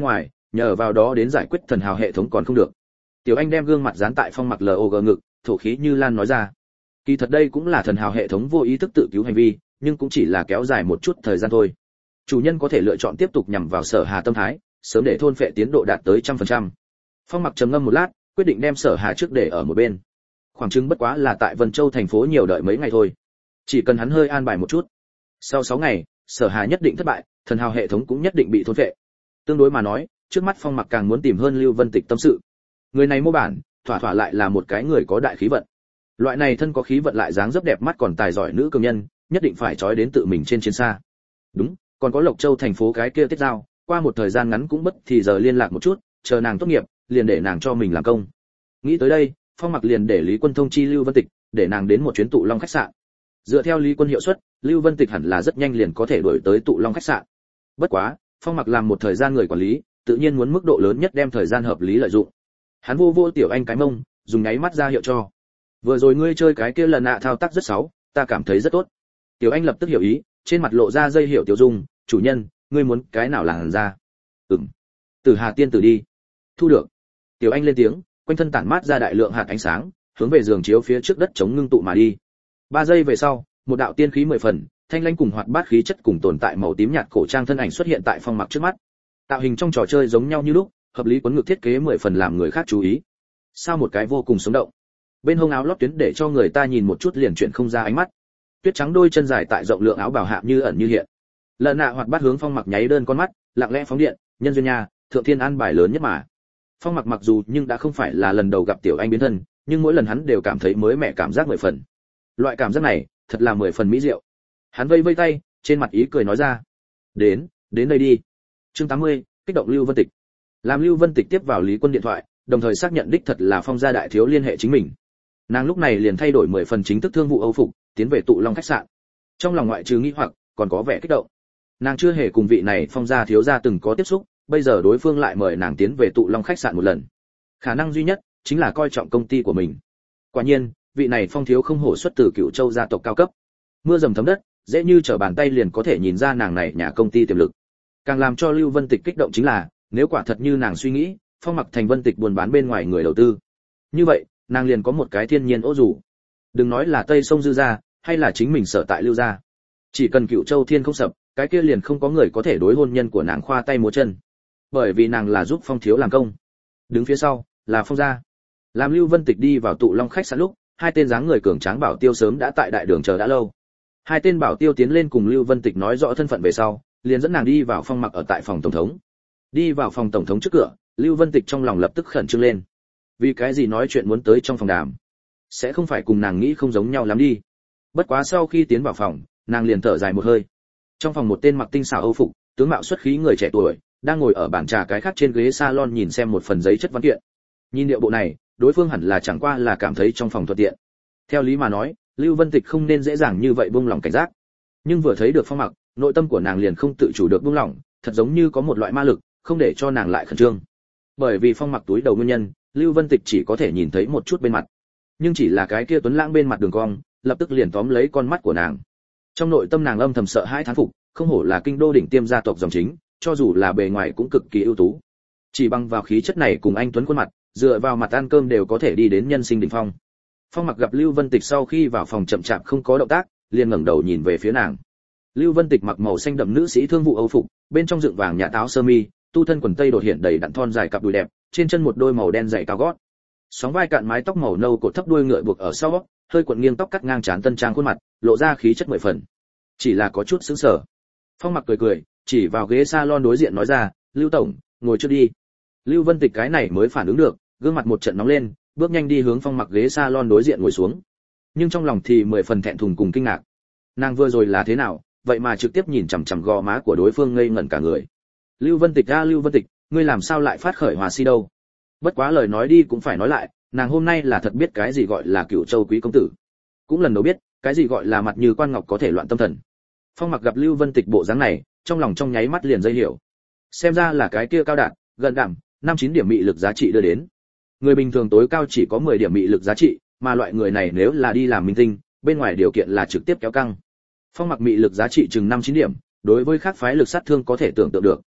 nhờ vào đó đến giải quyết thần hào hệ thống còn không được. Tiểu Anh đem gương mặt dán tại Phong Mặc log ngực, thổ khí như lan nói ra. Kỳ thật đây cũng là thần hào hệ thống vô ý thức tự cứu hành vi, nhưng cũng chỉ là kéo dài một chút thời gian thôi. Chủ nhân có thể lựa chọn tiếp tục nhằm vào Sở Hà tâm thái, sớm để thôn phệ tiến độ đạt tới trăm phần trăm. Phong Mặc trầm ngâm một lát, quyết định đem Sở Hà trước để ở một bên. Khoảng chừng bất quá là tại Vân Châu thành phố nhiều đợi mấy ngày thôi. Chỉ cần hắn hơi an bài một chút. Sau sáu ngày, Sở Hà nhất định thất bại, thần hào hệ thống cũng nhất định bị thôn phệ. Tương đối mà nói, trước mắt Phong Mặc càng muốn tìm hơn Lưu Vân Tịch tâm sự. Người này mô bản, thỏa thỏa lại là một cái người có đại khí vận. Loại này thân có khí vận lại dáng dấp đẹp mắt còn tài giỏi nữ cường nhân, nhất định phải trói đến tự mình trên chiến xa. Đúng, còn có Lộc Châu thành phố cái kia Tiết Giao, qua một thời gian ngắn cũng bất thì giờ liên lạc một chút, chờ nàng tốt nghiệp, liền để nàng cho mình làm công. Nghĩ tới đây, Phong Mặc liền để Lý Quân thông chi Lưu Vân Tịch, để nàng đến một chuyến tụ Long khách sạn. Dựa theo Lý Quân hiệu suất, Lưu Vân Tịch hẳn là rất nhanh liền có thể đuổi tới tụ Long khách sạn. Bất quá, Phong Mặc làm một thời gian người quản lý, tự nhiên muốn mức độ lớn nhất đem thời gian hợp lý lợi dụng. Hắn vô vô Tiểu Anh cái mông, dùng nháy mắt ra hiệu cho. Vừa rồi ngươi chơi cái kia lần nạ thao tác rất xấu, ta cảm thấy rất tốt. Tiểu Anh lập tức hiểu ý, trên mặt lộ ra dây hiểu tiểu dung, chủ nhân, ngươi muốn cái nào làm ra? Ừm. Từ Hà tiên tử đi. Thu được. Tiểu Anh lên tiếng, quanh thân tản mát ra đại lượng hạt ánh sáng, hướng về giường chiếu phía trước đất chống ngưng tụ mà đi. Ba giây về sau, một đạo tiên khí mười phần, thanh lãnh cùng hoạt bát khí chất cùng tồn tại màu tím nhạt cổ trang thân ảnh xuất hiện tại Phong Mặc trước mắt. Tạo hình trong trò chơi giống nhau như lúc, hợp lý quấn ngực thiết kế mười phần làm người khác chú ý. Sao một cái vô cùng sống động. Bên hông áo lót tuyến để cho người ta nhìn một chút liền chuyển không ra ánh mắt. Tuyết trắng đôi chân dài tại rộng lượng áo bào hạ như ẩn như hiện. Lợn nạ hoạt bát hướng Phong Mặc nháy đơn con mắt, lặng lẽ phóng điện, nhân duyên nha, thượng thiên an bài lớn nhất mà. Phong Mặc mặc dù nhưng đã không phải là lần đầu gặp Tiểu Anh biến thân, nhưng mỗi lần hắn đều cảm thấy mới mẻ cảm giác mười phần. Loại cảm giác này, thật là mười phần mỹ diệu. Hắn vây vây tay, trên mặt ý cười nói ra: "Đến, đến đây đi." Chương tám mươi, kích động Lưu Vân Tịch. Làm Lưu Vân Tịch tiếp vào Lý Quân điện thoại, đồng thời xác nhận đích thật là Phong gia đại thiếu liên hệ chính mình. Nàng lúc này liền thay đổi mười phần chính thức thương vụ Âu phục, tiến về tụ Long khách sạn. Trong lòng ngoại trừ nghi hoặc, còn có vẻ kích động. Nàng chưa hề cùng vị này Phong gia thiếu gia từng có tiếp xúc, bây giờ đối phương lại mời nàng tiến về tụ Long khách sạn một lần. Khả năng duy nhất chính là coi trọng công ty của mình. Quả nhiên, vị này Phong thiếu không hổ xuất từ Cửu Châu gia tộc cao cấp. Mưa dầm thấm đất, dễ như trở bàn tay liền có thể nhìn ra nàng này nhà công ty tiềm lực. Càng làm cho Lưu Vân Tịch kích động chính là, nếu quả thật như nàng suy nghĩ, Phong Mặc thành Vân Tịch buôn bán bên ngoài người đầu tư. Như vậy, nàng liền có một cái thiên nhiên ổ rủ. Đừng nói là Tây Sông Dư gia, hay là chính mình sở tại Lưu gia. Chỉ cần Cửu Châu Thiên không sập, cái kia liền không có người có thể đối hôn nhân của nàng khoa tay múa chân. Bởi vì nàng là giúp Phong thiếu làm công. Đứng phía sau là Phong gia. Làm Lưu Vân Tịch đi vào tụ Long khách sạn lúc, hai tên dáng người cường tráng bảo tiêu sớm đã tại đại đường chờ đã lâu. Hai tên bảo tiêu tiến lên cùng Lưu Vân Tịch nói rõ thân phận về sau, liền dẫn nàng đi vào Phong Mặc ở tại phòng tổng thống. Đi vào phòng tổng thống trước cửa, Lưu Vân Tịch trong lòng lập tức khẩn trương lên. Vì cái gì nói chuyện muốn tới trong phòng đàm? Sẽ không phải cùng nàng nghĩ không giống nhau lắm đi. Bất quá sau khi tiến vào phòng, nàng liền thở dài một hơi. Trong phòng một tên mặc tinh xảo Âu phục, tướng mạo xuất khí người trẻ tuổi, đang ngồi ở bàn trà cái khác trên ghế salon nhìn xem một phần giấy chất văn kiện. Nhìn điệu bộ này, đối phương hẳn là chẳng qua là cảm thấy trong phòng thuận tiện. Theo lý mà nói, Lưu Vân Tịch không nên dễ dàng như vậy buông lòng cảnh giác. Nhưng vừa thấy được Phong Mặc, nội tâm của nàng liền không tự chủ được buông lỏng, thật giống như có một loại ma lực, không để cho nàng lại khẩn trương. Bởi vì Phong Mặc túi đầu nguyên nhân, Lưu Vân Tịch chỉ có thể nhìn thấy một chút bên mặt. Nhưng chỉ là cái kia tuấn lãng bên mặt đường cong, lập tức liền tóm lấy con mắt của nàng. Trong nội tâm nàng âm thầm sợ hãi thán phục, không hổ là kinh đô đỉnh tiêm gia tộc dòng chính, cho dù là bề ngoài cũng cực kỳ ưu tú. Chỉ bằng vào khí chất này cùng anh tuấn khuôn mặt, dựa vào mặt ăn cơm đều có thể đi đến nhân sinh đỉnh phong. Phong Mặc gặp Lưu Vân Tịch sau khi vào phòng chậm chạp không có động tác, liền ngẩng đầu nhìn về phía nàng. Lưu Vân Tịch mặc màu xanh đậm nữ sĩ thương vụ Âu phục, bên trong dựng vàng nhạt áo sơ mi, tu thân quần tây đột hiện đầy đặn thon dài cặp đùi đẹp, trên chân một đôi màu đen dày cao gót. Sóng vai cạn mái tóc màu nâu cột thấp đuôi ngựa buộc ở sau, hơi cuộn nghiêng tóc cắt ngang trán tân trang khuôn mặt, lộ ra khí chất mười phần. Chỉ là có chút sững sờ. Phong Mặc cười cười, chỉ vào ghế salon đối diện nói ra, "Lưu tổng, ngồi trước đi." Lưu Vân Tịch cái này mới phản ứng được, gương mặt một trận nóng lên, bước nhanh đi hướng Phong Mặc ghế salon đối diện ngồi xuống. Nhưng trong lòng thì mười phần thẹn thùng cùng kinh ngạc. Nàng vừa rồi là thế nào, vậy mà trực tiếp nhìn chằm chằm gò má của đối phương ngây ngẩn cả người. Lưu Vân Tịch a Lưu Vân Tịch, ngươi làm sao lại phát khởi hòa si đâu? Bất quá lời nói đi cũng phải nói lại, nàng hôm nay là thật biết cái gì gọi là Cửu Châu quý công tử, cũng lần đầu biết cái gì gọi là mặt như quan ngọc có thể loạn tâm thần. Phong Mặc gặp Lưu Vân Tịch bộ dáng này, trong lòng trong nháy mắt liền dây hiểu. Xem ra là cái kia cao đạt, gần đảm, năm chín điểm mị lực giá trị đưa đến. Người bình thường tối cao chỉ có mười điểm mị lực giá trị, mà loại người này nếu là đi làm minh tinh, bên ngoài điều kiện là trực tiếp kéo căng. Phong Mặc mị lực giá trị chừng năm chín điểm, đối với khác phái lực sát thương có thể tưởng tượng được.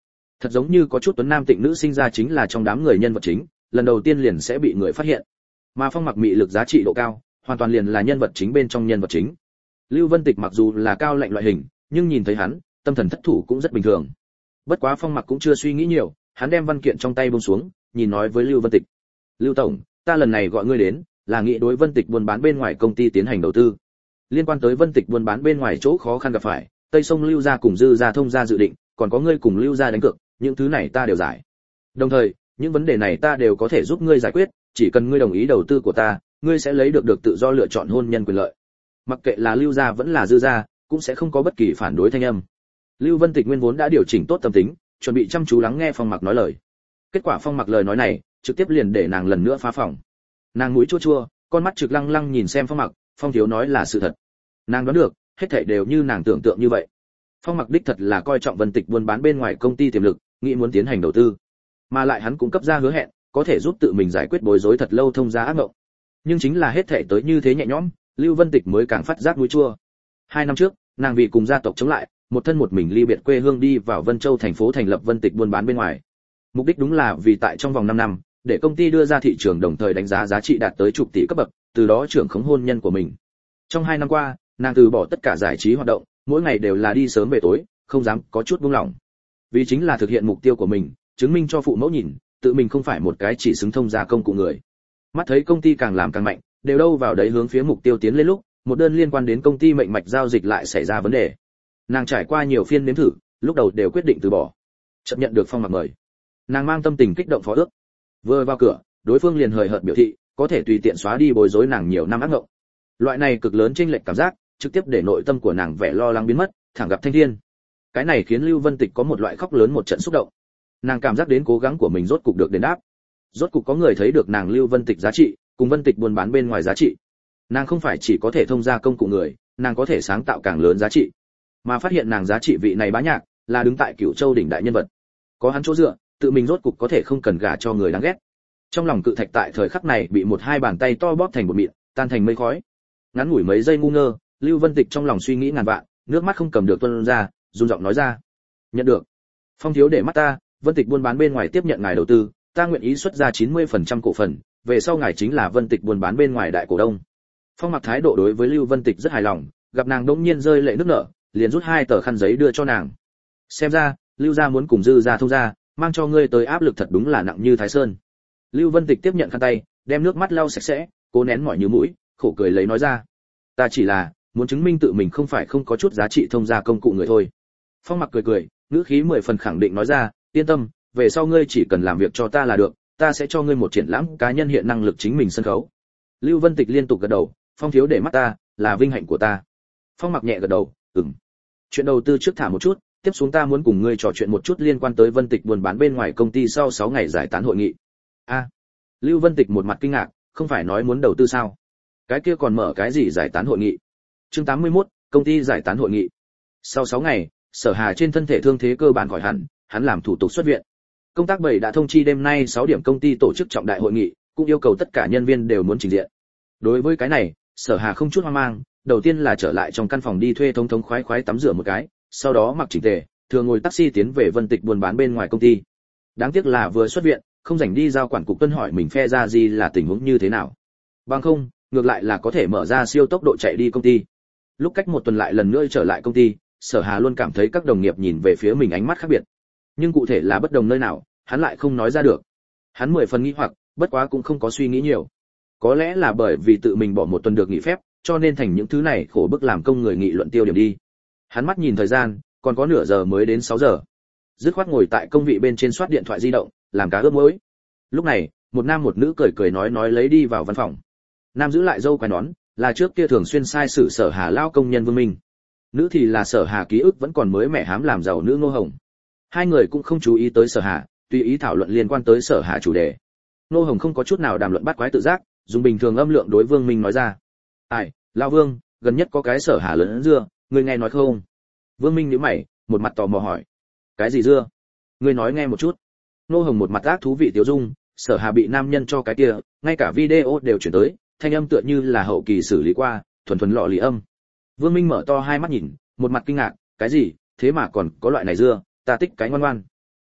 Thật giống như có chút tuấn nam tịnh nữ sinh ra chính là trong đám người nhân vật chính, lần đầu tiên liền sẽ bị người phát hiện. Mà Phong Mặc mị lực giá trị độ cao, hoàn toàn liền là nhân vật chính bên trong nhân vật chính. Lưu Vân Tịch mặc dù là cao lạnh loại hình, nhưng nhìn thấy hắn, tâm thần thất thủ cũng rất bình thường. Bất quá Phong Mặc cũng chưa suy nghĩ nhiều, hắn đem văn kiện trong tay buông xuống, nhìn nói với Lưu Vân Tịch: "Lưu tổng, ta lần này gọi ngươi đến, là nghĩ đối Vân Tịch buôn bán bên ngoài công ty tiến hành đầu tư. Liên quan tới Vân Tịch buôn bán bên ngoài chỗ khó khăn gặp phải, Tây Sông Lưu gia cùng Dư gia thông gia dự định, còn có ngươi cùng Lưu gia đánh cược, những thứ này ta đều giải. Đồng thời, những vấn đề này ta đều có thể giúp ngươi giải quyết, chỉ cần ngươi đồng ý đầu tư của ta, ngươi sẽ lấy được được tự do lựa chọn hôn nhân quyền lợi. Mặc kệ là Lưu gia vẫn là Dư gia, cũng sẽ không có bất kỳ phản đối thanh âm." Lưu Vân Tịch nguyên vốn đã điều chỉnh tốt tâm tính, chuẩn bị chăm chú lắng nghe Phong Mặc nói lời. Kết quả Phong Mặc lời nói này, trực tiếp liền để nàng lần nữa phá phòng. Nàng mũi chua chua, con mắt trực lăng lăng nhìn xem Phong Mặc, Phong thiếu nói là sự thật. Nàng đoán được, hết thảy đều như nàng tưởng tượng như vậy. Phong Mặc đích thật là coi trọng Vân Tịch buôn bán bên ngoài công ty tiềm lực, nghĩ muốn tiến hành đầu tư. Mà lại hắn cũng cấp ra hứa hẹn, có thể giúp tự mình giải quyết bối rối thật lâu thông gia ác mộng. Nhưng chính là hết thảy tới như thế nhẹ nhõm, Lưu Vân Tịch mới càng phát giác mũi chua. Hai năm trước, nàng vì cùng gia tộc chống lại, một thân một mình ly biệt quê hương đi vào Vân Châu thành phố thành lập Vân Tịch buôn bán bên ngoài. Mục đích đúng là vì tại trong vòng năm năm, để công ty đưa ra thị trường đồng thời đánh giá giá trị đạt tới chục tỷ cấp bậc, từ đó trưởng khống hôn nhân của mình. Trong hai năm qua, nàng từ bỏ tất cả giải trí hoạt động, mỗi ngày đều là đi sớm về tối, không dám có chút buông lỏng. Vì chính là thực hiện mục tiêu của mình, chứng minh cho phụ mẫu nhìn, tự mình không phải một cái chỉ xứng thông gia công cụ người. Mắt thấy công ty càng làm càng mạnh, đều đâu vào đấy hướng phía mục tiêu tiến lên lúc, một đơn liên quan đến công ty mệnh mạch giao dịch lại xảy ra vấn đề. Nàng trải qua nhiều phiên nếm thử, lúc đầu đều quyết định từ bỏ. Chấp nhận được Phong Mặc mời, nàng mang tâm tình kích động phó ước. Vừa vào cửa, đối phương liền hời hợt biểu thị, có thể tùy tiện xóa đi bối rối nàng nhiều năm ác ngộng. Loại này cực lớn chênh lệch cảm giác, trực tiếp để nội tâm của nàng vẻ lo lắng biến mất, thẳng gặp thanh thiên. Cái này khiến Lưu Vân Tịch có một loại khóc lớn một trận xúc động. Nàng cảm giác đến cố gắng của mình rốt cục được đền đáp. Rốt cục có người thấy được nàng Lưu Vân Tịch giá trị, cùng Vân Tịch buôn bán bên ngoài giá trị. Nàng không phải chỉ có thể thông gia công cụ người, nàng có thể sáng tạo càng lớn giá trị. Mà phát hiện nàng giá trị vị này bá nhạc, là đứng tại Cửu Châu đỉnh đại nhân vật. Có hắn chỗ dựa, tự mình rốt cục có thể không cần gả cho người đáng ghét. Trong lòng cự thạch tại thời khắc này bị một hai bàn tay to bóp thành bột mịn, tan thành mây khói. Ngắn ngủi mấy giây ngu ngơ, Lưu Vân Tịch trong lòng suy nghĩ ngàn vạn, nước mắt không cầm được tuôn ra, run giọng nói ra: "Nhận được. Phong thiếu để mắt ta, Vân Tịch buôn bán bên ngoài tiếp nhận ngài đầu tư, ta nguyện ý xuất ra chín mươi phần trăm cổ phần, về sau ngài chính là Vân Tịch buôn bán bên ngoài đại cổ đông." Phong Mặc thái độ đối với Lưu Vân Tịch rất hài lòng, gặp nàng đống nhiên rơi lệ nước nở, liền rút hai tờ khăn giấy đưa cho nàng. "Xem ra, Lưu gia muốn cùng Dư gia thông gia, mang cho ngươi tới áp lực thật đúng là nặng như Thái Sơn." Lưu Vân Tịch tiếp nhận khăn tay, đem nước mắt lau sạch sẽ, cố nén mỏi như mũi, khổ cười lấy nói ra: "Ta chỉ là muốn chứng minh tự mình không phải không có chút giá trị thông gia công cụ người thôi." Phong Mặc cười cười, ngữ khí mười phần khẳng định nói ra: "Yên tâm, về sau ngươi chỉ cần làm việc cho ta là được, ta sẽ cho ngươi một triển lãm cá nhân hiện năng lực chính mình sân khấu." Lưu Vân Tịch liên tục gật đầu: "Phong thiếu để mắt ta, là vinh hạnh của ta." Phong Mặc nhẹ gật đầu: "Ừm. Chuyện đầu tư trước thả một chút, tiếp xuống ta muốn cùng ngươi trò chuyện một chút liên quan tới Vân Tịch buôn bán bên ngoài công ty sau sáu ngày giải tán hội nghị." "A." Lưu Vân Tịch một mặt kinh ngạc, không phải nói muốn đầu tư sao? Cái kia còn mở cái gì giải tán hội nghị? Chương tám mươi mốt, công ty giải tán hội nghị. Sau sáu ngày, Sở Hà trên thân thể thương thế cơ bản khỏi hẳn, hắn làm thủ tục xuất viện. Công tác bảy đã thông chi đêm nay sáu điểm công ty tổ chức trọng đại hội nghị, cũng yêu cầu tất cả nhân viên đều muốn trình diện. Đối với cái này, Sở Hà không chút hoang mang, đầu tiên là trở lại trong căn phòng đi thuê thống thống khoái khoái tắm rửa một cái, sau đó mặc chỉnh tề, thường ngồi taxi tiến về Vân Tịch buôn bán bên ngoài công ty. Đáng tiếc là vừa xuất viện, không rảnh đi giao quản cục tuân hỏi mình phe ra gì là tình huống như thế nào. Bằng không, ngược lại là có thể mở ra siêu tốc độ chạy đi công ty. Lúc cách một tuần lại lần nữa trở lại công ty, Sở Hà luôn cảm thấy các đồng nghiệp nhìn về phía mình ánh mắt khác biệt. Nhưng cụ thể là bất đồng nơi nào, hắn lại không nói ra được. Hắn mười phần nghi hoặc, bất quá cũng không có suy nghĩ nhiều. Có lẽ là bởi vì tự mình bỏ một tuần được nghỉ phép, cho nên thành những thứ này khổ bức làm công người nghị luận tiêu điểm đi. Hắn mắt nhìn thời gian, còn có nửa giờ mới đến sáu giờ. Dứt khoát ngồi tại công vị bên trên soát điện thoại di động, làm cá ướp muối. Lúc này, một nam một nữ cười cười nói nói lấy đi vào văn phòng. Nam giữ lại râu quai nón, là trước kia thường xuyên sai sử Sở Hà lao công nhân Vương Minh. Nữ thì là Sở Hà ký ức vẫn còn mới mẻ hám làm giàu nữ Ngô Hồng. Hai người cũng không chú ý tới Sở Hà, tùy ý thảo luận liên quan tới Sở Hà chủ đề. Ngô Hồng không có chút nào đàm luận bắt quái tự giác, dùng bình thường âm lượng đối Vương Minh nói ra: "Ai, lão Vương, gần nhất có cái Sở Hà lớn dưa, ngươi nghe nói không?" Vương Minh nhíu mày, một mặt tò mò hỏi: "Cái gì dưa? Ngươi nói nghe một chút." Ngô Hồng một mặt ác thú vị tiêu dung: "Sở Hà bị nam nhân cho cái kia, ngay cả video đều chuyển tới, thanh âm tựa như là hậu kỳ xử lý qua, thuần thuần lọ lì âm." Vương Minh mở to hai mắt nhìn, một mặt kinh ngạc: "Cái gì? Thế mà còn có loại này dưa, ta tích cái ngoan ngoan."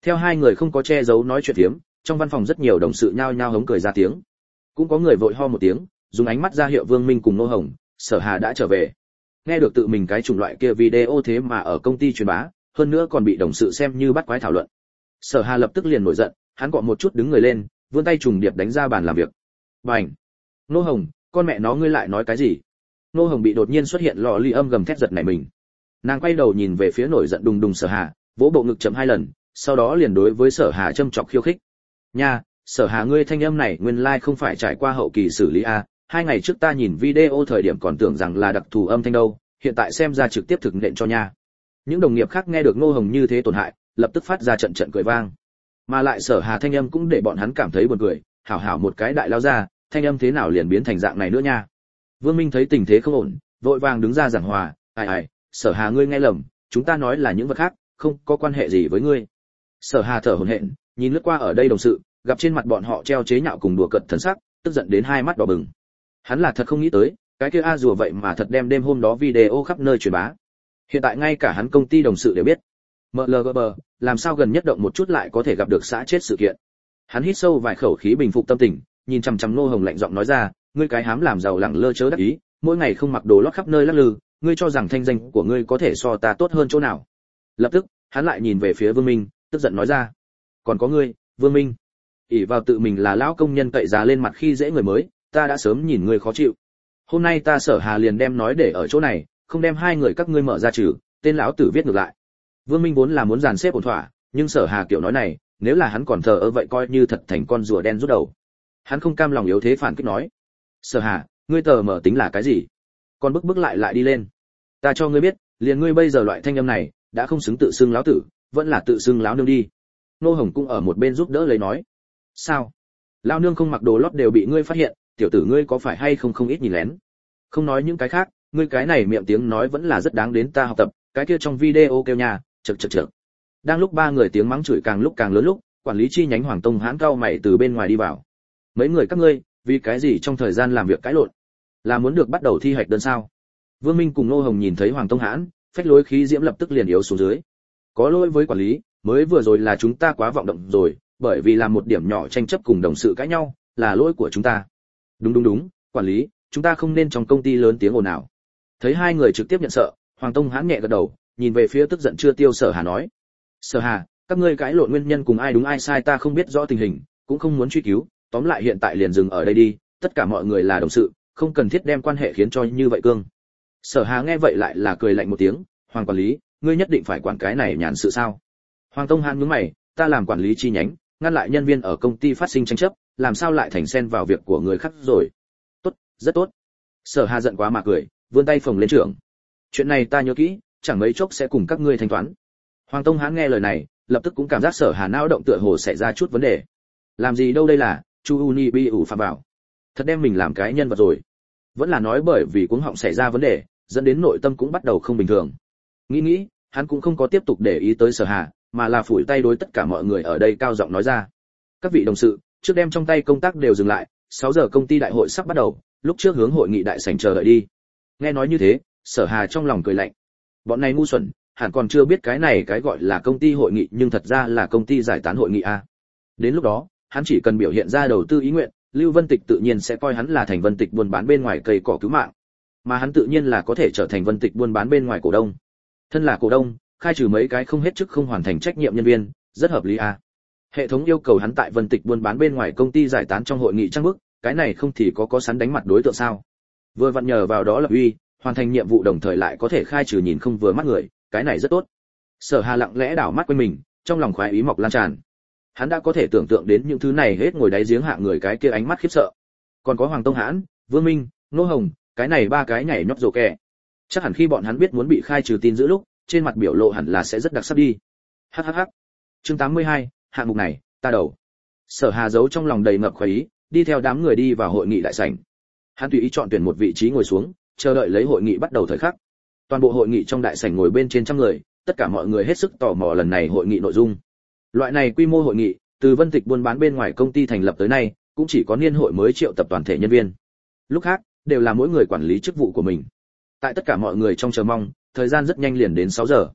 Theo hai người không có che giấu nói chuyện phiếm, trong văn phòng rất nhiều đồng sự nhao nhao hống cười ra tiếng. Cũng có người vội ho một tiếng, dùng ánh mắt ra hiệu Vương Minh cùng Nô Hồng, Sở Hà đã trở về. Nghe được tự mình cái chủng loại kia video thế mà ở công ty truyền bá, hơn nữa còn bị đồng sự xem như bắt quái thảo luận. Sở Hà lập tức liền nổi giận, hắn gọn một chút đứng người lên, vươn tay trùng điệp đánh ra bàn làm việc. Bành! Nô Hồng, con mẹ nó ngươi lại nói cái gì? Nô Hồng bị đột nhiên xuất hiện lò ly âm gầm thét giật nảy mình. Nàng quay đầu nhìn về phía nổi giận đùng đùng Sở Hà, vỗ bộ ngực chậm hai lần, sau đó liền đối với Sở Hà châm chọc khiêu khích. Nha, Sở Hà ngươi thanh âm này nguyên lai like không phải trải qua hậu kỳ xử lý a, hai ngày trước ta nhìn video thời điểm còn tưởng rằng là đặc thù âm thanh đâu, hiện tại xem ra trực tiếp thực nện cho nha. Những đồng nghiệp khác nghe được Nô Hồng như thế tổn hại, lập tức phát ra trận trận cười vang. Mà lại Sở Hà thanh âm cũng để bọn hắn cảm thấy buồn cười, hảo hảo một cái đại lao ra, thanh âm thế nào liền biến thành dạng này nữa nha. Vương Minh thấy tình thế không ổn, vội vàng đứng ra giảng hòa, ai ai, Sở Hà ngươi nghe lầm, chúng ta nói là những vật khác, không có quan hệ gì với ngươi. Sở Hà thở hổn hển, nhìn lướt qua ở đây đồng sự, gặp trên mặt bọn họ treo chế nhạo cùng đùa cợt thần sắc, tức giận đến hai mắt đỏ bừng. Hắn là thật không nghĩ tới, cái kia a rùa vậy mà thật đem đêm hôm đó video khắp nơi truyền bá. Hiện tại ngay cả hắn công ty đồng sự đều biết. em lờ giê bê, làm sao gần nhất động một chút lại có thể gặp được xã chết sự kiện. Hắn hít sâu vài khẩu khí bình phục tâm tình, nhìn chằm chằm Nô Hồng lạnh giọng nói ra, ngươi cái hám làm giàu lẳng lơ chớ đắc ý, mỗi ngày không mặc đồ lót khắp nơi lắc lư, ngươi cho rằng thanh danh của ngươi có thể so ta tốt hơn chỗ nào? Lập tức, hắn lại nhìn về phía Vương Minh, tức giận nói ra, còn có ngươi, Vương Minh, ỷ vào tự mình là lão công nhân cậy giá lên mặt khi dễ người mới, ta đã sớm nhìn ngươi khó chịu. Hôm nay ta Sở Hà liền đem nói để ở chỗ này, không đem hai người các ngươi mở ra trừ, tên lão tử viết ngược lại. Vương Minh vốn là muốn dàn xếp ổn thỏa, nhưng Sở Hà kiểu nói này, nếu là hắn còn thờ ơ vậy coi như thật thành con rùa đen rút đầu. Hắn không cam lòng yếu thế phản kích nói, Sở Hà, ngươi tờ mở tính là cái gì? Còn bức bức lại lại đi lên. Ta cho ngươi biết, liền ngươi bây giờ loại thanh âm này, đã không xứng tự xưng lão tử, vẫn là tự xưng lão nương đi. Nô Hồng cũng ở một bên giúp đỡ lấy nói, sao? Lão nương không mặc đồ lót đều bị ngươi phát hiện, tiểu tử ngươi có phải hay không không ít nhìn lén? Không nói những cái khác, ngươi cái này miệng tiếng nói vẫn là rất đáng đến ta học tập, cái kia trong video kêu nhà, chậc chậc chậc. Đang lúc ba người tiếng mắng chửi càng lúc càng lớn lúc, quản lý chi nhánh Hoàng Tông Hãn cao mày từ bên ngoài đi vào. Mấy người các ngươi, vì cái gì trong thời gian làm việc cãi lộn? Là muốn được bắt đầu thi hoạch đơn sao? Vương Minh cùng Nô Hồng nhìn thấy Hoàng Tông Hãn, phách lối khí diễm lập tức liền yếu xuống dưới. Có lỗi với quản lý, mới vừa rồi là chúng ta quá vọng động rồi, bởi vì làm một điểm nhỏ tranh chấp cùng đồng sự cãi nhau, là lỗi của chúng ta. Đúng đúng đúng, quản lý, chúng ta không nên trong công ty lớn tiếng ồn ào. Thấy hai người trực tiếp nhận sợ, Hoàng Tông Hãn nhẹ gật đầu, nhìn về phía tức giận chưa tiêu Sở Hà nói, Sở Hà, các ngươi cãi lộn nguyên nhân cùng ai đúng ai sai ta không biết rõ tình hình, cũng không muốn truy cứu, tóm lại hiện tại liền dừng ở đây đi, tất cả mọi người là đồng sự, không cần thiết đem quan hệ khiến cho như vậy cương. Sở Hà nghe vậy lại là cười lạnh một tiếng, Hoàng quản lý, ngươi nhất định phải quản cái này nhàn sự sao? Hoàng Tông Hãn nhướng mày, ta làm quản lý chi nhánh, ngăn lại nhân viên ở công ty phát sinh tranh chấp, làm sao lại thành xen vào việc của người khác rồi? Tốt, rất tốt. Sở Hà giận quá mà cười, vươn tay phồng lên trưởng. Chuyện này ta nhớ kỹ, chẳng mấy chốc sẽ cùng các ngươi thanh toán. Hoàng Tông Hãn nghe lời này, lập tức cũng cảm giác Sở Hà não động tựa hồ xảy ra chút vấn đề. Làm gì đâu đây là, Chu Uni bi ủ phạm bảo. Thật đem mình làm cái nhân vật rồi. Vẫn là nói bởi vì cuống họng xảy ra vấn đề, dẫn đến nội tâm cũng bắt đầu không bình thường. Nghĩ nghĩ, hắn cũng không có tiếp tục để ý tới Sở Hà, mà là phủi tay đối tất cả mọi người ở đây cao giọng nói ra. Các vị đồng sự, trước đem trong tay công tác đều dừng lại, sáu giờ công ty đại hội sắp bắt đầu, lúc trước hướng hội nghị đại sảnh chờ đợi đi. Nghe nói như thế, Sở Hà trong lòng cười lạnh. Bọn này ngu xuẩn, hẳn còn chưa biết cái này cái gọi là công ty hội nghị nhưng thật ra là công ty giải tán hội nghị a. Đến lúc đó, hắn chỉ cần biểu hiện ra đầu tư ý nguyện, Lưu Vân Tịch tự nhiên sẽ coi hắn là thành Vân Tịch buôn bán bên ngoài cây cỏ cứu mạng, mà hắn tự nhiên là có thể trở thành Vân Tịch buôn bán bên ngoài cổ đông. Thân là cổ đông, khai trừ mấy cái không hết chức không hoàn thành trách nhiệm nhân viên, rất hợp lý a. Hệ thống yêu cầu hắn tại Vân Tịch buôn bán bên ngoài công ty giải tán trong hội nghị trang bức, cái này không thì có có sẵn đánh mặt đối tượng sao? Vừa vặn nhờ vào đó lập uy, hoàn thành nhiệm vụ đồng thời lại có thể khai trừ nhìn không vừa mắt người, cái này rất tốt. Sở Hà lặng lẽ đảo mắt quanh mình, trong lòng khoái ý mọc lan tràn. Hắn đã có thể tưởng tượng đến những thứ này hết ngồi đáy giếng hạ người cái kia ánh mắt khiếp sợ. Còn có Hoàng Tông Hãn, Vương Minh, Nô Hồng, cái này ba cái nhảy nhót rồ kẻ. Chắc hẳn khi bọn hắn biết muốn bị khai trừ tin giữ lúc, trên mặt biểu lộ hẳn là sẽ rất đặc sắc đi. Hắc hắc hắc. Chương tám mươi hai, hạng mục này, ta đầu. Sở Hà giấu trong lòng đầy ngập khoái ý, đi theo đám người đi vào hội nghị đại sảnh. Hắn tùy ý chọn tuyển một vị trí ngồi xuống, chờ đợi lấy hội nghị bắt đầu thời khắc. Toàn bộ hội nghị trong đại sảnh ngồi bên trên trăm người, tất cả mọi người hết sức tò mò lần này hội nghị nội dung. Loại này quy mô hội nghị, từ Vân Tịch buôn bán bên ngoài công ty thành lập tới nay, cũng chỉ có niên hội mới triệu tập toàn thể nhân viên. Lúc khác, đều là mỗi người quản lý chức vụ của mình. Tại tất cả mọi người trong chờ mong, thời gian rất nhanh liền đến sáu giờ.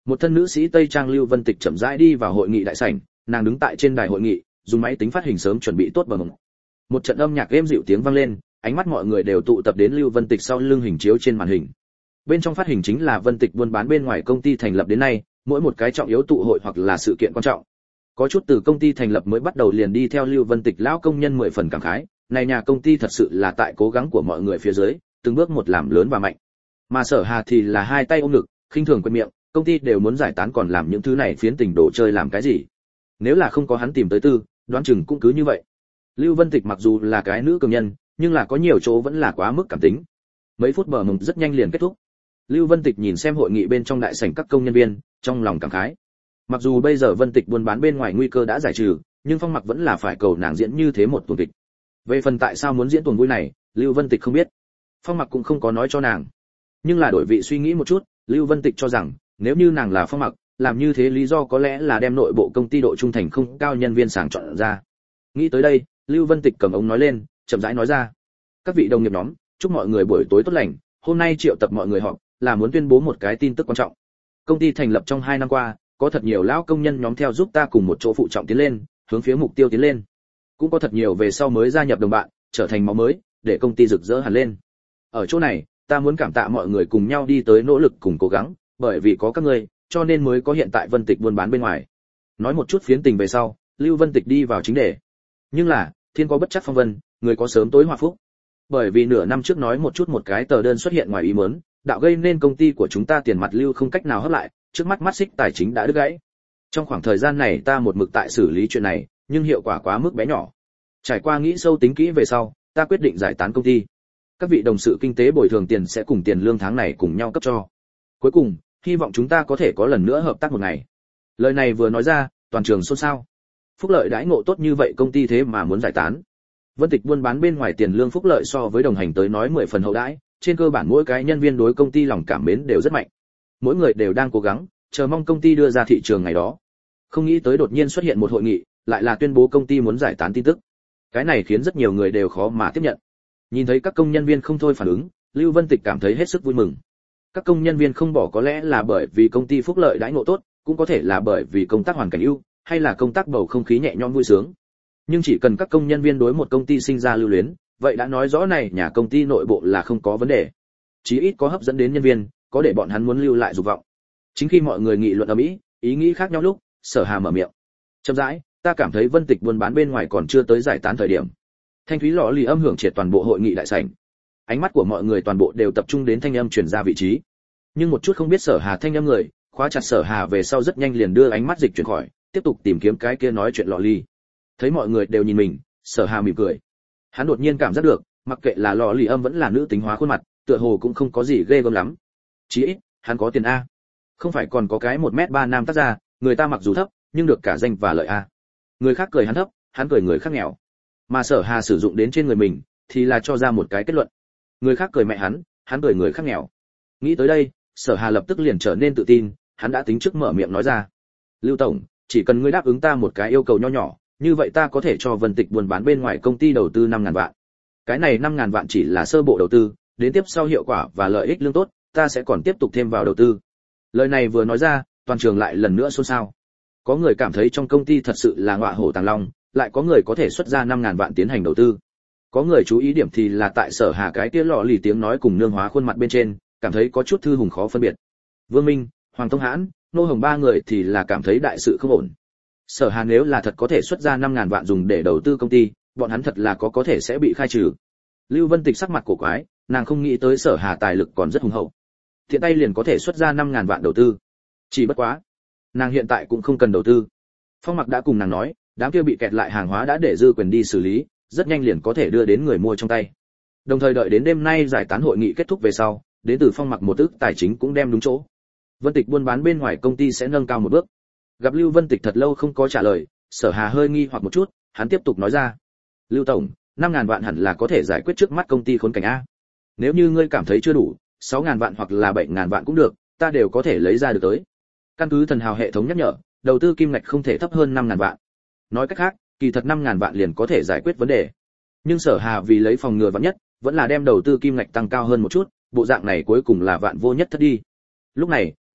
Một thân nữ sĩ tây trang Lưu Vân Tịch chậm rãi đi vào hội nghị đại sảnh, nàng đứng tại trên đài hội nghị, dùng máy tính phát hình sớm chuẩn bị tốt bờ mộng. Một trận âm nhạc êm dịu tiếng vang lên, ánh mắt mọi người đều tụ tập đến Lưu Vân Tịch sau lưng hình chiếu trên màn hình. Bên trong phát hình chính là Vân Tịch buôn bán bên ngoài công ty thành lập đến nay, mỗi một cái trọng yếu tụ hội hoặc là sự kiện quan trọng. Có chút từ công ty thành lập mới bắt đầu liền đi theo Lưu Vân Tịch lão công nhân mười phần cảm khái, này nhà công ty thật sự là tại cố gắng của mọi người phía dưới, từng bước một làm lớn và mạnh. Mà Sở Hà thì là hai tay ôm ngực, khinh thường quên miệng, công ty đều muốn giải tán còn làm những thứ này phiến tình đồ chơi làm cái gì? Nếu là không có hắn tìm tới tư, đoán chừng cũng cứ như vậy. Lưu Vân Tịch mặc dù là cái nữ cường nhân, nhưng là có nhiều chỗ vẫn là quá mức cảm tính. Mấy phút bờ mừng rất nhanh liền kết thúc. Lưu Vân Tịch nhìn xem hội nghị bên trong đại sảnh các công nhân viên, trong lòng cảm khái. Mặc dù bây giờ Vân Tịch buôn bán bên ngoài nguy cơ đã giải trừ, nhưng Phong Mặc vẫn là phải cầu nàng diễn như thế một tuần kịch. Về phần tại sao muốn diễn tuần vui này, Lưu Vân Tịch không biết. Phong Mặc cũng không có nói cho nàng. Nhưng là đổi vị suy nghĩ một chút, Lưu Vân Tịch cho rằng, nếu như nàng là Phong Mặc, làm như thế lý do có lẽ là đem nội bộ công ty độ trung thành không cao nhân viên sàng chọn ra. Nghĩ tới đây, Lưu Vân Tịch cầm ống nói lên, chậm rãi nói ra: "Các vị đồng nghiệp nhóm, chúc mọi người buổi tối tốt lành, hôm nay triệu tập mọi người họp là muốn tuyên bố một cái tin tức quan trọng. Công ty thành lập trong hai năm qua, có thật nhiều lão công nhân nhóm theo giúp ta cùng một chỗ phụ trọng tiến lên, hướng phía mục tiêu tiến lên. Cũng có thật nhiều về sau mới gia nhập đồng bạn, trở thành máu mới, để công ty rực rỡ hẳn lên. Ở chỗ này, ta muốn cảm tạ mọi người cùng nhau đi tới nỗ lực cùng cố gắng, bởi vì có các ngươi, cho nên mới có hiện tại Vân Tịch buôn bán bên ngoài." Nói một chút phiến tình về sau, Lưu Vân Tịch đi vào chính đề. Nhưng là, thiên có bất trắc phong vân, người có sớm tối hòa phúc. Bởi vì nửa năm trước nói một chút một cái tờ đơn xuất hiện ngoài ý muốn, đạo gây nên công ty của chúng ta tiền mặt lưu không cách nào hấp lại, trước mắt mắt xích tài chính đã đứt gãy. Trong khoảng thời gian này ta một mực tại xử lý chuyện này, nhưng hiệu quả quá mức bé nhỏ. Trải qua nghĩ sâu tính kỹ về sau, ta quyết định giải tán công ty. Các vị đồng sự kinh tế bồi thường tiền sẽ cùng tiền lương tháng này cùng nhau cấp cho. Cuối cùng, hy vọng chúng ta có thể có lần nữa hợp tác một ngày. Lời này vừa nói ra, toàn trường xôn xao. Phúc lợi đãi ngộ tốt như vậy công ty thế mà muốn giải tán. Vân Tịch buôn bán bên ngoài tiền lương phúc lợi so với đồng hành tới nói mười phần hậu đãi, trên cơ bản mỗi cái nhân viên đối công ty lòng cảm mến đều rất mạnh. Mỗi người đều đang cố gắng, chờ mong công ty đưa ra thị trường ngày đó. Không nghĩ tới đột nhiên xuất hiện một hội nghị, lại là tuyên bố công ty muốn giải tán tin tức. Cái này khiến rất nhiều người đều khó mà tiếp nhận. Nhìn thấy các công nhân viên không thôi phản ứng, Lưu Vân Tịch cảm thấy hết sức vui mừng. Các công nhân viên không bỏ có lẽ là bởi vì công ty phúc lợi đãi ngộ tốt, cũng có thể là bởi vì công tác hoàn cảnh ưu, hay là công tác bầu không khí nhẹ nhõm vui sướng. Nhưng chỉ cần các công nhân viên đối một công ty sinh ra lưu luyến, vậy đã nói rõ này nhà công ty nội bộ là không có vấn đề. Chí ít có hấp dẫn đến nhân viên, có để bọn hắn muốn lưu lại dục vọng. Chính khi mọi người nghị luận ầm ĩ, ý nghĩ khác nhau lúc, Sở Hà mở miệng. Chậm rãi, ta cảm thấy Vân Tịch buôn bán bên ngoài còn chưa tới giải tán thời điểm. Thanh thúy lọ lì âm hưởng triệt toàn bộ hội nghị đại sảnh. Ánh mắt của mọi người toàn bộ đều tập trung đến thanh âm truyền ra vị trí. Nhưng một chút không biết Sở Hà thanh âm người, khóa chặt Sở Hà về sau rất nhanh liền đưa ánh mắt dịch chuyển khỏi, tiếp tục tìm kiếm cái kia nói chuyện lọ lì. Thấy mọi người đều nhìn mình, Sở Hà mỉm cười. Hắn đột nhiên cảm giác được, mặc kệ là lọ lì âm vẫn là nữ tính hóa khuôn mặt, tựa hồ cũng không có gì ghê gớm lắm. Chí ít, hắn có tiền a. Không phải còn có cái một mét ba nam tác gia, người ta mặc dù thấp, nhưng được cả danh và lợi a. Người khác cười hắn thấp, hắn cười người khác nghèo. Mà Sở Hà sử dụng đến trên người mình, thì là cho ra một cái kết luận. Người khác cười mẹ hắn, hắn cười người khác nghèo. Nghĩ tới đây, Sở Hà lập tức liền trở nên tự tin, hắn đã tính trước mở miệng nói ra. Lưu tổng, chỉ cần ngươi đáp ứng ta một cái yêu cầu nho nhỏ, như vậy ta có thể cho Vân Tịch buôn bán bên ngoài công ty đầu tư năm ngàn vạn. Cái này năm ngàn vạn chỉ là sơ bộ đầu tư, đến tiếp sau hiệu quả và lợi ích lương tốt, ta sẽ còn tiếp tục thêm vào đầu tư. Lời này vừa nói ra, toàn trường lại lần nữa xôn xao. Có người cảm thấy trong công ty thật sự là ngọa hổ tàng long, lại có người có thể xuất ra năm ngàn vạn tiến hành đầu tư. Có người chú ý điểm thì là tại Sở Hà cái kia lọ lì tiếng nói cùng nương hóa khuôn mặt bên trên, cảm thấy có chút thư hùng khó phân biệt. Vương Minh, Hoàng Tông Hãn, Nô Hồng ba người thì là cảm thấy đại sự không ổn. Sở Hà nếu là thật có thể xuất ra năm ngàn vạn dùng để đầu tư công ty, bọn hắn thật là có có thể sẽ bị khai trừ. Lưu Vân Tịch sắc mặt cổ quái, nàng không nghĩ tới Sở Hà tài lực còn rất hùng hậu. Thiện tay liền có thể xuất ra năm ngàn vạn đầu tư. Chỉ bất quá, nàng hiện tại cũng không cần đầu tư. Phong Mặc đã cùng nàng nói, đám kia bị kẹt lại hàng hóa đã để dư quyền đi xử lý, rất nhanh liền có thể đưa đến người mua trong tay. Đồng thời đợi đến đêm nay giải tán hội nghị kết thúc về sau, đến từ Phong Mặc một ức tài chính cũng đem đúng chỗ. Vân Tịch buôn bán bên ngoài công ty sẽ nâng cao một bước. Gặp Lưu Vân Tịch thật lâu không có trả lời, Sở Hà hơi nghi hoặc một chút, hắn tiếp tục nói ra. Lưu tổng, năm ngàn vạn hẳn là có thể giải quyết trước mắt công ty khốn cảnh a. Nếu như ngươi cảm thấy chưa đủ, sáu ngàn vạn hoặc là bảy ngàn vạn cũng được, ta đều có thể lấy ra được tới. Căn cứ thần hào hệ thống nhắc nhở, đầu tư kim ngạch không thể thấp hơn năm ngàn vạn. Nói cách khác, kỳ thật năm ngàn vạn liền có thể giải quyết vấn đề. Nhưng Sở Hà vì lấy phòng ngừa vạn nhất, vẫn là đem đầu tư kim ngạch tăng cao hơn một chút, bộ dạng này cuối cùng là vạn vô nhất thất đi. Lúc này,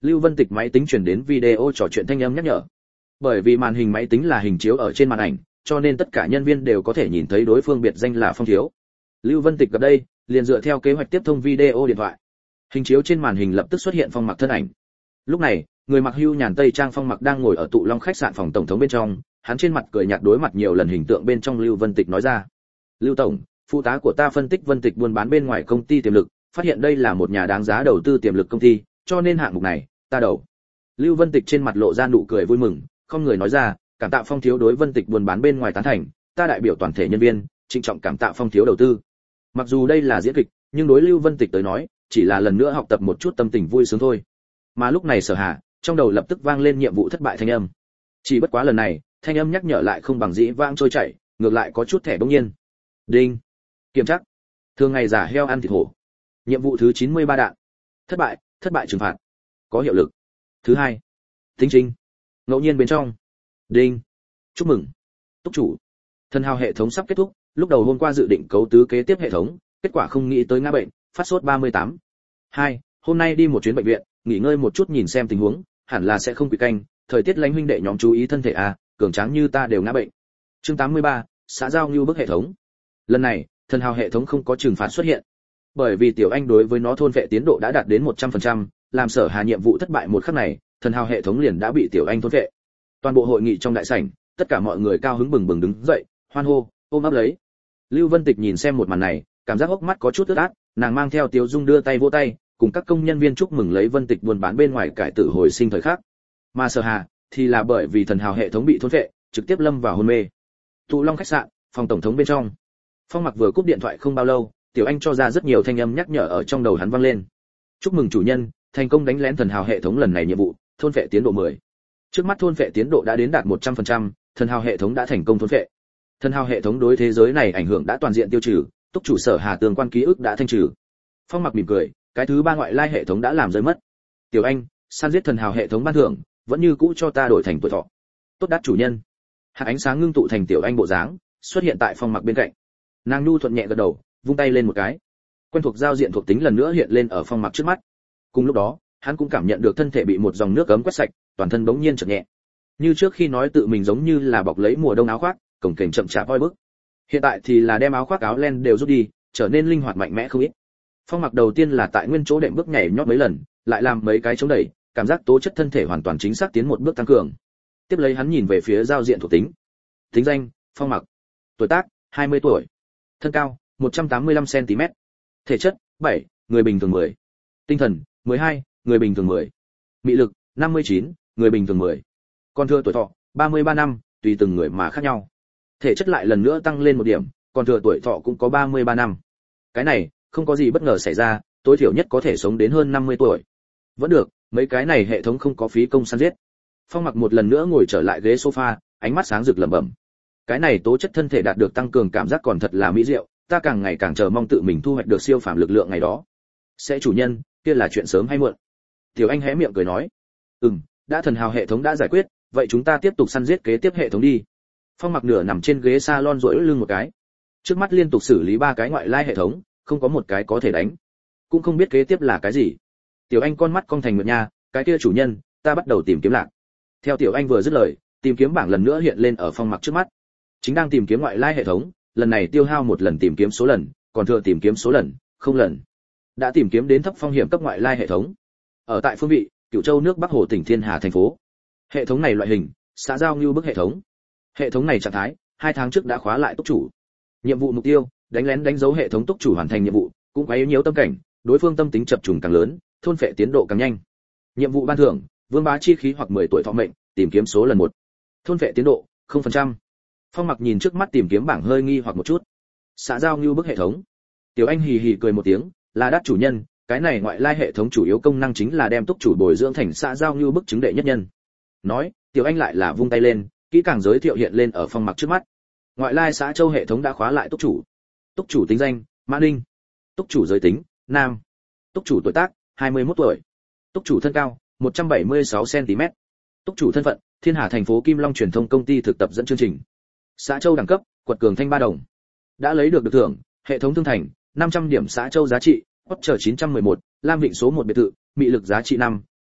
Lưu Vân Tịch máy tính truyền đến video trò chuyện thanh âm nhắc nhở. Bởi vì màn hình máy tính là hình chiếu ở trên màn ảnh, cho nên tất cả nhân viên đều có thể nhìn thấy đối phương biệt danh là Phong Thiếu. Lưu Vân Tịch gặp đây, liền dựa theo kế hoạch tiếp thông video điện thoại. Hình chiếu trên màn hình lập tức xuất hiện Phong Mặc thân ảnh. Lúc này, người mặc hưu nhàn tây trang Phong Mặc đang ngồi ở tụ long khách sạn phòng tổng thống bên trong, hắn trên mặt cười nhạt đối mặt nhiều lần hình tượng bên trong Lưu Vân Tịch nói ra: "Lưu tổng, phụ tá của ta phân tích Vân Tịch buôn bán bên ngoài công ty tiềm lực, phát hiện đây là một nhà đáng giá đầu tư tiềm lực công ty, cho nên hạng mục này, ta đầu." Lưu Vân Tịch trên mặt lộ ra nụ cười vui mừng, không người nói ra, cảm tạ Phong Thiếu đối Vân Tịch buôn bán bên ngoài tán thành, ta đại biểu toàn thể nhân viên, trịnh trọng cảm tạ Phong Thiếu đầu tư. Mặc dù đây là diễn kịch, nhưng đối Lưu Vân Tịch tới nói, chỉ là lần nữa học tập một chút tâm tình vui sướng thôi. Mà lúc này Sở Hà, trong đầu lập tức vang lên nhiệm vụ thất bại thanh âm. Chỉ bất quá lần này, thanh âm nhắc nhở lại không bằng dĩ vãng trôi chảy, ngược lại có chút thẻ bỗng nhiên. Đinh. Kiểm tra. Thường ngày giả heo ăn thịt hổ. Nhiệm vụ thứ chín mươi ba đạn. Thất bại, thất bại trừng phạt. Có hiệu lực. Thứ hai. Tính chính. Ngẫu nhiên bên trong. Đinh. Chúc mừng. Túc chủ. Thần hào hệ thống sắp kết thúc, lúc đầu hôm qua dự định cấu tứ kế tiếp hệ thống, kết quả không nghĩ tới ngã bệnh, phát sốt ba mươi tám. Hai, hôm nay đi một chuyến bệnh viện, nghỉ ngơi một chút nhìn xem tình huống, hẳn là sẽ không bị canh, thời tiết lánh huynh đệ nhóm chú ý thân thể à, cường tráng như ta đều ngã bệnh. Chương tám mươi ba, xã giao như bức hệ thống. Lần này, thần hào hệ thống không có trừng phạt xuất hiện. Bởi vì Tiểu Anh đối với nó thôn vệ tiến độ đã đạt đến một trăm phần trăm, làm Sở Hà nhiệm vụ thất bại một khắc này, thần hào hệ thống liền đã bị Tiểu Anh thôn vệ. Toàn bộ hội nghị trong đại sảnh, tất cả mọi người cao hứng bừng bừng đứng dậy, hoan hô, ôm ấp lấy. Lưu Vân Tịch nhìn xem một màn này, cảm giác hốc mắt có chút ướt át, nàng mang theo Tiếu Dung đưa tay vỗ tay, cùng các công nhân viên chúc mừng lấy Vân Tịch buôn bán bên ngoài cải tử hồi sinh thời khắc. Mà Sở Hà thì là bởi vì thần hào hệ thống bị thôn vệ, trực tiếp lâm vào hôn mê. Tụ Long khách sạn, phòng tổng thống bên trong. Phong Mặc vừa cúp điện thoại không bao lâu, Tiểu Anh cho ra rất nhiều thanh âm nhắc nhở ở trong đầu hắn vang lên. Chúc mừng chủ nhân, thành công đánh lén thần hào hệ thống lần này nhiệm vụ, thôn vệ tiến độ mười. Trước mắt thôn vệ tiến độ đã đến đạt một trăm phần trăm, thần hào hệ thống đã thành công thôn vệ. Thần hào hệ thống đối thế giới này ảnh hưởng đã toàn diện tiêu trừ, túc chủ Sở Hà tương quan ký ức đã thanh trừ. Phong Mặc mỉm cười, cái thứ ba ngoại lai hệ thống đã làm rơi mất. Tiểu Anh, săn giết thần hào hệ thống ban thưởng, vẫn như cũ cho ta đổi thành tuổi thọ. Tốt đắt chủ nhân. Hạt ánh sáng ngưng tụ thành Tiểu Anh bộ dáng, xuất hiện tại Phong Mặc bên cạnh. Nàng nhu thuận nhẹ gật đầu, vung tay lên một cái. Quen thuộc giao diện thuộc tính lần nữa hiện lên ở Phong Mặc trước mắt. Cùng lúc đó, hắn cũng cảm nhận được thân thể bị một dòng nước ấm quét sạch, toàn thân bỗng nhiên chợt nhẹ. Như trước khi nói tự mình giống như là bọc lấy mùa đông áo khoác, cổng kềnh chậm chạp oi bức. Hiện tại thì là đem áo khoác áo len đều rút đi, trở nên linh hoạt mạnh mẽ không ít. Phong Mặc đầu tiên là tại nguyên chỗ đệm bước nhảy nhót mấy lần, lại làm mấy cái chống đẩy, cảm giác tố chất thân thể hoàn toàn chính xác tiến một bước tăng cường. Tiếp lấy hắn nhìn về phía giao diện thuộc tính. Tính danh: Phong Mặc. Tuổi tác: hai mươi tuổi. Thân cao: một trăm tám mươi lăm xăng ti mét. Thể chất: bảy, người bình thường mười. Tinh thần: mười hai, người bình thường mười. Mị lực: năm mươi chín, người bình thường mười. Còn thừa tuổi thọ: ba mươi ba năm, tùy từng người mà khác nhau. Thể chất lại lần nữa tăng lên một điểm, còn thừa tuổi thọ cũng có ba mươi ba năm. Cái này, không có gì bất ngờ xảy ra, tối thiểu nhất có thể sống đến hơn năm mươi tuổi. Vẫn được, mấy cái này hệ thống không có phí công săn giết. Phong Mặc một lần nữa ngồi trở lại ghế sofa, ánh mắt sáng rực lẩm bẩm. Cái này tố chất thân thể đạt được tăng cường cảm giác còn thật là mỹ diệu, ta càng ngày càng chờ mong tự mình thu hoạch được siêu phàm lực lượng ngày đó. Sẽ chủ nhân, kia là chuyện sớm hay muộn? Tiểu Anh hé miệng cười nói. Ừm, đã thần hào hệ thống đã giải quyết, vậy chúng ta tiếp tục săn giết kế tiếp hệ thống đi. Phong Mặc nửa nằm trên ghế salon duỗi lưng một cái. Trước mắt liên tục xử lý ba cái ngoại lai hệ thống, không có một cái có thể đánh. Cũng không biết kế tiếp là cái gì. Tiểu Anh con mắt cong thành nguyệt nha, cái kia chủ nhân, ta bắt đầu tìm kiếm lạc. Theo Tiểu Anh vừa dứt lời, tìm kiếm bảng lần nữa hiện lên ở Phong Mặc trước mắt. Chính đang tìm kiếm ngoại lai hệ thống, lần này tiêu hao một lần tìm kiếm số lần, còn thừa tìm kiếm số lần, không lần. Đã tìm kiếm đến thấp phong hiểm cấp ngoại lai hệ thống. Ở tại phương vị, Cửu Châu nước Bắc Hồ tỉnh Thiên Hà thành phố. Hệ thống này loại hình, xã giao như bức hệ thống. Hệ thống này trạng thái, hai tháng trước đã khóa lại túc chủ. Nhiệm vụ mục tiêu, đánh lén đánh dấu hệ thống túc chủ hoàn thành nhiệm vụ, cũng quấy nhiễu tâm cảnh, đối phương tâm tính chập trùng càng lớn, thôn phệ tiến độ càng nhanh. Nhiệm vụ ban thưởng, vương bá chi khí hoặc mười tuổi thọ mệnh, tìm kiếm số lần một. Thôn phệ tiến độ, không phần trăm. Phong Mặc nhìn trước mắt tìm kiếm bảng hơi nghi hoặc một chút. Xã giao như bức hệ thống. Tiểu Anh hì hì cười một tiếng, là đắt chủ nhân, cái này ngoại lai hệ thống chủ yếu công năng chính là đem túc chủ bồi dưỡng thành xã giao như bức chứng đệ nhất nhân. Nói, Tiểu Anh lại là vung tay lên, kỹ càng giới thiệu hiện lên ở Phong Mặc trước mắt. Ngoại lai xã châu hệ thống đã khóa lại túc chủ. Túc chủ tính danh: Mã Ninh. Túc chủ giới tính: nam. Túc chủ tuổi tác: hai mươi mốt tuổi. Túc chủ thân cao: một trăm bảy mươi sáu xăng ti mét. Túc chủ thân phận: Thiên Hà thành phố Kim Long truyền thông công ty thực tập dẫn chương trình. Xã châu đẳng cấp: quật cường thanh ba đồng. Đã lấy được được thưởng: hệ thống thương thành, năm trăm điểm xã châu giá trị, hot chờ chín trăm mười một, lam vịnh số một biệt thự, mị lực giá trị năm,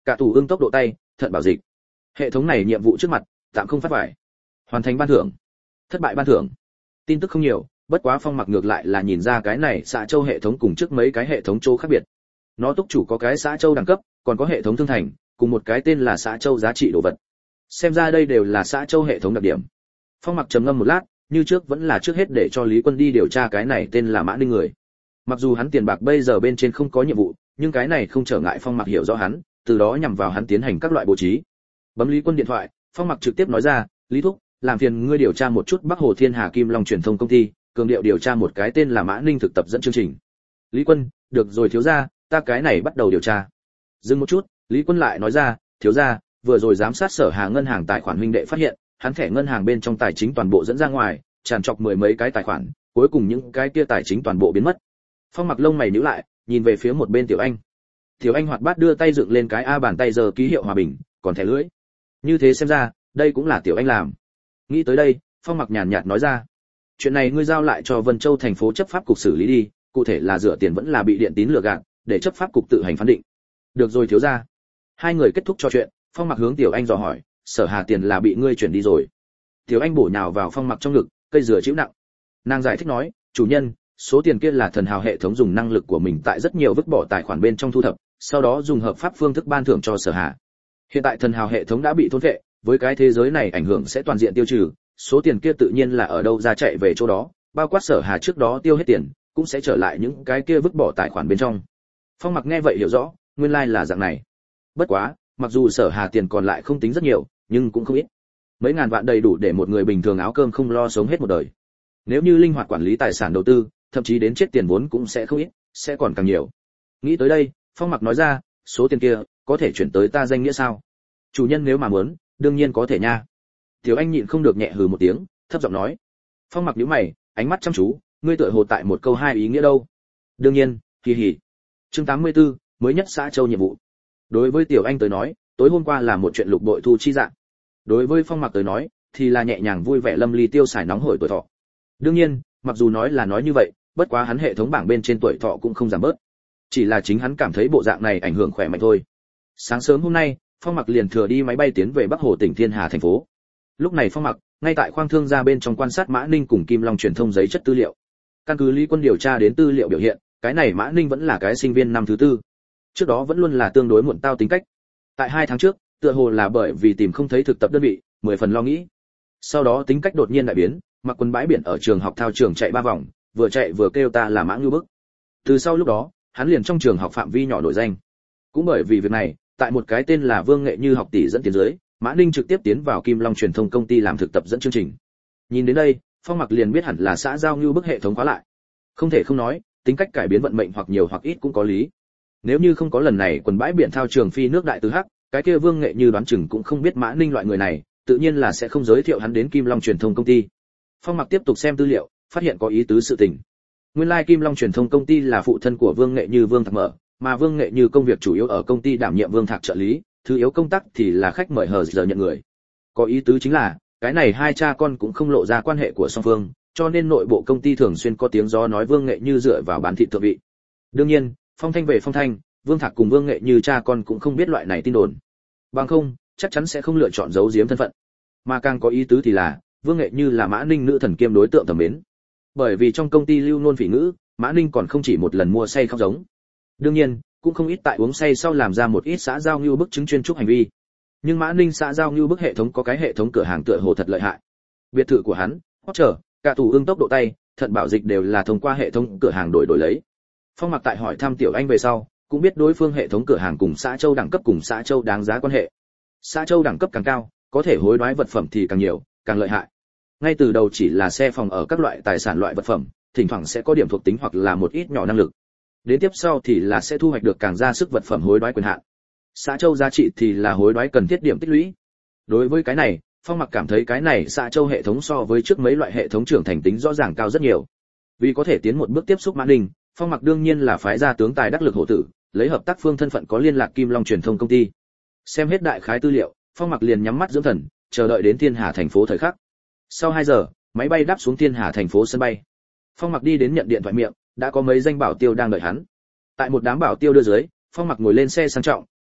cả thủ ưng tốc độ tay, thận bảo dịch. Hệ thống này nhiệm vụ trước mặt, tạm không phát vải. Hoàn thành ban thưởng. Thất bại ban thưởng. Tin tức không nhiều, bất quá Phong Mặc ngược lại là nhìn ra cái này xã châu hệ thống cùng trước mấy cái hệ thống chỗ khác biệt. Nó túc chủ có cái xã châu đẳng cấp, còn có hệ thống thương thành, cùng một cái tên là xã châu giá trị đồ vật. Xem ra đây đều là xã châu hệ thống đặc điểm. Phong Mặc trầm ngâm một lát, như trước vẫn là trước hết để cho Lý Quân đi điều tra cái này tên là Mã Ninh người. Mặc dù hắn tiền bạc bây giờ bên trên không có nhiệm vụ, nhưng cái này không trở ngại Phong Mặc hiểu rõ hắn, từ đó nhằm vào hắn tiến hành các loại bố trí. Bấm Lý Quân điện thoại, Phong Mặc trực tiếp nói ra, "Lý thúc, làm phiền ngươi điều tra một chút Bắc Hồ Thiên Hà Kim Long truyền thông công ty, cường điệu điều tra một cái tên là Mã Ninh thực tập dẫn chương trình." Lý Quân, "Được rồi thiếu gia, ta cái này bắt đầu điều tra." Dừng một chút, Lý Quân lại nói ra, "Thiếu gia, vừa rồi giám sát Sở Hà ngân hàng tài khoản huynh đệ phát hiện, hắn thẻ ngân hàng bên trong tài chính toàn bộ dẫn ra ngoài, tràn trọc mười mấy cái tài khoản, cuối cùng những cái kia tài chính toàn bộ biến mất." Phong Mặc lông mày nhíu lại, nhìn về phía một bên Tiểu Anh. Tiểu Anh hoạt bát đưa tay dựng lên cái a bàn tay giờ ký hiệu hòa bình, còn thẻ lưỡi. Như thế xem ra, đây cũng là Tiểu Anh làm. Nghĩ tới đây, Phong Mặc nhàn nhạt nói ra, "Chuyện này ngươi giao lại cho Vân Châu thành phố chấp pháp cục xử lý đi, cụ thể là rửa tiền vẫn là bị điện tín lừa gạt, để chấp pháp cục tự hành phán định." "Được rồi thiếu gia." Hai người kết thúc trò chuyện, Phong Mặc hướng Tiểu Anh dò hỏi, "Sở Hà tiền là bị ngươi chuyển đi rồi?" Tiểu Anh bổ nhào vào Phong Mặc trong ngực, cây dừa chịu nặng. Nàng giải thích nói, "Chủ nhân, số tiền kia là thần hào hệ thống dùng năng lực của mình tại rất nhiều vứt bỏ tài khoản bên trong thu thập, sau đó dùng hợp pháp phương thức ban thưởng cho Sở Hà. Hiện tại thần hào hệ thống đã bị thôn phệ, với cái thế giới này ảnh hưởng sẽ toàn diện tiêu trừ, số tiền kia tự nhiên là ở đâu ra chạy về chỗ đó, bao quát Sở Hà trước đó tiêu hết tiền, cũng sẽ trở lại những cái kia vứt bỏ tài khoản bên trong." Phong Mặc nghe vậy hiểu rõ, nguyên lai là dạng này. Bất quá, mặc dù Sở Hà tiền còn lại không tính rất nhiều, nhưng cũng không ít. Mấy ngàn vạn đầy đủ để một người bình thường áo cơm không lo sống hết một đời. Nếu như linh hoạt quản lý tài sản đầu tư, thậm chí đến chết tiền vốn cũng sẽ không ít, sẽ còn càng nhiều. Nghĩ tới đây, Phong Mặc nói ra, "Số tiền kia có thể chuyển tới ta danh nghĩa sao?" "Chủ nhân nếu mà muốn, đương nhiên có thể nha." Tiểu Anh nhịn không được nhẹ hừ một tiếng, thấp giọng nói. Phong Mặc nhíu mày, ánh mắt chăm chú, "Ngươi tựa hồ tại một câu hai ý nghĩa đâu?" "Đương nhiên, kỳ hỉ." Chương tám mươi tư, mới nhất xã châu nhiệm vụ. Đối với Tiểu Anh tới nói, tối hôm qua là một chuyện lục bội thu chi dạng. Đối với Phong Mặc tới nói, thì là nhẹ nhàng vui vẻ lâm ly tiêu xài nóng hổi tuổi thọ. Đương nhiên, mặc dù nói là nói như vậy, bất quá hắn hệ thống bảng bên trên tuổi thọ cũng không giảm bớt. Chỉ là chính hắn cảm thấy bộ dạng này ảnh hưởng khỏe mạnh thôi. Sáng sớm hôm nay, Phong Mặc liền thừa đi máy bay tiến về Bắc Hồ tỉnh Thiên Hà thành phố. Lúc này Phong Mặc ngay tại khoang thương gia bên trong quan sát Mã Ninh cùng Kim Long truyền thông giấy chất tư liệu. Căn cứ Lý Quân điều tra đến tư liệu biểu hiện, cái này Mã Ninh vẫn là cái sinh viên năm thứ tư. Trước đó vẫn luôn là tương đối muộn tao tính cách. Tại hai tháng trước, tựa hồ là bởi vì tìm không thấy thực tập đơn vị, mười phần lo nghĩ. Sau đó tính cách đột nhiên đại biến, mặc quần bãi biển ở trường học thao trường chạy ba vòng, vừa chạy vừa kêu ta là Mã Ngưu Bức. Từ sau lúc đó, hắn liền trong trường học phạm vi nhỏ nổi danh. Cũng bởi vì việc này, tại một cái tên là Vương Nghệ Như học tỷ dẫn tiến dưới, Mã Ninh trực tiếp tiến vào Kim Long truyền thông công ty làm thực tập dẫn chương trình. Nhìn đến đây, Phong Mặc liền biết hẳn là xã giao Ngưu Bức hệ thống khóa lại. Không thể không nói, tính cách cải biến vận mệnh hoặc nhiều hoặc ít cũng có lý. Nếu như không có lần này quần bãi biển thao trường phi nước đại tứ hắc, cái kia Vương Nghệ Như đoán chừng cũng không biết Mã Ninh loại người này, tự nhiên là sẽ không giới thiệu hắn đến Kim Long truyền thông công ty. Phong Mặc tiếp tục xem tư liệu, phát hiện có ý tứ sự tình. Nguyên lai like Kim Long truyền thông công ty là phụ thân của Vương Nghệ Như Vương Thạc mở, mà Vương Nghệ Như công việc chủ yếu ở công ty đảm nhiệm Vương Thạc trợ lý, thứ yếu công tác thì là khách mời hờ giờ nhận người. Có ý tứ chính là, cái này hai cha con cũng không lộ ra quan hệ của song phương, cho nên nội bộ công ty thường xuyên có tiếng gió nói Vương Nghệ Như dựa vào bán thị thượng vị. Đương nhiên, phong thanh về phong thanh, Vương Thạc cùng Vương Nghệ Như cha con cũng không biết loại này tin đồn. Bằng không, chắc chắn sẽ không lựa chọn giấu giếm thân phận. Mà càng có ý tứ thì là, Vương Nghệ Như là Mã Ninh nữ thần kiêm đối tượng thẩm mến. Bởi vì trong công ty lưu nôn phỉ ngữ, Mã Ninh còn không chỉ một lần mua say khóc giống. Đương nhiên, cũng không ít tại uống say sau làm ra một ít xã giao như bức chứng chuyên trúc hành vi. Nhưng Mã Ninh xã giao như bức hệ thống có cái hệ thống cửa hàng tựa hồ thật lợi hại. Biệt thự của hắn, Potter, cả tủ ương tốc độ tay, thận bảo dịch đều là thông qua hệ thống cửa hàng đổi đổi lấy. Phong Mặc tại hỏi thăm Tiểu Anh về sau, cũng biết đối phương hệ thống cửa hàng cùng xã Châu đẳng cấp cùng xã Châu đáng giá quan hệ. Xã Châu đẳng cấp càng cao, có thể hối đoái vật phẩm thì càng nhiều, càng lợi hại. Ngay từ đầu chỉ là xe phòng ở các loại tài sản loại vật phẩm, thỉnh thoảng sẽ có điểm thuộc tính hoặc là một ít nhỏ năng lực. Đến tiếp sau thì là sẽ thu hoạch được càng ra sức vật phẩm hối đoái quyền hạn. Xã Châu giá trị thì là hối đoái cần thiết điểm tích lũy. Đối với cái này, Phong Mặc cảm thấy cái này xã Châu hệ thống so với trước mấy loại hệ thống trưởng thành tính rõ ràng cao rất nhiều. Vì có thể tiến một bước tiếp xúc Mã Ninh, Phong Mặc đương nhiên là phái ra tướng tài đắc lực hổ tử, lấy hợp tác phương thân phận có liên lạc Kim Long truyền thông công ty. Xem hết đại khái tư liệu, Phong Mặc liền nhắm mắt dưỡng thần, chờ đợi đến Thiên Hà thành phố thời khắc. Sau hai giờ, máy bay đáp xuống Thiên Hà thành phố sân bay. Phong Mặc đi đến nhận điện thoại miệng, đã có mấy danh bảo tiêu đang đợi hắn. Tại một đám bảo tiêu đưa dưới, Phong Mặc ngồi lên xe sang trọng,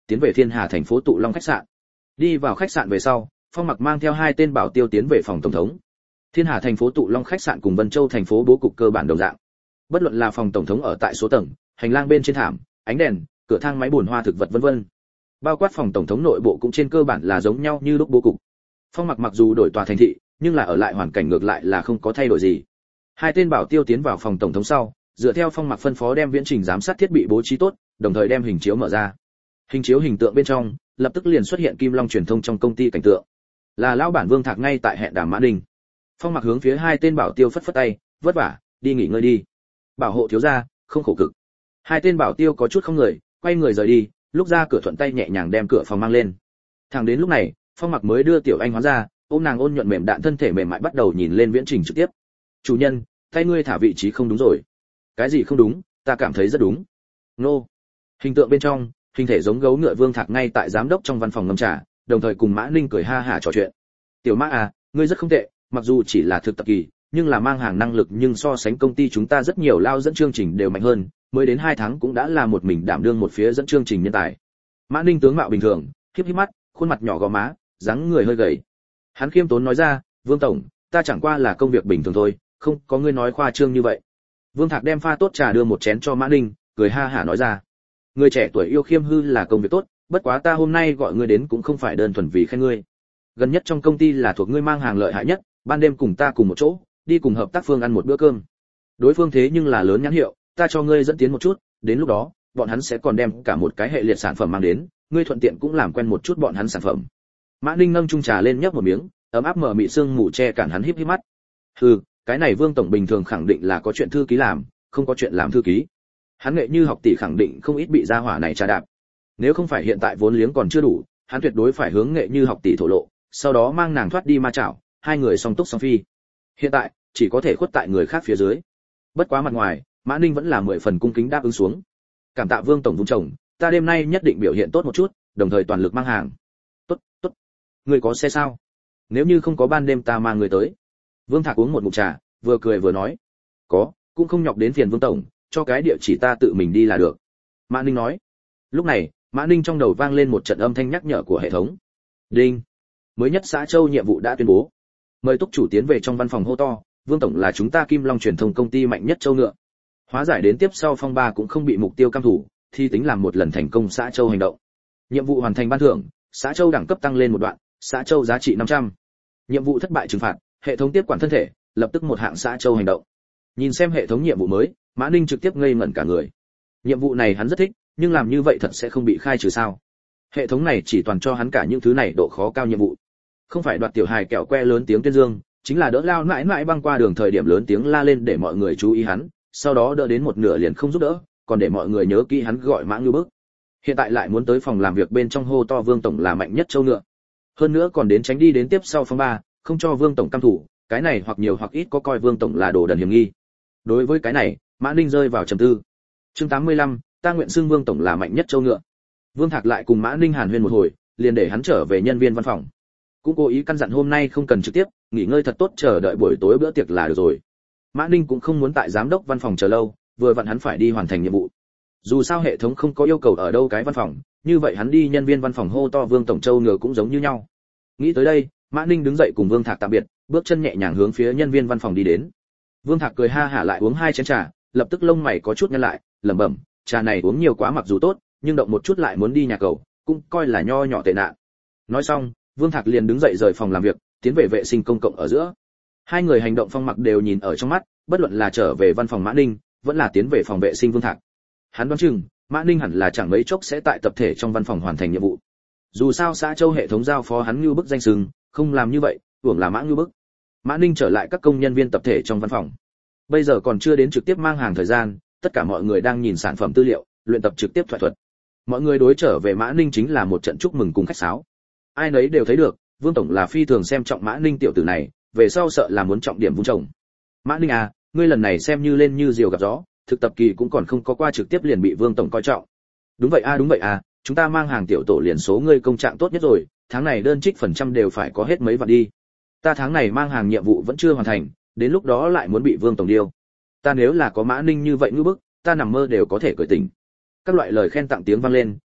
tiến về Thiên Hà thành phố Tụ Long khách sạn. Đi vào khách sạn về sau, Phong Mặc mang theo hai tên bảo tiêu tiến về phòng tổng thống. Thiên Hà thành phố Tụ Long khách sạn cùng Vân Châu thành phố bố cục cơ bản đồng dạng. Bất luận là phòng tổng thống ở tại số tầng, hành lang bên trên thảm, ánh đèn, cửa thang máy bồn hoa thực vật vân vân. Bao quát phòng tổng thống nội bộ cũng trên cơ bản là giống nhau như lúc bố cục. Phong Mặc mặc dù đổi tòa thành thị, nhưng là ở lại hoàn cảnh ngược lại là không có thay đổi gì. Hai tên bảo tiêu tiến vào phòng tổng thống sau, dựa theo Phong Mặc phân phó đem viễn trình giám sát thiết bị bố trí tốt, đồng thời đem hình chiếu mở ra. Hình chiếu hình tượng bên trong, lập tức liền xuất hiện Kim Long truyền thông trong công ty cảnh tượng. Là lão bản Vương Thạc ngay tại hẹn đàm Mã Ninh. Phong Mặc hướng phía hai tên bảo tiêu phất phất tay, vất vả, đi nghỉ ngơi đi. Bảo hộ thiếu gia, không khổ cực. Hai tên bảo tiêu có chút không người, quay người rời đi, lúc ra cửa thuận tay nhẹ nhàng đem cửa phòng mang lên. Thẳng đến lúc này, Phong Mặc mới đưa Tiểu Anh hóa ra, ôm nàng ôn nhuận mềm đạn thân thể mềm mại bắt đầu nhìn lên viễn trình trực tiếp. Chủ nhân, tay ngươi thả vị trí không đúng rồi. Cái gì không đúng, ta cảm thấy rất đúng. Nô. Hình tượng bên trong, hình thể giống gấu ngựa Vương Thạc ngay tại giám đốc trong văn phòng ngâm trà, đồng thời cùng Mã Ninh cười ha hả trò chuyện. Tiểu Mã à, ngươi rất không tệ, mặc dù chỉ là thực tập kỳ, nhưng là mang hàng năng lực nhưng so sánh công ty chúng ta rất nhiều lao dẫn chương trình đều mạnh hơn, mới đến hai tháng cũng đã là một mình đảm đương một phía dẫn chương trình nhân tài. Mã Ninh tướng mạo bình thường, híp híp mắt, khuôn mặt nhỏ gò má, dáng người hơi gầy. Hắn khiêm tốn nói ra, Vương tổng, ta chẳng qua là công việc bình thường thôi, không có ngươi nói khoa trương như vậy. Vương Thạc đem pha tốt trà đưa một chén cho Mã Ninh, cười ha hả nói ra, người trẻ tuổi yêu khiêm hư là công việc tốt, bất quá ta hôm nay gọi ngươi đến cũng không phải đơn thuần vì khen ngươi. Gần nhất trong công ty là thuộc ngươi mang hàng lợi hại nhất, ban đêm cùng ta cùng một chỗ, đi cùng hợp tác phương ăn một bữa cơm. Đối phương thế nhưng là lớn nhãn hiệu, ta cho ngươi dẫn tiến một chút, đến lúc đó, bọn hắn sẽ còn đem cả một cái hệ liệt sản phẩm mang đến, ngươi thuận tiện cũng làm quen một chút bọn hắn sản phẩm. Mã Ninh nâng chung trà lên nhấp một miếng, ấm áp mở mị sương mù che cản hắn híp híp mắt. Hừ, cái này Vương tổng bình thường khẳng định là có chuyện thư ký làm, không có chuyện làm thư ký. Hắn nghệ như học tỷ khẳng định không ít bị gia hỏa này trà đạp. Nếu không phải hiện tại vốn liếng còn chưa đủ, hắn tuyệt đối phải hướng nghệ như học tỷ thổ lộ, sau đó mang nàng thoát đi ma chảo, hai người song túc song phi. Hiện tại, chỉ có thể khuất tại người khác phía dưới. Bất quá mặt ngoài, Mã Ninh vẫn là mười phần cung kính đáp ứng xuống. Cảm tạ Vương tổng vung chồng, ta đêm nay nhất định biểu hiện tốt một chút, đồng thời toàn lực mang hàng. Tốt, tốt. Người có xe sao? Nếu như không có ban đêm ta mang người tới. Vương Thạc uống một ngụm trà, vừa cười vừa nói. Có, cũng không nhọc đến phiền Vương tổng, cho cái địa chỉ ta tự mình đi là được. Mã Ninh nói. Lúc này, Mã Ninh trong đầu vang lên một trận âm thanh nhắc nhở của hệ thống. Đinh. Mới nhất xã Châu nhiệm vụ đã tuyên bố. Mời túc chủ tiến về trong văn phòng hô to, Vương tổng là chúng ta Kim Long truyền thông công ty mạnh nhất châu ngựa. Hóa giải đến tiếp sau phong ba cũng không bị mục tiêu cam thủ, thì tính làm một lần thành công xã Châu hành động. Nhiệm vụ hoàn thành ban thưởng, xã Châu đẳng cấp tăng lên một đoạn, xã Châu giá trị năm trăm. Nhiệm vụ thất bại trừng phạt, hệ thống tiếp quản thân thể, lập tức một hạng xã Châu hành động. Nhìn xem hệ thống nhiệm vụ mới, Mã Ninh trực tiếp ngây ngẩn cả người. Nhiệm vụ này hắn rất thích, nhưng làm như vậy thật sẽ không bị khai trừ sao? Hệ thống này chỉ toàn cho hắn cả những thứ này độ khó cao nhiệm vụ. Không phải đoạt tiểu hài kẹo que lớn tiếng tuyên dương, chính là đỡ lao mãi mãi băng qua đường thời điểm lớn tiếng la lên để mọi người chú ý hắn, sau đó đỡ đến một nửa liền không giúp đỡ, còn để mọi người nhớ kỹ hắn gọi Mã Ngưu Bức. Hiện tại lại muốn tới phòng làm việc bên trong hô to Vương tổng là mạnh nhất châu ngựa. Hơn nữa còn đến tránh đi đến tiếp sau phong ba, không cho Vương tổng cam thủ, cái này hoặc nhiều hoặc ít có coi Vương tổng là đồ đần hiểm nghi. Đối với cái này, Mã Ninh rơi vào trầm tư. Chương tám mươi lăm, ta nguyện xưng Vương tổng là mạnh nhất châu ngựa. Vương Thạc lại cùng Mã Ninh hàn huyên một hồi, liền để hắn trở về nhân viên văn phòng. Cũng cố ý căn dặn hôm nay không cần trực tiếp, nghỉ ngơi thật tốt chờ đợi buổi tối bữa tiệc là được rồi. Mã Ninh cũng không muốn tại giám đốc văn phòng chờ lâu, vừa vặn hắn phải đi hoàn thành nhiệm vụ. Dù sao hệ thống không có yêu cầu ở đâu cái văn phòng, như vậy hắn đi nhân viên văn phòng hô to Vương tổng châu ngựa cũng giống như nhau. Nghĩ tới đây, Mã Ninh đứng dậy cùng Vương Thạc tạm biệt, bước chân nhẹ nhàng hướng phía nhân viên văn phòng đi đến. Vương Thạc cười ha hả lại uống hai chén trà, lập tức lông mày có chút nhăn lại, lẩm bẩm, trà này uống nhiều quá mặc dù tốt, nhưng động một chút lại muốn đi nhà cầu, cũng coi là nho nhỏ tệ nạn. Nói xong, Vương Thạc liền đứng dậy rời phòng làm việc, tiến về vệ sinh công cộng ở giữa. Hai người hành động Phong Mặc đều nhìn ở trong mắt, bất luận là trở về văn phòng Mã Ninh, vẫn là tiến về phòng vệ sinh Vương Thạc. Hắn đoán chừng, Mã Ninh hẳn là chẳng mấy chốc sẽ tại tập thể trong văn phòng hoàn thành nhiệm vụ. Dù sao xã Châu hệ thống giao phó hắn Ngưu Bức danh xưng, không làm như vậy, hưởng là Mã Ngưu Bức. Mã Ninh trở lại các công nhân viên tập thể trong văn phòng. Bây giờ còn chưa đến trực tiếp mang hàng thời gian, tất cả mọi người đang nhìn sản phẩm tư liệu, luyện tập trực tiếp thoại thuật. Mọi người đối trở về Mã Ninh chính là một trận chúc mừng cùng khách sáo. Ai nấy đều thấy được, Vương tổng là phi thường xem trọng Mã Ninh tiểu tử này, về sau sợ là muốn trọng điểm vun trồng. Mã Ninh à, ngươi lần này xem như lên như diều gặp gió, thực tập kỳ cũng còn không có qua trực tiếp liền bị Vương tổng coi trọng. Đúng vậy a, à, đúng vậy à, chúng ta mang hàng tiểu tổ liền số ngươi công trạng tốt nhất rồi, tháng này đơn trích phần trăm đều phải có hết mấy vạn đi. Ta tháng này mang hàng nhiệm vụ vẫn chưa hoàn thành, đến lúc đó lại muốn bị Vương tổng điêu. Ta nếu là có Mã Ninh như vậy ngư bức, ta nằm mơ đều có thể cười tỉnh. Các loại lời khen tặng tiếng vang lên,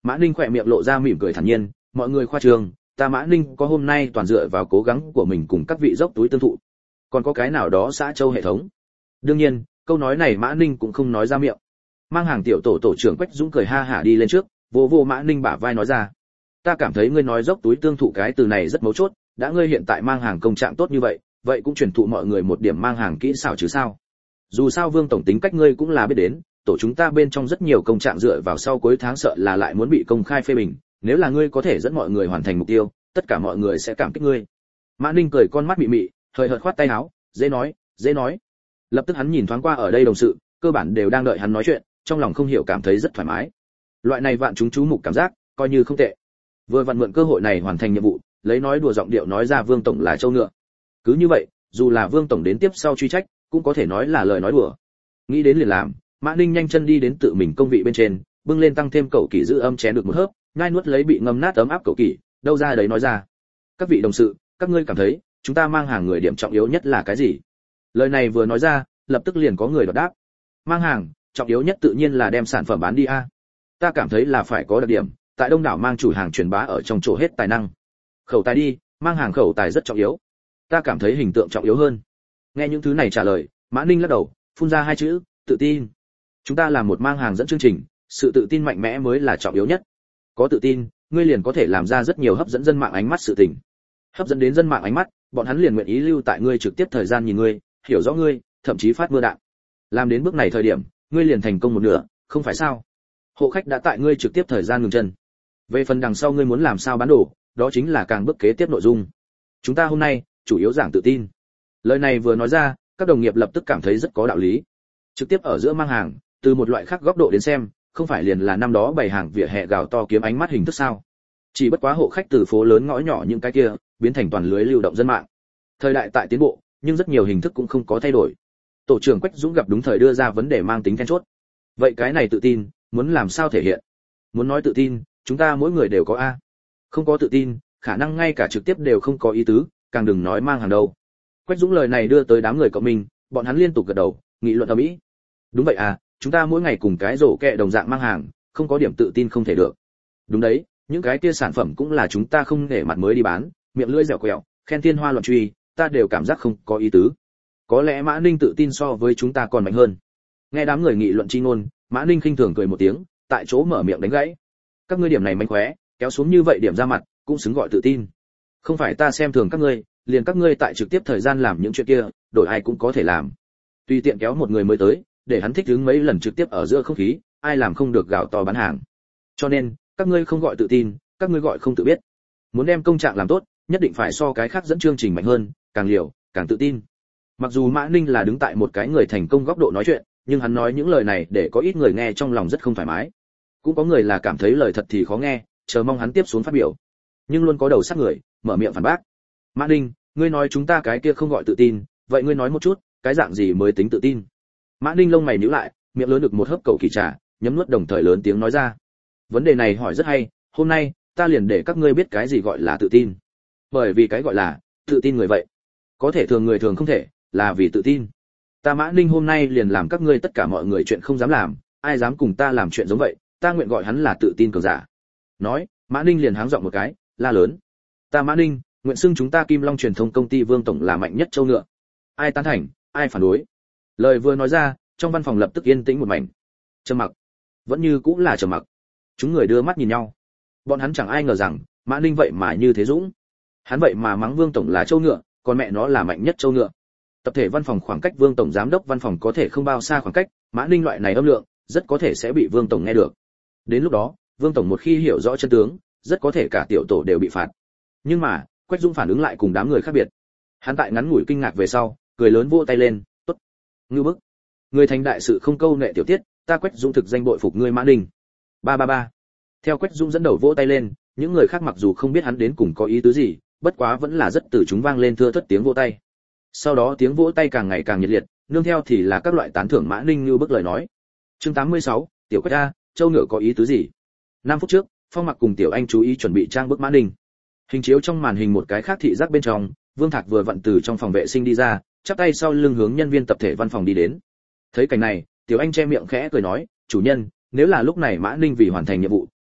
Mã Ninh khỏe miệng lộ ra mỉm cười thản nhiên, mọi người khoa trương, ta Mã Ninh có hôm nay toàn dựa vào cố gắng của mình cùng các vị dốc túi tương thụ. Còn có cái nào đó xã châu hệ thống. Đương nhiên, câu nói này Mã Ninh cũng không nói ra miệng. Mang hàng tiểu tổ tổ trưởng Quách Dũng cười ha hả đi lên trước, vô vô Mã Ninh bả vai nói ra, ta cảm thấy ngươi nói dốc túi tương thụ cái từ này rất mấu chốt, đã ngươi hiện tại mang hàng công trạng tốt như vậy, vậy cũng truyền thụ mọi người một điểm mang hàng kỹ xảo chứ sao? Dù sao Vương tổng tính cách ngươi cũng là biết đến, tổ chúng ta bên trong rất nhiều công trạng dựa vào sau cuối tháng sợ là lại muốn bị công khai phê bình, nếu là ngươi có thể dẫn mọi người hoàn thành mục tiêu, tất cả mọi người sẽ cảm kích ngươi. Mã Ninh cười con mắt mị mị, hơi hợt khoát tay áo, dễ nói, dễ nói. Lập tức hắn nhìn thoáng qua ở đây đồng sự, cơ bản đều đang đợi hắn nói chuyện, trong lòng không hiểu cảm thấy rất thoải mái. Loại này vạn chúng chú mục cảm giác, coi như không tệ. Vừa vặn mượn cơ hội này hoàn thành nhiệm vụ, lấy nói đùa giọng điệu nói ra Vương tổng là châu ngựa. Cứ như vậy, dù là Vương tổng đến tiếp sau truy trách, cũng có thể nói là lời nói đùa. Nghĩ đến liền làm, Mã Ninh nhanh chân đi đến tự mình công vị bên trên, bưng lên tăng thêm cậu kỷ giữ âm chén được một hớp, nhai nuốt lấy bị ngâm nát ấm áp cậu kỷ, đâu ra đấy nói ra. Các vị đồng sự, các ngươi cảm thấy, chúng ta mang hàng người điểm trọng yếu nhất là cái gì? Lời này vừa nói ra, lập tức liền có người đột đáp. Mang hàng, trọng yếu nhất tự nhiên là đem sản phẩm bán đi a. Ta cảm thấy là phải có đặc điểm, tại đông đảo mang chủ hàng truyền bá ở trong chỗ hết tài năng. Khẩu tài đi, mang hàng khẩu tài rất trọng yếu. Ta cảm thấy hình tượng trọng yếu hơn. Nghe những thứ này trả lời, Mã Ninh lắc đầu, phun ra hai chữ, tự tin. Chúng ta làm một mang hàng dẫn chương trình, sự tự tin mạnh mẽ mới là trọng yếu nhất. Có tự tin, ngươi liền có thể làm ra rất nhiều hấp dẫn dân mạng ánh mắt sự tình. Hấp dẫn đến dân mạng ánh mắt, bọn hắn liền nguyện ý lưu tại ngươi trực tiếp thời gian nhìn ngươi, hiểu rõ ngươi, thậm chí phát mưa đạn. Làm đến bước này thời điểm, ngươi liền thành công một nửa, không phải sao? Hộ khách đã tại ngươi trực tiếp thời gian ngừng chân. Về phần đằng sau ngươi muốn làm sao bán đồ, đó chính là càng bước kế tiếp nội dung. Chúng ta hôm nay chủ yếu giảng tự tin. Lời này vừa nói ra, các đồng nghiệp lập tức cảm thấy rất có đạo lý. Trực tiếp ở giữa mang hàng, từ một loại khác góc độ đến xem, không phải liền là năm đó bày hàng vỉa hè gào to kiếm ánh mắt hình thức sao? Chỉ bất quá hộ khách từ phố lớn ngõ nhỏ những cái kia, biến thành toàn lưới lưu động dân mạng. Thời đại tại tiến bộ, nhưng rất nhiều hình thức cũng không có thay đổi. Tổ trưởng Quách Dũng gặp đúng thời đưa ra vấn đề mang tính then chốt. Vậy cái này tự tin, muốn làm sao thể hiện? Muốn nói tự tin, chúng ta mỗi người đều có a. Không có tự tin, khả năng ngay cả trực tiếp đều không có ý tứ, càng đừng nói mang hàng đâu. Quách Dũng lời này đưa tới đám người cộng mình, bọn hắn liên tục gật đầu, nghị luận ầm ĩ. Đúng vậy à, chúng ta mỗi ngày cùng cái rổ kẹ đồng dạng mang hàng, không có điểm tự tin không thể được. Đúng đấy, những cái kia sản phẩm cũng là chúng ta không để mặt mới đi bán, miệng lưỡi dẻo quẹo, khen thiên hoa loạn truy, ta đều cảm giác không có ý tứ. Có lẽ Mã Ninh tự tin so với chúng ta còn mạnh hơn. Nghe đám người nghị luận chi ngôn, Mã Ninh khinh thường cười một tiếng, tại chỗ mở miệng đánh gãy. Các ngươi điểm này manh khóe, kéo xuống như vậy điểm ra mặt, cũng xứng gọi tự tin. Không phải ta xem thường các ngươi, liền các ngươi tại trực tiếp thời gian làm những chuyện kia, đổi ai cũng có thể làm. Tùy tiện kéo một người mới tới, để hắn thích ứng mấy lần trực tiếp ở giữa không khí, ai làm không được gạo to bán hàng. Cho nên, các ngươi không gọi tự tin, các ngươi gọi không tự biết. Muốn đem công trạng làm tốt, nhất định phải so cái khác dẫn chương trình mạnh hơn, càng liều, càng tự tin. Mặc dù Mã Ninh là đứng tại một cái người thành công góc độ nói chuyện, nhưng hắn nói những lời này để có ít người nghe trong lòng rất không thoải mái. Cũng có người là cảm thấy lời thật thì khó nghe, chờ mong hắn tiếp xuống phát biểu. Nhưng luôn có đầu sắc người, mở miệng phản bác. Mã Ninh, ngươi nói chúng ta cái kia không gọi tự tin, vậy ngươi nói một chút, cái dạng gì mới tính tự tin? Mã Ninh lông mày nhíu lại, miệng lớn được một hớp cầu kỳ trà, nhấm nuốt đồng thời lớn tiếng nói ra. Vấn đề này hỏi rất hay, hôm nay ta liền để các ngươi biết cái gì gọi là tự tin. Bởi vì cái gọi là tự tin người vậy, có thể thường người thường không thể, là vì tự tin. Ta Mã Ninh hôm nay liền làm các ngươi tất cả mọi người chuyện không dám làm, ai dám cùng ta làm chuyện giống vậy, ta nguyện gọi hắn là tự tin cường giả. Nói, Mã Ninh liền háng giọng một cái, la lớn. Ta Mã Ninh, nguyện xưng chúng ta Kim Long truyền thông công ty Vương tổng là mạnh nhất châu ngựa. Ai tán thành, ai phản đối. Lời vừa nói ra, trong văn phòng lập tức yên tĩnh một mảnh. Trầm mặc, vẫn như cũng là trầm mặc. Chúng người đưa mắt nhìn nhau. Bọn hắn chẳng ai ngờ rằng, Mã Ninh vậy mà như thế dũng. Hắn vậy mà mắng Vương tổng là châu ngựa, còn mẹ nó là mạnh nhất châu ngựa. Tập thể văn phòng khoảng cách Vương tổng giám đốc văn phòng có thể không bao xa khoảng cách, Mã Ninh loại này âm lượng, rất có thể sẽ bị Vương tổng nghe được. Đến lúc đó, Vương tổng một khi hiểu rõ chân tướng, rất có thể cả tiểu tổ đều bị phạt. Nhưng mà, Quách Dũng phản ứng lại cùng đám người khác biệt. Hắn tại ngắn ngủi kinh ngạc về sau, cười lớn vỗ tay lên, "Tốt, ngưu bức. Người thành đại sự không câu nệ tiểu tiết, ta Quách Dũng thực danh bội phục ngươi Mã Ninh." Ba ba ba. Theo Quách Dũng dẫn đầu vỗ tay lên, những người khác mặc dù không biết hắn đến cùng có ý tứ gì, bất quá vẫn là rất từ chúng vang lên thưa thớt tiếng vỗ tay. Sau đó tiếng vỗ tay càng ngày càng nhiệt liệt, nương theo thì là các loại tán thưởng Mã Ninh như bức lời nói. Chương tám mươi sáu, tiểu Quách a, châu ngựa có ý tứ gì? năm phút trước, Phong Mặc cùng Tiểu Anh chú ý chuẩn bị trang bức Mã Ninh. Hình chiếu trong màn hình một cái khác thị giác bên trong, Vương Thạc vừa vặn từ trong phòng vệ sinh đi ra, chắp tay sau lưng hướng nhân viên tập thể văn phòng đi đến. Thấy cảnh này, Tiểu Anh che miệng khẽ cười nói, "Chủ nhân, nếu là lúc này Mã Ninh vì hoàn thành nhiệm vụ,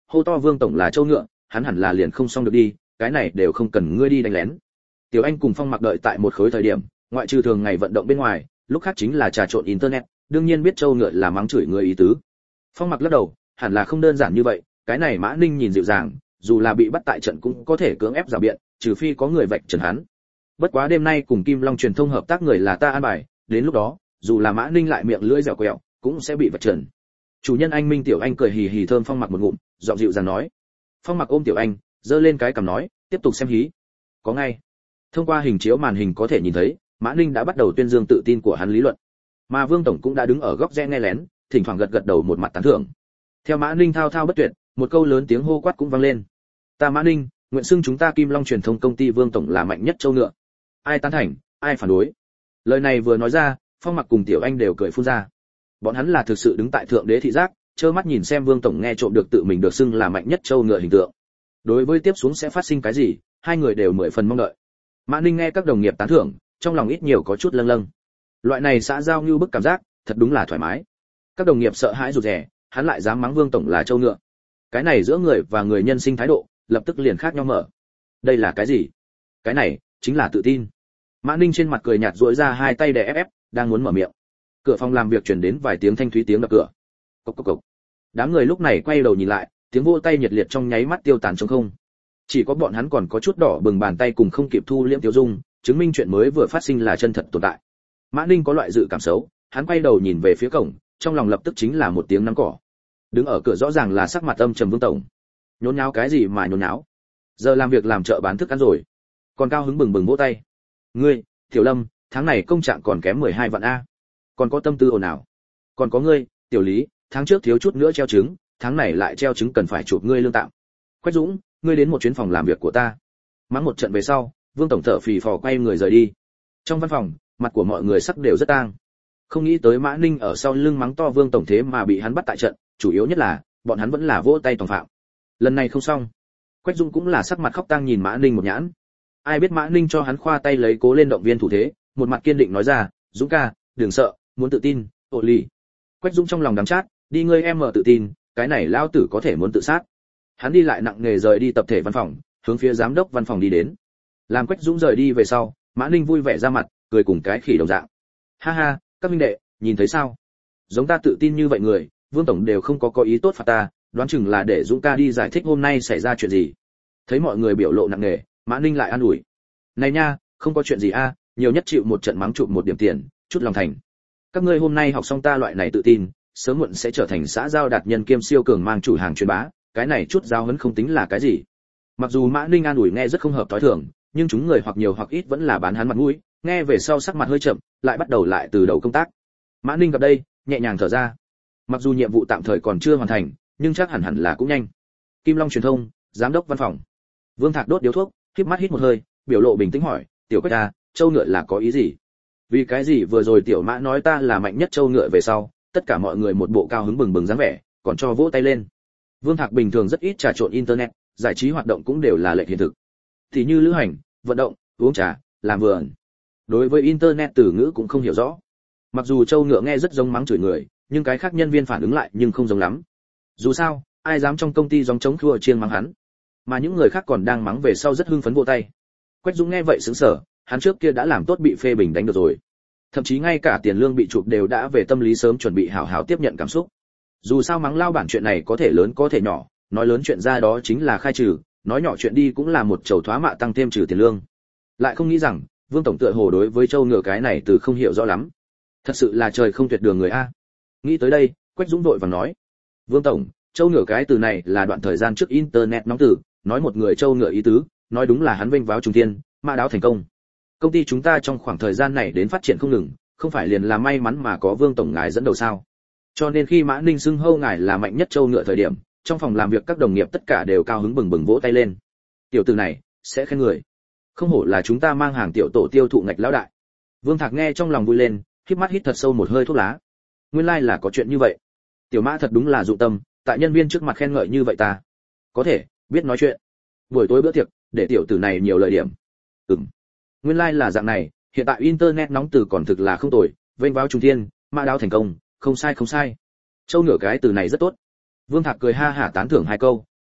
hô to Vương tổng là châu ngựa, hắn hẳn là liền không xong được đi, cái này đều không cần ngươi đi đánh lén. Tiểu Anh cùng Phong Mặc đợi tại một khối thời điểm, ngoại trừ thường ngày vận động bên ngoài, lúc khác chính là trà trộn internet, đương nhiên biết châu ngựa là mắng chửi người ý tứ. Phong Mặc lắc đầu, hẳn là không đơn giản như vậy, cái này Mã Ninh nhìn dịu dàng, dù là bị bắt tại trận cũng có thể cưỡng ép rào biện, trừ phi có người vạch trần hắn. Bất quá đêm nay cùng Kim Long truyền thông hợp tác người là ta an bài, đến lúc đó, dù là Mã Ninh lại miệng lưỡi dẻo quẹo, cũng sẽ bị vạch trần. Chủ nhân anh Minh Tiểu Anh cười hì hì thơm Phong Mặc một ngụm, giọng dịu dàng nói. Phong Mặc ôm Tiểu Anh, giơ lên cái cằm nói, tiếp tục xem hí. Có ngay. Thông qua hình chiếu màn hình có thể nhìn thấy, Mã Ninh đã bắt đầu tuyên dương tự tin của hắn lý luận. Mà Vương tổng cũng đã đứng ở góc rẽ nghe lén, thỉnh thoảng gật gật đầu một mặt tán thưởng. Theo Mã Ninh thao thao bất tuyệt, một câu lớn tiếng hô quát cũng vang lên. Ta Mã Ninh, nguyện xưng chúng ta Kim Long truyền thông công ty Vương tổng là mạnh nhất châu ngựa. Ai tán thành, ai phản đối. Lời này vừa nói ra, Phong Mặc cùng Tiểu Anh đều cười phun ra. Bọn hắn là thực sự đứng tại thượng đế thị giác, trơ mắt nhìn xem Vương tổng nghe trộm được tự mình được xưng là mạnh nhất châu ngựa hình tượng. Đối với tiếp xuống sẽ phát sinh cái gì, hai người đều mười phần mong đợi. Mã Ninh nghe các đồng nghiệp tán thưởng, trong lòng ít nhiều có chút lâng lâng. Loại này xã giao như bức cảm giác, thật đúng là thoải mái. Các đồng nghiệp sợ hãi rụt rè, hắn lại dám mắng Vương tổng là châu ngựa. Cái này giữa người và người nhân sinh thái độ, lập tức liền khác nhau mở. Đây là cái gì? Cái này chính là tự tin. Mã Ninh trên mặt cười nhạt duỗi ra hai tay để ép ép, đang muốn mở miệng. Cửa phòng làm việc truyền đến vài tiếng thanh thúy tiếng đập cửa. Cộc cộc cộc. Đám người lúc này quay đầu nhìn lại, tiếng vỗ tay nhiệt liệt trong nháy mắt tiêu tán trong không. Chỉ có bọn hắn còn có chút đỏ bừng bàn tay cùng không kịp thu liễm tiêu dung, chứng minh chuyện mới vừa phát sinh là chân thật tồn tại. Mã Ninh có loại dự cảm xấu, hắn quay đầu nhìn về phía cổng, trong lòng lập tức chính là một tiếng nắm cỏ. Đứng ở cửa rõ ràng là sắc mặt âm trầm Vương tổng. Nhốn nháo cái gì mà nhốn nháo? Giờ làm việc làm chợ bán thức ăn rồi, còn cao hứng bừng bừng vỗ tay. Ngươi, Tiểu Lâm, tháng này công trạng còn kém mười hai vạn a. Còn có tâm tư ồn ào. Còn có ngươi, Tiểu Lý, tháng trước thiếu chút nữa treo trứng, tháng này lại treo trứng cần phải chụp ngươi lương tạm. Quách Dũng, ngươi đến một chuyến phòng làm việc của ta. Mắng một trận về sau, Vương tổng thở phì phò quay người rời đi. Trong văn phòng, mặt của mọi người sắc đều rất tang. Không nghĩ tới Mã Ninh ở sau lưng mắng to Vương tổng thế mà bị hắn bắt tại trận, chủ yếu nhất là bọn hắn vẫn là vỗ tay toàn phạm. Lần này không xong. Quách Dũng cũng là sắc mặt khóc tang nhìn Mã Ninh một nhãn. Ai biết Mã Ninh cho hắn khoa tay lấy cố lên động viên thủ thế, một mặt kiên định nói ra, Dũng ca, đừng sợ, muốn tự tin, ổ lì. Quách Dũng trong lòng đắng chát, đi ngươi em mở tự tin, cái này lao tử có thể muốn tự sát. Hắn đi lại nặng nề rời đi tập thể văn phòng, hướng phía giám đốc văn phòng đi đến. Làm Quách Dũng rời đi về sau, Mã Ninh vui vẻ ra mặt, cười cùng cái khỉ đồng dạng. Ha ha, các minh đệ, nhìn thấy sao? Giống ta tự tin như vậy người, Vương tổng đều không có có ý tốt phạt ta, đoán chừng là để Dũng ca đi giải thích hôm nay xảy ra chuyện gì. Thấy mọi người biểu lộ nặng nề, Mã Ninh lại an ủi. Này nha, không có chuyện gì a, nhiều nhất chịu một trận mắng chụp một điểm tiền, chút lòng thành. Các ngươi hôm nay học xong ta loại này tự tin, sớm muộn sẽ trở thành xã giao đạt nhân kiêm siêu cường mang chủ hàng truyền bá, cái này chút giao hấn không tính là cái gì. Mặc dù Mã Ninh an ủi nghe rất không hợp tối thường, nhưng chúng người hoặc nhiều hoặc ít vẫn là bán hắn mặt mũi, nghe về sau sắc mặt hơi chậm, lại bắt đầu lại từ đầu công tác. Mã Ninh gặp đây, nhẹ nhàng thở ra. Mặc dù nhiệm vụ tạm thời còn chưa hoàn thành, nhưng chắc hẳn hẳn là cũng nhanh. Kim Long truyền thông, giám đốc văn phòng. Vương Thạc đốt điếu thuốc, khép mắt hít một hơi, biểu lộ bình tĩnh hỏi, "Tiểu Quách a, châu ngựa là có ý gì?" Vì cái gì vừa rồi tiểu Mã nói ta là mạnh nhất châu ngựa về sau, tất cả mọi người một bộ cao hứng bừng bừng dáng vẻ, còn cho vỗ tay lên. Vương Thạc bình thường rất ít trà trộn internet, giải trí hoạt động cũng đều là lệch hiện thực. Thì như lữ hành, vận động, uống trà, làm vườn. Đối với internet từ ngữ cũng không hiểu rõ. Mặc dù châu ngựa nghe rất giống mắng chửi người, nhưng cái khác nhân viên phản ứng lại nhưng không giống lắm. Dù sao, ai dám trong công ty gióng trống khua chiêng mắng hắn, mà những người khác còn đang mắng về sau rất hưng phấn vỗ tay. Quách Dũng nghe vậy sững sờ, hắn trước kia đã làm tốt bị phê bình đánh được rồi, thậm chí ngay cả tiền lương bị chụp đều đã về tâm lý sớm chuẩn bị hào hào tiếp nhận cảm xúc. Dù sao mắng lao bản chuyện này có thể lớn có thể nhỏ, nói lớn chuyện ra đó chính là khai trừ, nói nhỏ chuyện đi cũng là một chầu thoá mạ tăng thêm trừ tiền lương. Lại không nghĩ rằng Vương tổng tựa hồ đối với châu ngựa cái này từ không hiểu rõ lắm, thật sự là trời không tuyệt đường người a. Nghĩ tới đây, Quách Dũng đội vàng nói, Vương tổng, châu ngựa cái từ này là đoạn thời gian trước internet nóng từ, nói một người châu ngựa ý tứ, nói đúng là hắn vênh váo trung thiên, mã đáo thành công. Công ty chúng ta trong khoảng thời gian này đến phát triển không ngừng, không phải liền là may mắn mà có Vương tổng ngài dẫn đầu sao? Cho nên khi Mã Ninh xưng hô ngài là mạnh nhất châu ngựa thời điểm, trong phòng làm việc các đồng nghiệp tất cả đều cao hứng bừng bừng vỗ tay lên. Tiểu tử này sẽ khen người, không hổ là chúng ta mang hàng tiểu tổ tiêu thụ ngạch lão đại. Vương Thạc nghe trong lòng vui lên, khép mắt hít thật sâu một hơi thuốc lá. Nguyên lai like là có chuyện như vậy. Tiểu Mã thật đúng là dụng tâm, tại nhân viên trước mặt khen ngợi như vậy ta. Có thể, biết nói chuyện. Buổi tối bữa tiệc, để tiểu tử này nhiều lời điểm. Ừm. Nguyên lai like là dạng này, hiện tại internet nóng từ còn thực là không tồi, vênh váo trung thiên, mã đáo thành công, không sai không sai. Châu ngựa cái từ này rất tốt. Vương Thạc cười ha hả tán thưởng hai câu,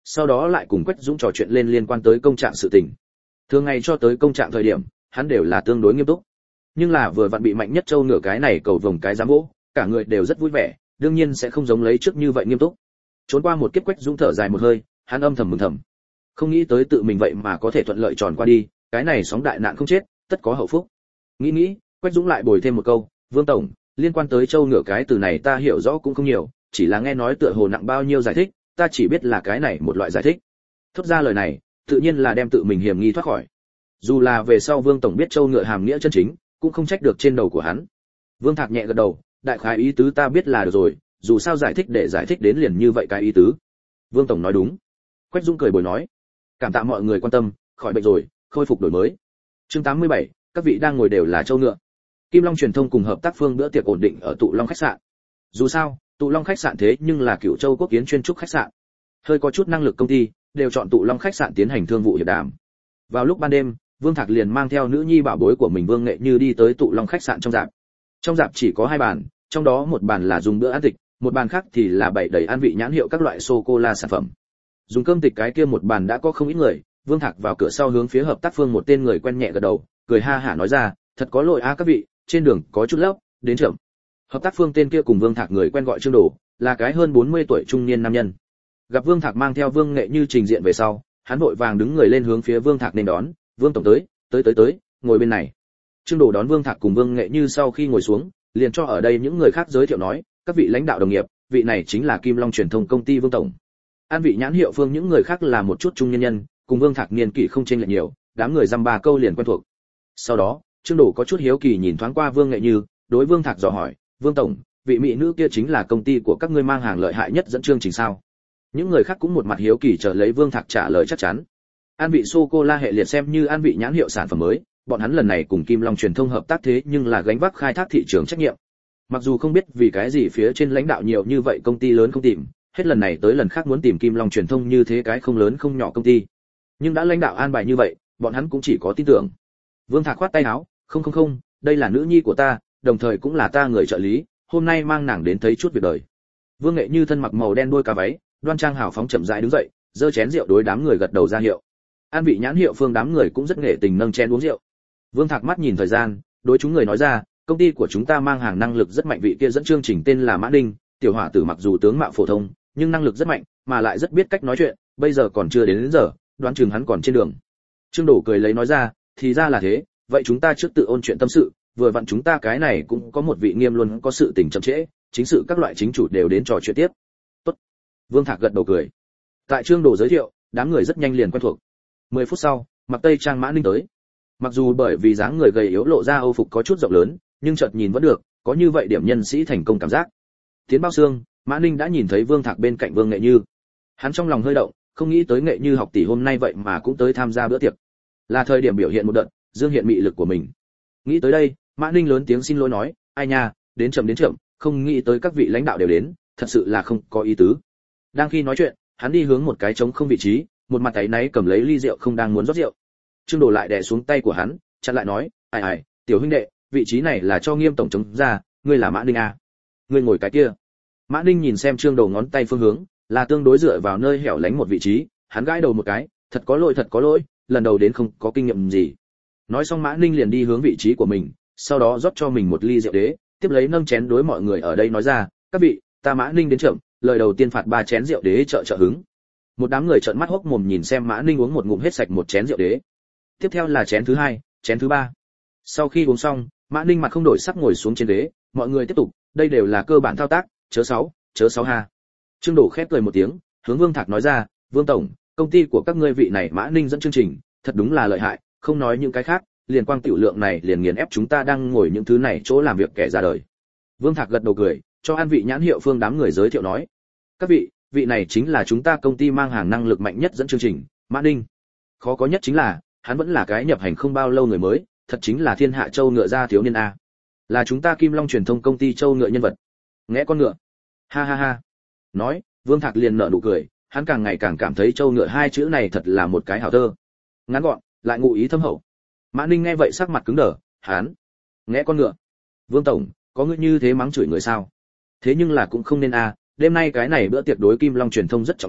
sau đó lại cùng Quách Dũng trò chuyện lên liên quan tới công trạng sự tình. Thường ngày cho tới công trạng thời điểm, hắn đều là tương đối nghiêm túc. Nhưng là vừa vặn bị Mạnh Nhất Châu nửa cái này cầu vồng cái giám vỗ, cả người đều rất vui vẻ, đương nhiên sẽ không giống lấy trước như vậy nghiêm túc. Trốn qua một kiếp, Quách Dũng thở dài một hơi, hắn âm thầm mừng thầm. Không nghĩ tới tự mình vậy mà có thể thuận lợi tròn qua đi, cái này sóng đại nạn không chết, tất có hậu phúc. Nghĩ nghĩ, Quách Dũng lại bồi thêm một câu, "Vương tổng, liên quan tới Châu ngựa cái từ này ta hiểu rõ cũng không nhiều, chỉ là nghe nói tựa hồ nặng bao nhiêu giải thích, ta chỉ biết là cái này một loại giải thích." Thốt ra lời này, tự nhiên là đem tự mình hiểm nghi thoát khỏi. Dù là về sau Vương tổng biết Châu ngựa hàm nghĩa chân chính, cũng không trách được trên đầu của hắn. Vương Thạc nhẹ gật đầu, đại khái ý tứ ta biết là được rồi, dù sao giải thích để giải thích đến liền như vậy cái ý tứ. Vương tổng nói đúng. Quách Dũng cười bồi nói, cảm tạ mọi người quan tâm, khỏi bệnh rồi, khôi phục đổi mới. Chương tám mươi bảy, các vị đang ngồi đều là Châu ngựa. Kim Long truyền thông cùng hợp tác phương bữa tiệc ổn định ở Tụ Long khách sạn. Dù sao, Tụ Long khách sạn thế nhưng là Cửu Châu quốc kiến chuyên trúc khách sạn. Hơi có chút năng lực công ty, đều chọn Tụ Long khách sạn tiến hành thương vụ hiệp đàm. Vào lúc ban đêm, Vương Thạc liền mang theo nữ nhi bảo bối của mình Vương Nghệ Như đi tới Tụ Long khách sạn trong dạp. Trong dạp chỉ có hai bàn, trong đó một bàn là dùng bữa ăn tịch, một bàn khác thì là bày đầy ăn vị nhãn hiệu các loại sô cô la sản phẩm. Dùng cơm tịch cái kia một bàn đã có không ít người, Vương Thạc vào cửa sau hướng phía hợp tác phương một tên người quen nhẹ gật đầu, cười ha hả nói ra, thật có lỗi a các vị, trên đường có chút lốc, đến chậm. Hợp tác phương tên kia cùng Vương Thạc người quen gọi Trương Đồ, là cái hơn bốn mươi tuổi trung niên nam nhân. Gặp Vương Thạc mang theo Vương Nghệ Như trình diện về sau, hắn vội vàng đứng người lên hướng phía Vương Thạc nên đón, "Vương tổng tới, tới tới tới, ngồi bên này." Trương Đồ đón Vương Thạc cùng Vương Nghệ Như sau khi ngồi xuống, liền cho ở đây những người khác giới thiệu nói, "Các vị lãnh đạo đồng nghiệp, vị này chính là Kim Long truyền thông công ty Vương tổng." An vị nhãn hiệu phương những người khác là một chút trung nhân nhân, cùng Vương Thạc niên kỷ không chênh lệch nhiều, đám người dăm ba câu liền quen thuộc. Sau đó, Trương Đồ có chút hiếu kỳ nhìn thoáng qua Vương Nghệ Như, đối Vương Thạc dò hỏi, "Vương tổng, vị mỹ nữ kia chính là công ty của các ngươi mang hàng lợi hại nhất dẫn chương trình sao?" Những người khác cũng một mặt hiếu kỳ chờ lấy Vương Thạc trả lời chắc chắn. An vị sô cô la hệ liệt xem như an vị nhãn hiệu sản phẩm mới, bọn hắn lần này cùng Kim Long truyền thông hợp tác thế nhưng là gánh vác khai thác thị trường trách nhiệm. Mặc dù không biết vì cái gì phía trên lãnh đạo nhiều như vậy công ty lớn không tìm, hết lần này tới lần khác muốn tìm Kim Long truyền thông như thế cái không lớn không nhỏ công ty. Nhưng đã lãnh đạo an bài như vậy, bọn hắn cũng chỉ có tin tưởng. Vương Thạc khoát tay áo, "Không không không, đây là nữ nhi của ta, đồng thời cũng là ta người trợ lý, hôm nay mang nàng đến thấy chút việc đời." Vương Nghệ Như thân mặc màu đen đôi cá váy, đoan trang hào phóng chậm rãi đứng dậy, giơ chén rượu đối đám người gật đầu ra hiệu. An vị nhãn hiệu phương đám người cũng rất nghệ tình nâng chén uống rượu. Vương Thạc mắt nhìn thời gian, đối chúng người nói ra, "Công ty của chúng ta mang hàng năng lực rất mạnh, vị kia dẫn chương trình tên là Mã Ninh, tiểu hỏa tử mặc dù tướng mạo phổ thông, nhưng năng lực rất mạnh, mà lại rất biết cách nói chuyện, bây giờ còn chưa đến, đến giờ, đoán chừng hắn còn trên đường." Trương Đổ cười lấy nói ra, "Thì ra là thế, vậy chúng ta trước tự ôn chuyện tâm sự, vừa vặn chúng ta cái này cũng có một vị nghiêm luôn có sự tình chậm trễ, chính sự các loại chính chủ đều đến trò chuyện tiếp." "Tốt." Vương Thạc gật đầu cười. Tại Trương Đổ giới thiệu, đám người rất nhanh liền quen thuộc. mười phút sau, mặc tây trang Mã Ninh tới. Mặc dù bởi vì dáng người gầy yếu lộ ra âu phục có chút rộng lớn, nhưng chợt nhìn vẫn được, có như vậy điểm nhân sĩ thành công cảm giác. Tiến bao xương, Mã Ninh đã nhìn thấy Vương Thạc bên cạnh Vương Nghệ Như. Hắn trong lòng hơi động, không nghĩ tới Nghệ Như học tỷ hôm nay vậy mà cũng tới tham gia bữa tiệc. Là thời điểm biểu hiện một đợt, dương hiện mị lực của mình. Nghĩ tới đây, Mã Ninh lớn tiếng xin lỗi nói, "Ai nha, đến chậm đến chậm, không nghĩ tới các vị lãnh đạo đều đến, thật sự là không có ý tứ." Đang khi nói chuyện, hắn đi hướng một cái trống không vị trí, một mặt áy náy cầm lấy ly rượu không đang muốn rót rượu. Trương Đồ lại đè xuống tay của hắn, chặn lại nói, "Ai ai, tiểu huynh đệ, vị trí này là cho Nghiêm tổng chống ra, ngươi là Mã Ninh à? Ngươi ngồi cái kia." Mã Ninh nhìn xem Trương Đồ ngón tay phương hướng, là tương đối dựa vào nơi hẻo lánh một vị trí, hắn gãi đầu một cái, "Thật có lỗi, thật có lỗi, lần đầu đến không có kinh nghiệm gì." Nói xong Mã Ninh liền đi hướng vị trí của mình, sau đó rót cho mình một ly rượu đế, tiếp lấy nâng chén đối mọi người ở đây nói ra, "Các vị, ta Mã Ninh đến chậm, lời đầu tiên phạt ba chén rượu đế trợ trợ hứng." Một đám người trợn mắt hốc mồm nhìn xem Mã Ninh uống một ngụm hết sạch một chén rượu đế. Tiếp theo là chén thứ hai, chén thứ ba. Sau khi uống xong, Mã Ninh mặt không đổi sắc ngồi xuống trên ghế, mọi người tiếp tục, đây đều là cơ bản thao tác, chớ sáu, chớ sáu ha. Trương Đổ khép cười một tiếng, hướng Vương Thạc nói ra, "Vương tổng, công ty của các ngươi vị này Mã Ninh dẫn chương trình, thật đúng là lợi hại, không nói những cái khác, liền quang tiểu lượng này liền nghiền ép chúng ta đang ngồi những thứ này chỗ làm việc kẻ ra đời." Vương Thạc gật đầu cười, cho an vị nhãn hiệu phương đám người giới thiệu nói, "Các vị, vị này chính là chúng ta công ty mang hàng năng lực mạnh nhất dẫn chương trình, Mã Ninh. Khó có nhất chính là, hắn vẫn là cái nhập hành không bao lâu người mới, thật chính là thiên hạ châu ngựa gia thiếu niên a. Là chúng ta Kim Long truyền thông công ty châu ngựa nhân vật." Nghe con ngựa. Ha ha ha. Nói, Vương Thạc liền nở nụ cười, hắn càng ngày càng cảm thấy châu ngựa hai chữ này thật là một cái hảo thơ. Ngắn gọn, lại ngụ ý thâm hậu. Mã Ninh nghe vậy sắc mặt cứng đờ, hắn. Nghe con ngựa. Vương tổng, có ngươi như thế mắng chửi người sao? Thế nhưng là cũng không nên a, đêm nay cái này bữa tiệc đối Kim Long truyền thông rất trọng yếu,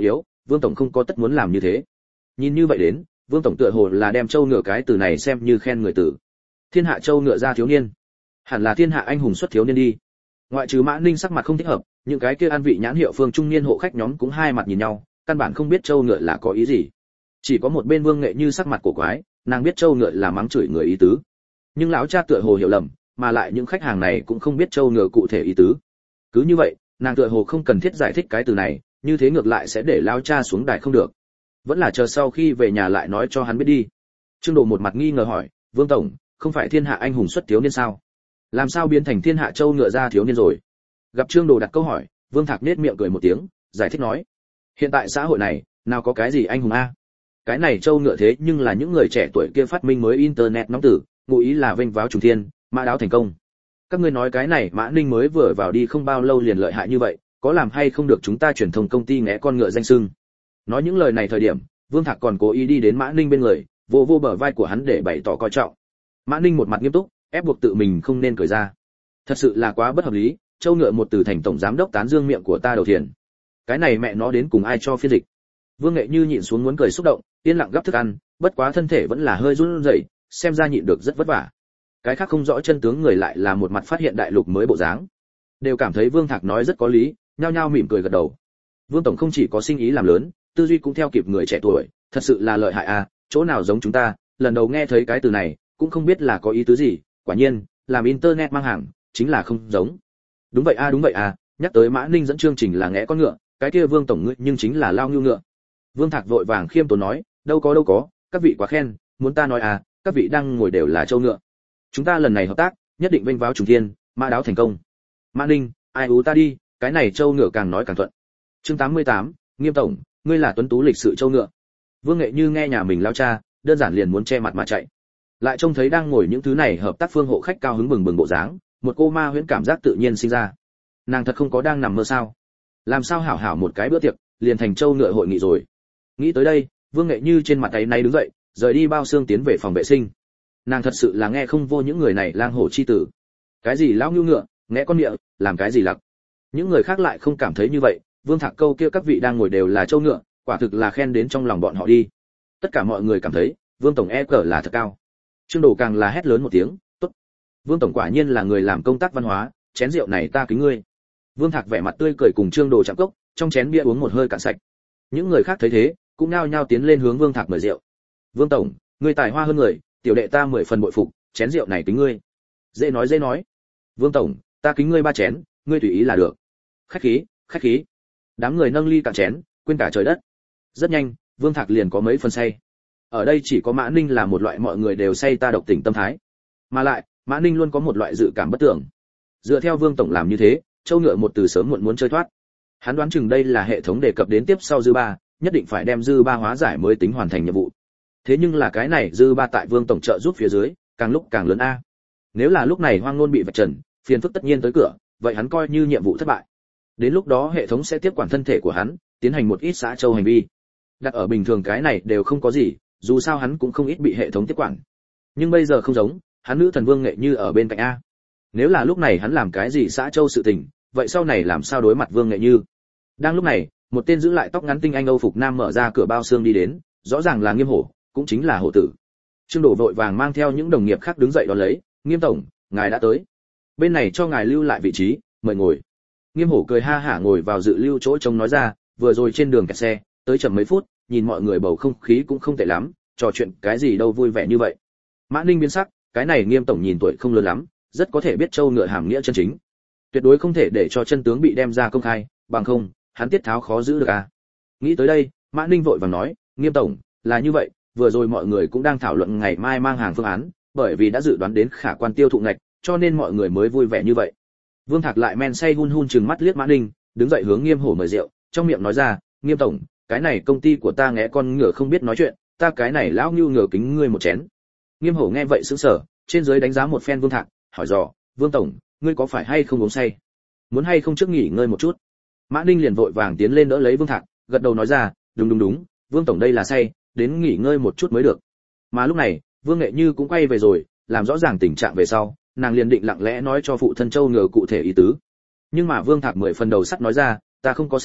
Vương tổng không có tất muốn làm như thế. Nhìn như vậy đến, Vương tổng tựa hồ là đem châu ngựa cái từ này xem như khen người tử. Thiên hạ châu ngựa ra thiếu niên, hẳn là thiên hạ anh hùng xuất thiếu niên đi. Ngoại trừ Mã Ninh sắc mặt không thích hợp, những cái kia ăn vị nhãn hiệu phương trung niên hộ khách nhóm cũng hai mặt nhìn nhau, căn bản không biết châu ngựa là có ý gì. Chỉ có một bên Vương Nghệ Như sắc mặt cổ quái, nàng biết châu ngựa là mắng chửi người ý tứ. Nhưng lão cha tựa hồ hiểu lầm, mà lại những khách hàng này cũng không biết châu ngựa cụ thể ý tứ. Cứ như vậy, nàng tựa hồ không cần thiết giải thích cái từ này, như thế ngược lại sẽ để lão cha xuống đài không được. Vẫn là chờ sau khi về nhà lại nói cho hắn biết đi. Trương Đồ một mặt nghi ngờ hỏi, Vương tổng, không phải thiên hạ anh hùng xuất thiếu niên sao? Làm sao biến thành thiên hạ châu ngựa ra thiếu niên rồi? Gặp Trương Đồ đặt câu hỏi, Vương Thạc nết miệng cười một tiếng, giải thích nói, hiện tại xã hội này, nào có cái gì anh hùng a? Cái này châu ngựa thế nhưng là những người trẻ tuổi kia phát minh mới internet nóng tử, ngụ ý là vênh váo trùng thiên, mã đáo thành công. Các ngươi nói cái này Mã Ninh mới vừa vào đi không bao lâu liền lợi hại như vậy, có làm hay không được chúng ta truyền thông công ty ngẽ con ngựa danh xưng. Nói những lời này thời điểm, Vương Thạc còn cố ý đi đến Mã Ninh bên người, vô vô bờ vai của hắn để bày tỏ coi trọng. Mã Ninh một mặt nghiêm túc, ép buộc tự mình không nên cười ra. Thật sự là quá bất hợp lý, châu ngựa một từ thành tổng giám đốc tán dương miệng của ta đầu tiên. Cái này mẹ nó đến cùng ai cho phiên dịch. Vương Nghệ Như nhịn xuống muốn cười xúc động, yên lặng gấp thức ăn, bất quá thân thể vẫn là hơi run rẩy, xem ra nhịn được rất vất vả. Cái khác không rõ chân tướng người lại là một mặt phát hiện đại lục mới bộ dáng, đều cảm thấy Vương Thạc nói rất có lý, nhao nhao mỉm cười gật đầu. Vương tổng không chỉ có sinh ý làm lớn, tư duy cũng theo kịp người trẻ tuổi, thật sự là lợi hại à, chỗ nào giống chúng ta, lần đầu nghe thấy cái từ này, cũng không biết là có ý tứ gì, quả nhiên, làm internet mang hàng, chính là không giống. Đúng vậy a à, đúng vậy à, nhắc tới Mã Ninh dẫn chương trình là ngẽ con ngựa, cái kia Vương tổng ngươi nhưng chính là lao ngưu ngựa. Vương Thạc vội vàng khiêm tốn nói, đâu có đâu có, các vị quá khen, muốn ta nói à, các vị đang ngồi đều là châu ngựa. Chúng ta lần này hợp tác, nhất định vênh váo trùng thiên, mã đáo thành công. Mã Ninh, ai ú ta đi, cái này châu ngựa càng nói càng thuận. Chương tám mươi tám, Nghiêm tổng, ngươi là tuấn tú lịch sự châu ngựa. Vương Nghệ Như nghe nhà mình lao cha, đơn giản liền muốn che mặt mà chạy. Lại trông thấy đang ngồi những thứ này hợp tác phương hộ khách cao hứng bừng bừng bộ dáng, một cô ma huyễn cảm giác tự nhiên sinh ra. Nàng thật không có đang nằm mơ sao? Làm sao hảo hảo một cái bữa tiệc, liền thành châu ngựa hội nghị rồi. Nghĩ tới đây, Vương Nghệ Như trên mặt tay nay đứng dậy, rời đi bao xương tiến về phòng vệ sinh. Nàng thật sự là nghe không vô những người này lang hổ chi tử. Cái gì lão ngưu ngựa, nghe con miệng, làm cái gì lặc. Những người khác lại không cảm thấy như vậy, Vương Thạc câu kia các vị đang ngồi đều là châu ngựa, quả thực là khen đến trong lòng bọn họ đi. Tất cả mọi người cảm thấy, Vương tổng e cờ là thật cao. Trương Đồ càng là hét lớn một tiếng, tốt. Vương tổng quả nhiên là người làm công tác văn hóa, chén rượu này ta kính ngươi. Vương Thạc vẻ mặt tươi cười cùng Trương Đồ chạm cốc, trong chén bia uống một hơi cạn sạch. Những người khác thấy thế, cũng nao nhao tiến lên hướng Vương Thạc mời rượu. Vương tổng, ngươi tài hoa hơn người, tiểu đệ ta mười phần bội phục, chén rượu này kính ngươi. Dễ nói dễ nói. Vương tổng, ta kính ngươi ba chén, ngươi tùy ý là được. Khách khí, khách khí. Đám người nâng ly cạn chén, quên cả trời đất. Rất nhanh, Vương Thạc liền có mấy phần say. Ở đây chỉ có Mã Ninh là một loại mọi người đều say ta độc tình tâm thái. Mà lại, Mã Ninh luôn có một loại dự cảm bất tưởng. Dựa theo Vương tổng làm như thế, châu ngựa một từ sớm muộn muốn chơi thoát. Hắn đoán chừng đây là hệ thống đề cập đến tiếp sau dư ba, nhất định phải đem dư ba hóa giải mới tính hoàn thành nhiệm vụ. Thế nhưng là cái này dư ba tại Vương tổng trợ giúp phía dưới, càng lúc càng lớn a. Nếu là lúc này Hoang Nôn bị vạch trần, phiền phức tất nhiên tới cửa, vậy hắn coi như nhiệm vụ thất bại. Đến lúc đó hệ thống sẽ tiếp quản thân thể của hắn, tiến hành một ít xã châu hành vi. Đặt ở bình thường cái này đều không có gì, dù sao hắn cũng không ít bị hệ thống tiếp quản. Nhưng bây giờ không giống, hắn nữ thần Vương Nghệ Như ở bên cạnh a. Nếu là lúc này hắn làm cái gì xã châu sự tình, vậy sau này làm sao đối mặt Vương Nghệ Như? Đang lúc này, một tên giữ lại tóc ngắn tinh anh Âu phục nam mở ra cửa bao xương đi đến, rõ ràng là Nghiêm Hổ, cũng chính là Hổ tử. Trương Đổ vội vàng mang theo những đồng nghiệp khác đứng dậy đón lấy, Nghiêm tổng, ngài đã tới. Bên này cho ngài lưu lại vị trí, mời ngồi. Nghiêm Hổ cười ha hả ngồi vào dự lưu chỗ trông nói ra, vừa rồi trên đường kẹt xe, tới chậm mấy phút, nhìn mọi người bầu không khí cũng không tệ lắm, trò chuyện cái gì đâu vui vẻ như vậy. Mã Ninh biến sắc, cái này Nghiêm tổng nhìn tuổi không lớn lắm, rất có thể biết châu ngựa hàm nghĩa chân chính. Tuyệt đối không thể để cho chân tướng bị đem ra công khai, bằng không, hắn tiết tháo khó giữ được à. Nghĩ tới đây, Mã Ninh vội vàng nói, Nghiêm tổng, là như vậy, vừa rồi mọi người cũng đang thảo luận ngày mai mang hàng phương án, bởi vì đã dự đoán đến khả quan tiêu thụ ngạch, cho nên mọi người mới vui vẻ như vậy. Vương Thạc lại men say hun hun trừng mắt liếc Mã Ninh, đứng dậy hướng Nghiêm Hổ mời rượu, trong miệng nói ra, Nghiêm tổng, cái này công ty của ta ngẽ con ngựa không biết nói chuyện, ta cái này lão nhu ngựa kính ngươi một chén. Nghiêm Hổ nghe vậy sững sờ, trên dưới đánh giá một phen Vương Thạc, hỏi dò, Vương tổng, ngươi có phải hay không uống say? Muốn hay không trước nghỉ ngơi một chút? Mã Ninh liền vội vàng tiến lên đỡ lấy Vương Thạc, gật đầu nói ra, đúng đúng đúng, Vương tổng đây là say, đến nghỉ ngơi một chút mới được. Mà lúc này, Vương Nghệ Như cũng quay về rồi, làm rõ ràng tình trạng về sau, nàng liền định lặng lẽ nói cho phụ thân Châu ngựa cụ thể ý tứ. Nhưng mà Vương Thạc mười phần đầu sắt nói ra, ta không có say,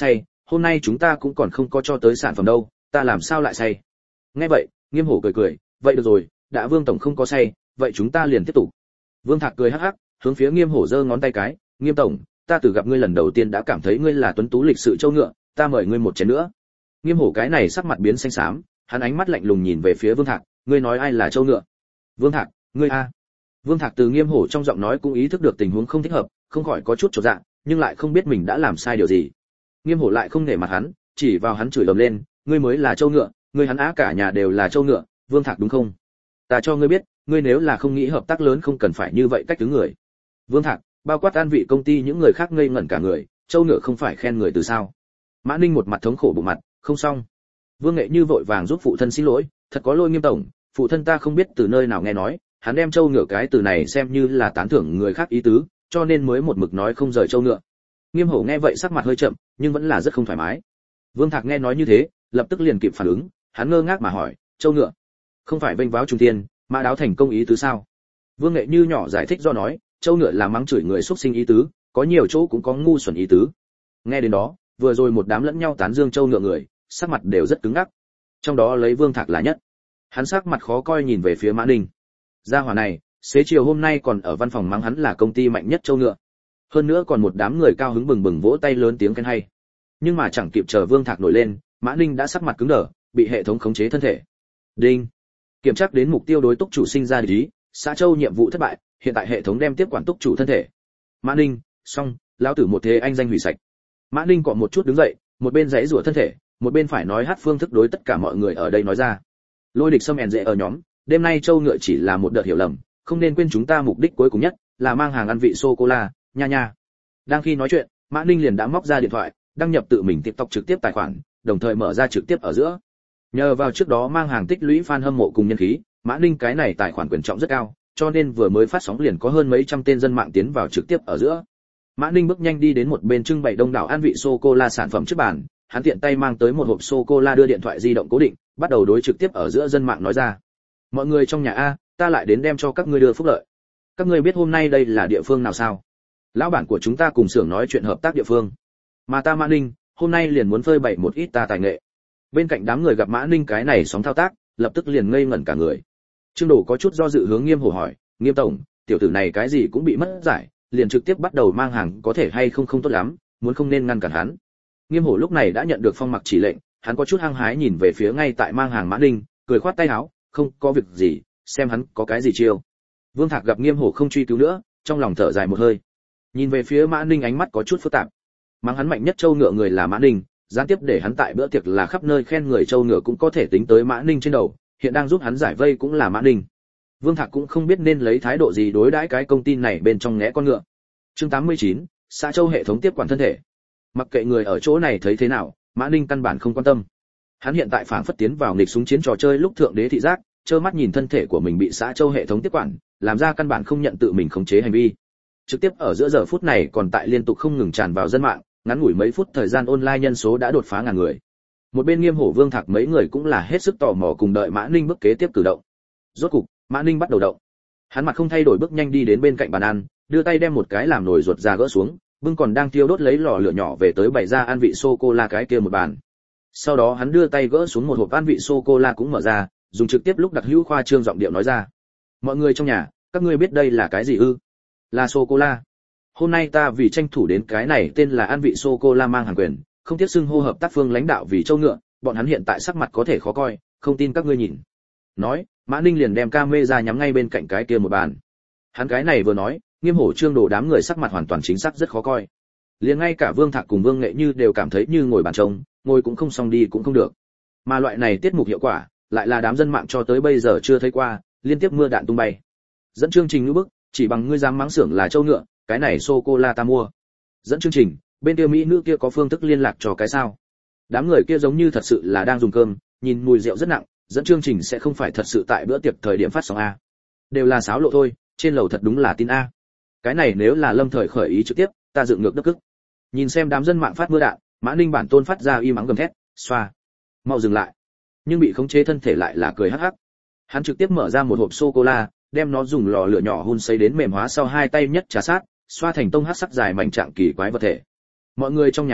hôm nay chúng ta cũng còn không có cho tới sản phẩm đâu, ta làm sao lại say. Nghe vậy, Nghiêm Hổ cười cười, vậy được rồi, đã Vương tổng không có say, vậy chúng ta liền tiếp tục. Vương Thạc cười hắc hắc, hướng phía Nghiêm Hổ giơ ngón tay cái, Nghiêm tổng, ta từ gặp ngươi lần đầu tiên đã cảm thấy ngươi là tuấn tú lịch sự châu ngựa, ta mời ngươi một chén nữa. Nghiêm Hổ cái này sắc mặt biến xanh xám, hắn ánh mắt lạnh lùng nhìn về phía Vương Thạc, ngươi nói ai là châu ngựa? Vương Thạc, ngươi a. Vương Thạc từ Nghiêm Hổ trong giọng nói cũng ý thức được tình huống không thích hợp, không khỏi có chút chột dạ, nhưng lại không biết mình đã làm sai điều gì. Nghiêm Hổ lại không nể mặt hắn, chỉ vào hắn chửi ầm lên, ngươi mới là châu ngựa, ngươi hắn á cả nhà đều là châu ngựa, Vương Thạc đúng không? Ta cho ngươi biết, ngươi nếu là không nghĩ hợp tác lớn không cần phải như vậy cách thứ người. Vương Thạc, bao quát an vị công ty những người khác ngây ngẩn cả người, châu ngựa không phải khen người từ sao? Mã Ninh một mặt thống khổ bụng mặt, không xong. Vương Nghệ Như vội vàng giúp phụ thân xin lỗi, thật có lỗi Nghiêm tổng, phụ thân ta không biết từ nơi nào nghe nói, hắn đem châu ngựa cái từ này xem như là tán thưởng người khác ý tứ, cho nên mới một mực nói không rời châu ngựa. Nghiêm Hổ nghe vậy sắc mặt hơi chậm, nhưng vẫn là rất không thoải mái. Vương Thạc nghe nói như thế, lập tức liền kịp phản ứng, hắn ngơ ngác mà hỏi, châu ngựa, không phải vênh váo trung tiên, mã đáo thành công ý tứ sao? Vương Nghệ Như nhỏ giải thích do nói, châu ngựa là mắng chửi người xúc sinh ý tứ, có nhiều chỗ cũng có ngu xuẩn ý tứ. Nghe đến đó, vừa rồi một đám lẫn nhau tán dương châu ngựa người, sắc mặt đều rất cứng ngắc. Trong đó lấy Vương Thạc là nhất. Hắn sắc mặt khó coi nhìn về phía Mã Ninh. Gia hỏa này, xế chiều hôm nay còn ở văn phòng mắng hắn là công ty mạnh nhất châu ngựa. Hơn nữa còn một đám người cao hứng bừng bừng vỗ tay lớn tiếng khen hay. Nhưng mà chẳng kịp chờ Vương Thạc nổi lên, Mã Ninh đã sắc mặt cứng đờ, bị hệ thống khống chế thân thể. Đinh. Kiểm tra đến mục tiêu đối túc chủ sinh ra địch ý, xã châu nhiệm vụ thất bại, hiện tại hệ thống đem tiếp quản túc chủ thân thể. Mã Ninh, xong, lão tử một thế anh danh hủy sạch. Mã Ninh cọ một chút đứng dậy, một bên giãy giụa thân thể, một bên phải nói hát phương thức đối tất cả mọi người ở đây nói ra. Lôi địch xâm ẻn dễ ở nhóm, đêm nay châu ngựa chỉ là một đợt hiểu lầm, không nên quên chúng ta mục đích cuối cùng nhất là mang hàng ăn vị sô cô la, nha nha. Đang khi nói chuyện, Mã Ninh liền đã móc ra điện thoại, đăng nhập tự mình TikTok trực tiếp tài khoản, đồng thời mở ra trực tiếp ở giữa. Nhờ vào trước đó mang hàng tích lũy fan hâm mộ cùng nhân khí, Mã Ninh cái này tài khoản quyền trọng rất cao, cho nên vừa mới phát sóng liền có hơn mấy trăm tên dân mạng tiến vào trực tiếp ở giữa. Mã Ninh bước nhanh đi đến một bên trưng bày đông đảo ăn vị sô cô la sản phẩm trước bàn, hắn tiện tay mang tới một hộp sô cô la đưa điện thoại di động cố định, bắt đầu đối trực tiếp ở giữa dân mạng nói ra. Mọi người trong nhà a, ta lại đến đem cho các ngươi đưa phúc lợi. Các ngươi biết hôm nay đây là địa phương nào sao? Lão bản của chúng ta cùng xưởng nói chuyện hợp tác địa phương. Mà ta Mã Ninh, hôm nay liền muốn phơi bày một ít ta tài nghệ. Bên cạnh đám người gặp Mã Ninh cái này sóng thao tác, lập tức liền ngây ngẩn cả người. Trương Đồ có chút do dự hướng Nghiêm Hổ hỏi, Nghiêm tổng, tiểu tử này cái gì cũng bị mất giải, liền trực tiếp bắt đầu mang hàng có thể hay không không tốt lắm, muốn không nên ngăn cản hắn. Nghiêm Hổ lúc này đã nhận được Phong Mặc chỉ lệnh, hắn có chút hăng hái nhìn về phía ngay tại mang hàng Mã Ninh, cười khoát tay áo, không có việc gì, xem hắn có cái gì chiêu. Vương Thạc gặp Nghiêm Hổ không truy cứu nữa, trong lòng thở dài một hơi. Nhìn về phía Mã Ninh ánh mắt có chút phức tạp. Mang hắn mạnh nhất châu ngựa người là Mã Ninh, gián tiếp để hắn tại bữa tiệc là khắp nơi khen người châu ngựa cũng có thể tính tới Mã Ninh trên đầu, hiện đang giúp hắn giải vây cũng là Mã Ninh. Vương Thạc cũng không biết nên lấy thái độ gì đối đãi cái công ty này bên trong ngẽ con ngựa. Chương tám mươi chín, xã châu hệ thống tiếp quản thân thể. Mặc kệ người ở chỗ này thấy thế nào, Mã Ninh căn bản không quan tâm. Hắn hiện tại phảng phất tiến vào nghịch súng chiến trò chơi lúc thượng đế thị giác, trơ mắt nhìn thân thể của mình bị xã châu hệ thống tiếp quản, làm ra căn bản không nhận tự mình khống chế hành vi. Trực tiếp ở giữa giờ phút này còn tại liên tục không ngừng tràn vào dân mạng, ngắn ngủi mấy phút thời gian online nhân số đã đột phá ngàn người. Một bên Nghiêm Hổ Vương Thạc mấy người cũng là hết sức tò mò cùng đợi Mã Ninh bước kế tiếp cử động. Rốt cục, Mã Ninh bắt đầu động. Hắn mặt không thay đổi bước nhanh đi đến bên cạnh bàn ăn, đưa tay đem một cái làm nồi ruột ra gỡ xuống, bưng còn đang thiêu đốt lấy lò lửa nhỏ về tới bày ra ăn vị sô cô la cái kia một bàn. Sau đó hắn đưa tay gỡ xuống một hộp ăn vị sô cô la cũng mở ra, dùng trực tiếp lúc đặc hữu khoa trương giọng điệu nói ra: "Mọi người trong nhà, các ngươi biết đây là cái gì ư? Là sô cô la. Hôm nay ta vì tranh thủ đến cái này tên là ăn vị sô cô la mang hàng quyền, không tiếc xưng hô hợp tác phương lãnh đạo vì châu ngựa, bọn hắn hiện tại sắc mặt có thể khó coi, không tin các ngươi nhìn." Nói, Mã Ninh liền đem camera nhắm ngay bên cạnh cái kia một bàn. Hắn cái này vừa nói, Nghiêm Hổ Trương Đồ đám người sắc mặt hoàn toàn chính xác rất khó coi. Liền ngay cả Vương Thạc cùng Vương Nghệ Như đều cảm thấy như ngồi bàn trông, ngồi cũng không xong đi cũng không được. Mà loại này tiết mục hiệu quả, lại là đám dân mạng cho tới bây giờ chưa thấy qua, liên tiếp mưa đạn tung bay. Dẫn chương trình ngữ bức, chỉ bằng ngươi dám mắng xưởng là châu ngựa, cái này sô cô la ta mua. Dẫn chương trình, bên kia mỹ nữ kia có phương thức liên lạc cho cái sao? Đám người kia giống như thật sự là đang dùng cơm, nhìn mùi rượu rất nặng, dẫn chương trình sẽ không phải thật sự tại bữa tiệc thời điểm phát sóng a. Đều là sáo lộ thôi, trên lầu thật đúng là tin a. Cái này nếu là Lâm Thời khởi ý trực tiếp, ta dựng ngược đất cức. Nhìn xem đám dân mạng phát mưa đạn, Mã Ninh bản tôn phát ra y mắng gầm thét, xoa, mau dừng lại. Nhưng bị khống chế thân thể lại là cười hắc hắc. Hắn trực tiếp mở ra một hộp sô cô la, đem nó dùng lò lửa nhỏ hun sấy đến mềm hóa sau hai tay nhất trà sát, xoa thành tông hắc sắc dài mảnh trạng kỳ quái vật thể. Mọi người trong nhà a,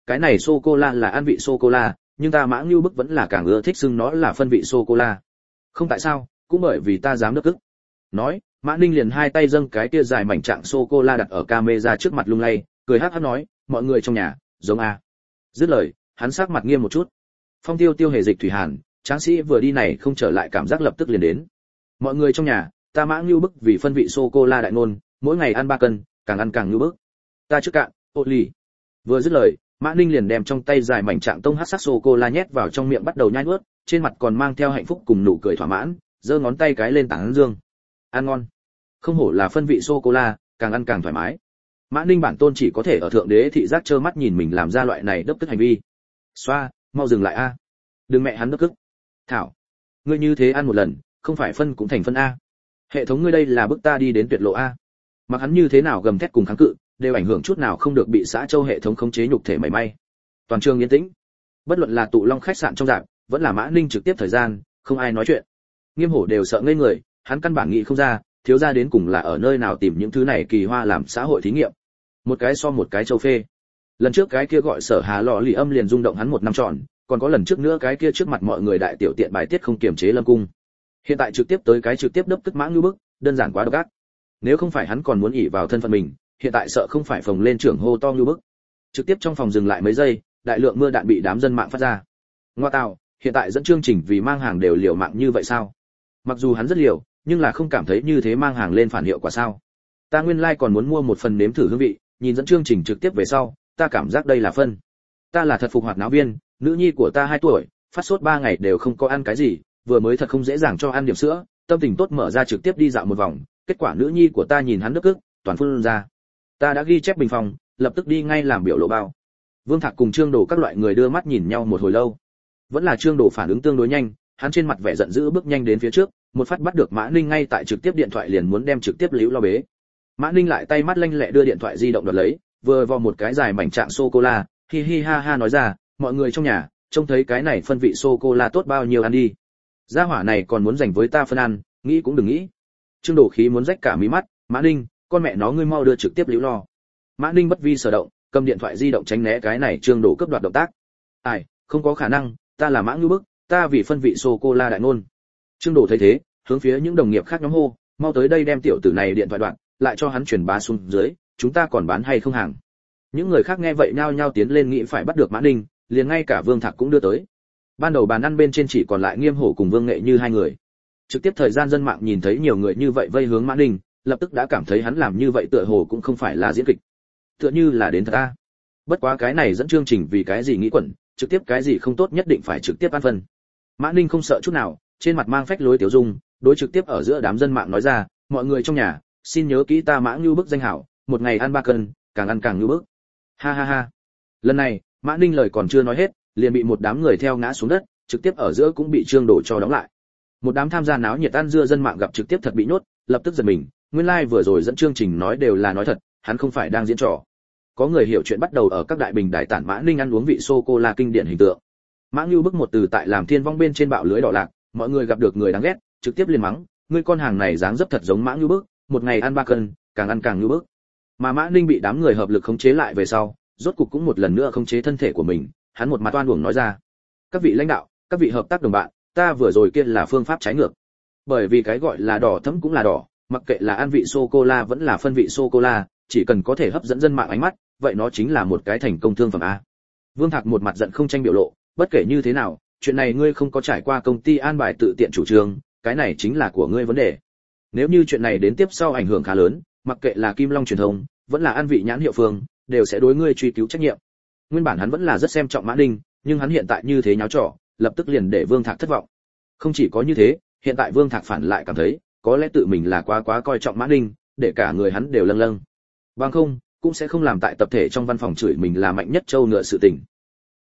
cái này sô cô la là ăn vị sô cô la, nhưng ta Mã Ngưu Bức vẫn là càng ưa thích xưng nó là phân vị sô cô la. Không tại sao, cũng bởi vì ta dám nước ức. Nói, Mã Ninh liền hai tay dâng cái kia dài mảnh trạng sô cô la đặt ở camera trước mặt lung lay, cười hắc hắc nói, mọi người trong nhà, giống a. Dứt lời, hắn sắc mặt nghiêm một chút. Phong Tiêu Tiêu hề dịch thủy hàn, tráng sĩ vừa đi này không trở lại cảm giác lập tức liền đến. Mọi người trong nhà, ta Mã Ngưu Bức vì phân vị sô cô la đại ngôn, mỗi ngày ăn ba cân, càng ăn càng ngưu bức. Ta trước cạn, ô lì. Vừa dứt lời, Mã Ninh liền đem trong tay dài mảnh trạng tông hắc sắc sô cô la nhét vào trong miệng bắt đầu nhai nuốt, trên mặt còn mang theo hạnh phúc cùng nụ cười thỏa mãn, giơ ngón tay cái lên tảng dương. Ăn ngon. Không hổ là phân vị sô cô la, càng ăn càng thoải mái. Mã Ninh bản tôn chỉ có thể ở thượng đế thị giác trơ mắt nhìn mình làm ra loại này đấp tức hành vi. Xoa, mau dừng lại a. Đừng mẹ hắn đấp tức. Thảo, ngươi như thế ăn một lần, không phải phân cũng thành phân a. Hệ thống ngươi đây là bức ta đi đến tuyệt lộ a. Mặc hắn như thế nào gầm thét cùng kháng cự, đều ảnh hưởng chút nào không được bị xã châu hệ thống khống chế nhục thể mảy may. Toàn trường yên tĩnh. Bất luận là tụ long khách sạn trong rạp, vẫn là Mã Ninh trực tiếp thời gian, không ai nói chuyện. Nghiêm Hổ đều sợ ngây người, hắn căn bản nghĩ không ra, thiếu gia đến cùng là ở nơi nào tìm những thứ này kỳ hoa làm xã hội thí nghiệm. Một cái so một cái châu phê. Lần trước cái kia gọi Sở Hà lọ lì âm liền rung động hắn một năm tròn, còn có lần trước nữa cái kia trước mặt mọi người đại tiểu tiện bài tiết không kiềm chế Lâm Cung. Hiện tại trực tiếp tới cái trực tiếp đấp tức Mã Ngưu Bức, đơn giản quá độc ác. Nếu không phải hắn còn muốn ỷ vào thân phận mình, hiện tại sợ không phải phồng lên trưởng hô to Ngưu Bức. Trực tiếp trong phòng dừng lại mấy giây, đại lượng mưa đạn bị đám dân mạng phát ra. Ngoa tạo, hiện tại dẫn chương trình vì mang hàng đều liều mạng như vậy sao? Mặc dù hắn rất liều, nhưng là không cảm thấy như thế mang hàng lên phản hiệu quả sao? Ta nguyên lai like còn muốn mua một phần nếm thử hương vị, nhìn dẫn chương trình trực tiếp về sau, ta cảm giác đây là phân. Ta là thật phục hoạt náo viên, nữ nhi của ta hai tuổi, phát sốt ba ngày đều không có ăn cái gì, vừa mới thật không dễ dàng cho ăn điểm sữa, tâm tình tốt mở ra trực tiếp đi dạo một vòng, kết quả nữ nhi của ta nhìn hắn nước ức, toàn phun ra. Ta đã ghi chép bình phòng, lập tức đi ngay làm biểu lộ bao. Vương Thạc cùng Trương Đồ các loại người đưa mắt nhìn nhau một hồi lâu. Vẫn là Trương Đồ phản ứng tương đối nhanh, hắn trên mặt vẻ giận dữ bước nhanh đến phía trước, một phát bắt được Mã Ninh ngay tại trực tiếp điện thoại liền muốn đem trực tiếp liễu lo bế. Mã Ninh lại tay mắt lanh lẹ đưa điện thoại di động đoạt lấy, vừa vò một cái dài mảnh trạng sô cô la, hi hi ha ha nói ra, mọi người trong nhà, trông thấy cái này phân vị sô cô la tốt bao nhiêu ăn đi. Gia hỏa này còn muốn dành với ta phân ăn, nghĩ cũng đừng nghĩ. Trương Đồ khí muốn rách cả mí mắt, Mã Ninh, con mẹ nó ngươi mau đưa trực tiếp liễu lo. Mã Ninh bất vi sở động, cầm điện thoại di động tránh né cái này Trương Đồ cướp đoạt động tác. Ai, không có khả năng, ta là Mã Ngưu Bức, ta vì phân vị sô cô la đại ngôn. Trương Đồ thấy thế, hướng phía những đồng nghiệp khác nhóm hô, mau tới đây đem tiểu tử này điện thoại đoạn, lại cho hắn truyền bá xuống dưới, chúng ta còn bán hay không hàng. Những người khác nghe vậy nhao nhao tiến lên nghĩ phải bắt được Mã Ninh, liền ngay cả Vương Thạc cũng đưa tới. Ban đầu bàn ăn bên trên chỉ còn lại Nghiêm Hổ cùng Vương Nghệ Như hai người. Trực tiếp thời gian dân mạng nhìn thấy nhiều người như vậy vây hướng Mã Ninh, lập tức đã cảm thấy hắn làm như vậy tựa hồ cũng không phải là diễn kịch, tựa như là đến thật a. Bất quá cái này dẫn chương trình vì cái gì nghĩ quẩn, trực tiếp cái gì không tốt nhất định phải trực tiếp ăn phân. Mã Ninh không sợ chút nào, trên mặt mang phách lối tiểu dung, đối trực tiếp ở giữa đám dân mạng nói ra, mọi người trong nhà, xin nhớ kỹ ta Mã Ngưu Bức danh hảo, một ngày ăn ba cân, càng ăn càng ngưu bức. Ha ha ha. Lần này, Mã Ninh lời còn chưa nói hết, liền bị một đám người theo ngã xuống đất, trực tiếp ở giữa cũng bị Trương Đồ cho đóng lại. Một đám tham gia náo nhiệt ăn dưa dân mạng gặp trực tiếp thật bị nhốt, lập tức giật mình, nguyên lai like vừa rồi dẫn chương trình nói đều là nói thật, hắn không phải đang diễn trò. Có người hiểu chuyện bắt đầu ở các đại bình đài tản Mã Ninh ăn uống vị sô cô la kinh điển hình tượng. Mã Ngưu Bức một từ tại làm thiên vong bên trên bạo lưới đỏ lạc, mọi người gặp được người đáng ghét, trực tiếp liền mắng, ngươi con hàng này dáng dấp thật giống Mã Ngưu Bức, một ngày ăn ba cân, càng ăn càng ngưu bức. Mà Mã Ninh bị đám người hợp lực khống chế lại về sau, rốt cục cũng một lần nữa khống chế thân thể của mình, hắn một mặt oan uổng nói ra, các vị lãnh đạo, các vị hợp tác đồng bạn, ta vừa rồi kia là phương pháp trái ngược. Bởi vì cái gọi là đỏ thẫm cũng là đỏ, mặc kệ là ăn vị sô cô la vẫn là phân vị sô cô la, chỉ cần có thể hấp dẫn dân mạng ánh mắt, vậy nó chính là một cái thành công thương phẩm a. Vương Thạc một mặt giận không tranh biểu lộ, bất kể như thế nào, chuyện này ngươi không có trải qua công ty an bài tự tiện chủ trương, cái này chính là của ngươi vấn đề. Nếu như chuyện này đến tiếp sau ảnh hưởng khá lớn, mặc kệ là Kim Long truyền thông, vẫn là An Vị nhãn hiệu phương, đều sẽ đối ngươi truy cứu trách nhiệm. Nguyên bản hắn vẫn là rất xem trọng Mã Ninh, nhưng hắn hiện tại như thế nháo trò, lập tức liền để Vương Thạc thất vọng. Không chỉ có như thế, hiện tại Vương Thạc phản lại cảm thấy, có lẽ tự mình là quá quá coi trọng Mã Ninh, để cả người hắn đều lâng lâng. Bằng không, cũng sẽ không làm tại tập thể trong văn phòng chửi mình là mạnh nhất châu ngựa sự tình.